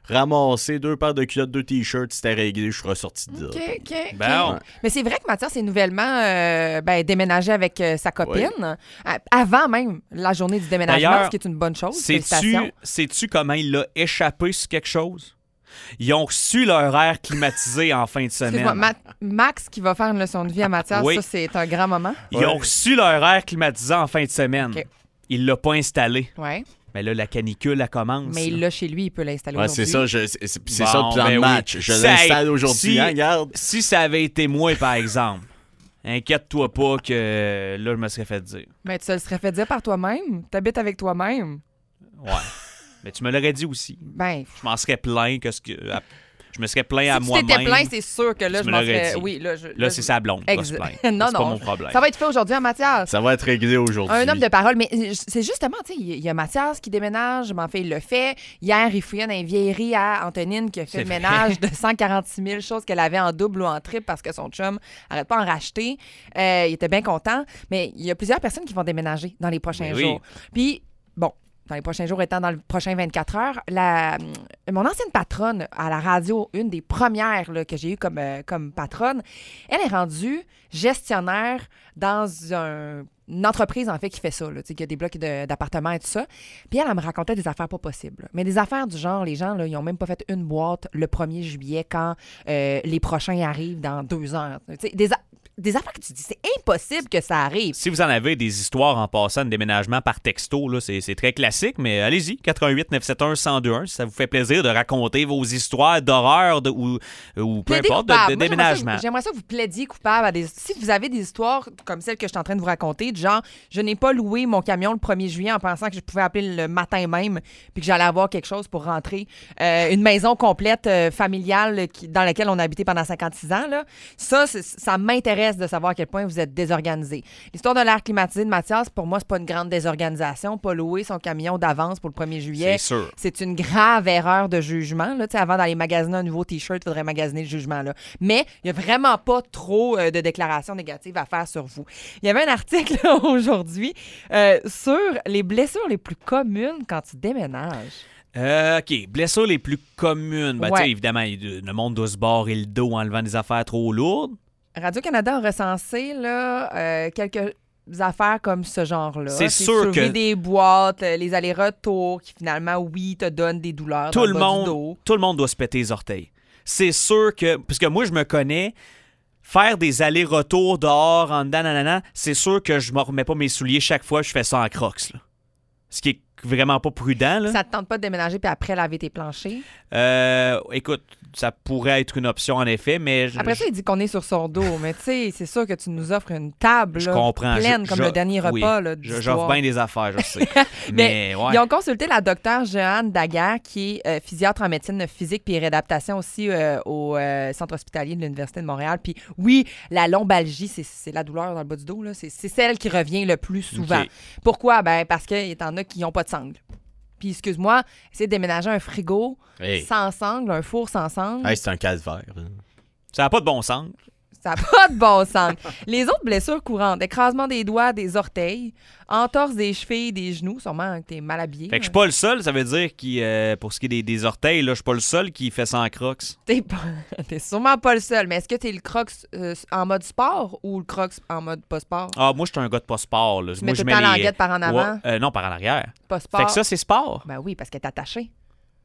ramasser deux paires de culottes, deux t-shirts, c'était réglé, je suis ressorti de là. OK, OK. Ben, OK. Mais c'est vrai que Mathias est nouvellement euh, ben, déménagé avec euh, sa copine, oui. avant même la journée du déménagement, D'ailleurs, ce qui est une bonne chose. Sais-tu, Félicitations. sais-tu comment il a échappé sur quelque chose? Ils ont reçu leur air climatisé en fin de semaine. Excuse-moi, Ma- Max qui va faire une leçon de vie à Mathias, Oui. ça, c'est un grand moment. Ils Ouais. ont reçu leur air climatisé en fin de semaine. OK. Il l'a pas installé. Ouais. Mais là, la canicule, elle commence. Mais il l'a chez lui, il peut l'installer Ouais, aujourd'hui. c'est ça, je- c'est, c'est Bon, ça le plan ben de oui. match. Je Ça, l'installe aujourd'hui, si- hein, regarde. Si ça avait été moi, par exemple, inquiète-toi pas que là, je me serais fait dire. Mais tu te le serais fait dire par toi-même. T'habites avec toi-même. Ouais. Mais tu me l'aurais dit aussi. Ben, Je m'en serais plaint que ce que. à- Je me serais plaint à si tu moi-même. t'étais plaint, c'est sûr que là, Tu je me m'en l'aurais serais... dit. Oui, là, je, Là, c'est je- sa blonde qui va se Exa- plaindre. non, C'est non. pas mon problème. Ça va être fait aujourd'hui, hein, Mathias? Ça va être réglé aujourd'hui. Un homme de parole, mais c'est justement, tu sais, il y a Mathias qui déménage, mais en fait, il le fait. Hier, il fouillait dans une vieillerie à Antonine qui a fait C'est le vrai. ménage de cent quarante-six mille choses qu'elle avait en double ou en triple parce que son chum n'arrête pas d'en racheter. Euh, il était bien content, mais il y a plusieurs personnes qui vont déménager dans les prochains Mais oui. jours. Puis, bon, dans les prochains jours étant dans le prochain vingt-quatre heures, la, mon ancienne patronne à la radio, une des premières là, que j'ai eues comme, euh, comme patronne, elle est rendue gestionnaire dans un- une entreprise, en fait, qui fait ça, là, tu sais, qui a des blocs de- d'appartements et tout ça. Puis elle, elle me racontait des affaires pas possibles. Mais des affaires du genre, les gens, là, ils ont même pas fait une boîte le premier juillet quand euh, les prochains arrivent dans deux heures. Tu sais, des, a- des affaires que tu dis, c'est impossible que ça arrive. Si vous en avez des histoires en passant de déménagement par texto, là, c'est, c'est très classique, mais allez-y, quatre un huit neuf sept un un zéro deux un, si ça vous fait plaisir de raconter vos histoires d'horreur de, ou, ou peu Plaidez importe, de, coupable. de Moi, j'aimerais ça déménagement. que- J'aimerais ça que vous plaidiez coupable à des. Si vous avez des histoires comme celle que je suis en train de vous raconter, du genre, je n'ai pas loué mon camion le premier juillet en pensant que je pouvais appeler le matin même puis que j'allais avoir quelque chose pour rentrer. Euh, une maison complète euh, familiale qui, dans laquelle on a habité pendant cinquante-six ans, là. Ça, c'est- ça m'intéresse de savoir à quel point vous êtes désorganisé. L'histoire de l'air climatisé de Mathias, pour moi, c'est pas une grande désorganisation. Pas louer son camion d'avance pour le premier juillet. C'est sûr. C'est une grave erreur de jugement. Là. Tu sais, avant d'aller magasiner un nouveau T-shirt, il faudrait magasiner le jugement. Là. Mais il n'y a vraiment pas trop euh, de déclarations négatives à faire sur vous. Il y avait un article là, aujourd'hui euh, sur les blessures les plus communes quand tu déménages. Euh, OK. Blessures les plus communes. Ben, Ouais. tu sais, évidemment, il- le monde doit se barrer le dos en enlevant des affaires trop lourdes. Radio-Canada a recensé là, euh, quelques affaires comme ce genre-là. C'est T'es sûr soulevé que- des boîtes, euh, les allers-retours qui finalement, oui, te donnent des douleurs Tout dans le, le bas monde, du dos. tout le monde doit se péter les orteils. C'est sûr que... Parce que moi, je me connais... Faire des allers-retours dehors, en dedans, nanana, c'est sûr que je ne me remets pas mes souliers chaque fois que je fais ça en crocs. Là. Ce qui est vraiment pas prudent. Là. Ça te tente pas de déménager puis après laver tes planchers? Euh, écoute, ça pourrait être une option en effet, mais... je- Après ça, il dit qu'on est sur son dos. Mais tu sais, c'est sûr que tu nous offres une table Je là, comprends. pleine Je- comme je- le dernier oui. repas. Là, Je- d'histoire. J'offre bien des affaires, je sais. Mais mais ouais. Ils ont consulté la docteure Jeanne Daguerre, qui est euh, physiatre en médecine physique puis réadaptation aussi euh, au euh, centre hospitalier de l'Université de Montréal. Puis oui, la lombalgie, c'est, c'est la douleur dans le bas du dos. Là. C'est, c'est celle qui revient le plus souvent. OK. Pourquoi? Ben, parce qu'il y en a qui n'ont pas de sangle. Puis, excuse-moi, essayer de déménager un frigo Hey. sans sangle, un four sans sangle, Hey, c'est un calvaire. là. Ça n'a pas de bon sens. ça n'a pas de bon sens. Les autres blessures courantes, écrasement des doigts, des orteils, entorse des chevilles, des genoux, sûrement que t'es mal habillé. Fait que je suis pas le seul, ça veut dire qu'il, euh, pour ce qui est des, des orteils, là, je suis pas le seul qui fait ça en crocs. T'es, pas- t'es sûrement pas le seul, mais est-ce que t'es le crocs euh, en mode sport ou le crocs en mode pas sport? Ah, moi, je suis un gars de pas sport. Là. Tu moi, mets je tout le temps les- l'anguette par en avant? Ouais, euh, non, par en arrière. Pas sport. Fait que ça, c'est sport. Ben oui, parce qu'elle est attachée.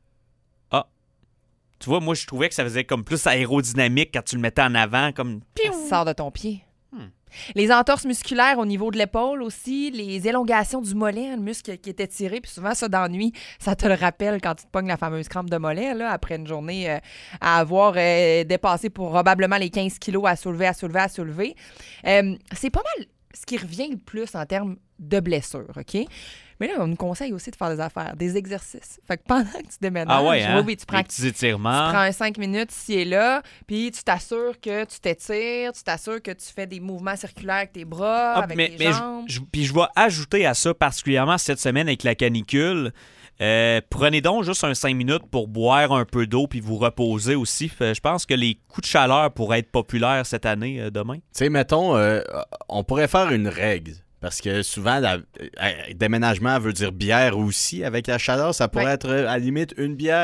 Tu vois, moi, je trouvais que ça faisait comme plus aérodynamique quand tu le mettais en avant, comme... Elle sort de ton pied. Hmm. Les entorses musculaires au niveau de l'épaule aussi, les élongations du mollet, le muscle qui était tiré, puis souvent ça d'ennui, ça te le rappelle quand tu te pognes la fameuse crampe de mollet, là, après une journée euh, à avoir euh, dépassé pour probablement les quinze kilos à soulever, à soulever, à soulever. Euh, c'est pas mal ce qui revient le plus en termes de blessures, OK? Mais là, on nous conseille aussi de faire des affaires, des exercices. Fait que pendant que tu déménages, Ah ouais, hein? oui, oui, tu prends Les petits étirements. Tu prends un cinq minutes ici et là, puis tu t'assures que tu t'étires, tu t'assures que tu fais des mouvements circulaires avec tes bras, Ah, avec mais, tes mais je- jambes. je- puis je vais ajouter à ça, particulièrement cette semaine avec la canicule, euh, prenez donc juste un cinq minutes pour boire un peu d'eau puis vous reposer aussi. Fait- Je pense que les coups de chaleur pourraient être populaires cette année, euh, demain. Tu sais, mettons, euh, on pourrait faire une règle. Parce que souvent, la- euh, déménagement veut dire bière aussi avec la chaleur. Ça pourrait Ouais. être, euh, à la limite, une bière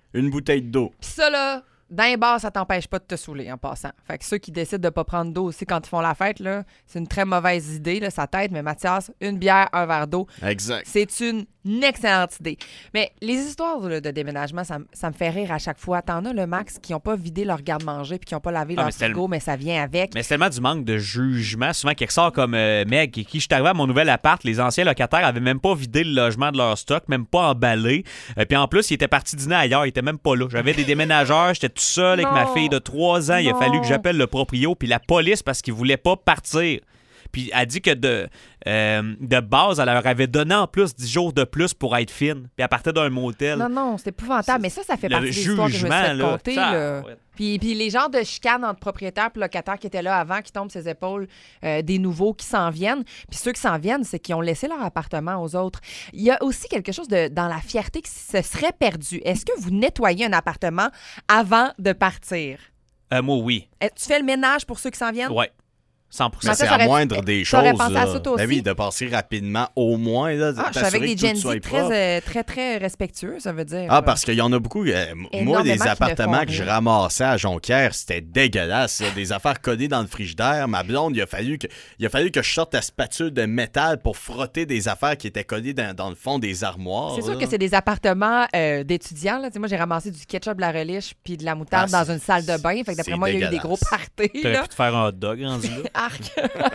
Une bouteille d'eau. Puis ça, là, dans les bars, ça t'empêche pas de te saouler en passant. Fait que ceux qui décident de pas prendre d'eau aussi quand ils font la fête, là, c'est une très mauvaise idée, là, ça t'aide. Mais Mathias, une bière, un verre d'eau. Exact. C'est une excellente idée. Mais les histoires là, de déménagement, ça, m- ça me fait rire à chaque fois. T'en as, le Max, qui n'ont pas vidé leur garde-manger puis qui n'ont pas lavé Ah, leur mais c'est frigo, mais ça vient avec. Mais c'est tellement du manque de jugement. Souvent, quelque sort comme euh, Meg, qui, qui je suis arrivé à mon nouvel appart, les anciens locataires avaient même pas vidé le logement de leur stock, même pas emballé. Euh, puis en plus, ils étaient partis dîner ailleurs, ils étaient même pas là. J'avais des déménageurs, j'étais tout seul avec Non. ma fille de trois ans. Il a Non. fallu que j'appelle le proprio puis la police parce qu'ils voulaient pas partir. Puis elle dit que de, euh, de base, elle leur avait donné en plus dix jours de plus pour être fine. Puis elle partait d'un motel. Non, non, c'est épouvantable. Mais ça, ça fait Le partie des histoires que je me suis jugement, fait là, compter. ça, là. ouais. Puis, puis les genres de chicanes entre propriétaires et locataires qui étaient là avant, qui tombent ses épaules, euh, des nouveaux qui s'en viennent. Puis ceux qui s'en viennent, c'est qu'ils ont laissé leur appartement aux autres. Il y a aussi quelque chose de, dans la fierté qui se serait perdu. Est-ce que vous nettoyez un appartement avant de partir? Euh, moi, oui. Eh, Tu fais le ménage pour ceux qui s'en viennent? Ouais. cent pour cent. Mais ça, c'est t'aurais- à moindre des choses. t'aurais pensé à là. ça, toi Ben aussi? oui, de passer rapidement au moins. Là, Ah, je suis avec t'assurer des que tout Gen Z soit très, propre. euh, très, très respectueux, ça veut dire. Ah, parce qu'il y en a beaucoup. euh, moi, Énormément des qui me appartements font que je rire. ramassais à Jonquière, c'était dégueulasse. là. Des affaires codées dans le frigidaire. Ma blonde, il a fallu que, il a fallu que je sorte la spatule de métal pour frotter des affaires qui étaient codées dans, dans le fond des armoires. C'est sûr là. que c'est des appartements euh, d'étudiants. Là. Tu sais, moi, j'ai ramassé du ketchup, de la relish puis de la moutarde Ah, dans une salle de bain. Fait que d'après c'est moi, il y a eu des gros dégueulasse. parties. T'aurais là. pu te faire un hot dog rendu là. Arc.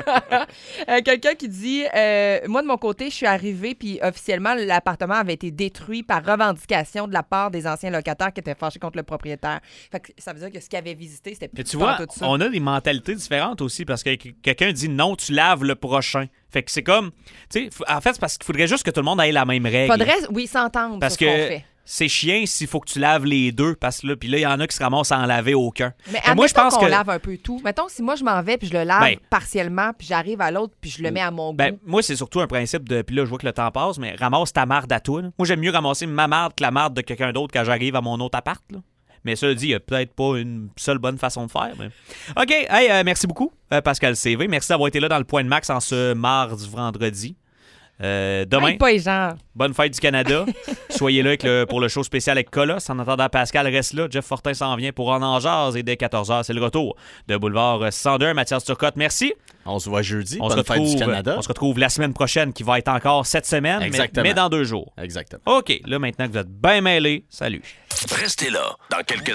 Euh, Quelqu'un qui dit euh, moi, de mon côté, je suis arrivée, puis officiellement, l'appartement avait été détruit par revendication de la part des anciens locataires qui étaient fâchés contre le propriétaire. Fait que ça veut dire que ce qu'ils avaient visité, c'était plus Mais tu vois, tout ça. on a des mentalités différentes aussi parce que quelqu'un dit non, tu laves le prochain. Fait que c'est comme, tu sais, f- en fait, c'est parce qu'il faudrait juste que tout le monde ait la même règle. Faudrait, oui, s'entendre Parce sur ce qu'on que fait. c'est chiant s'il faut que tu laves les deux, parce que là, puis là, il y en a qui se ramassent sans laver aucun. Mais Mais moi, je pense qu'on que lave un peu tout. Mettons, si moi, je m'en vais, puis je le lave Ben- partiellement, puis j'arrive à l'autre, puis je le mets à mon ben, goût. moi, c'est surtout un principe de. Puis là, je vois que le temps passe, mais ramasse ta marde à toi. là. Moi, j'aime mieux ramasser ma marde que la marde de quelqu'un d'autre quand j'arrive à mon autre appart. Là. Mais cela dit, il n'y a peut-être pas une seule bonne façon de faire. Mais... OK, hey, euh, merci beaucoup, euh, Pascal C V. Merci d'avoir été là dans le Point de Max en ce mardi, vendredi. Euh, demain, Hey, pas les gens. bonne fête du Canada. Soyez là avec le- pour le show spécial avec Colas. En attendant, Pascal reste là. Jeff Fortin s'en vient pour En en jase. Et dès quatorze heures, c'est le retour de Boulevard cent deux. Mathias Turcotte, merci. On se voit jeudi. On se, Bonne fête retrouve, du Canada. on se retrouve la semaine prochaine, qui va être encore cette semaine, mais, Exactement. mais dans deux jours. Exactement. OK, là, maintenant que vous êtes bien mêlés, salut. Restez là. Dans quelques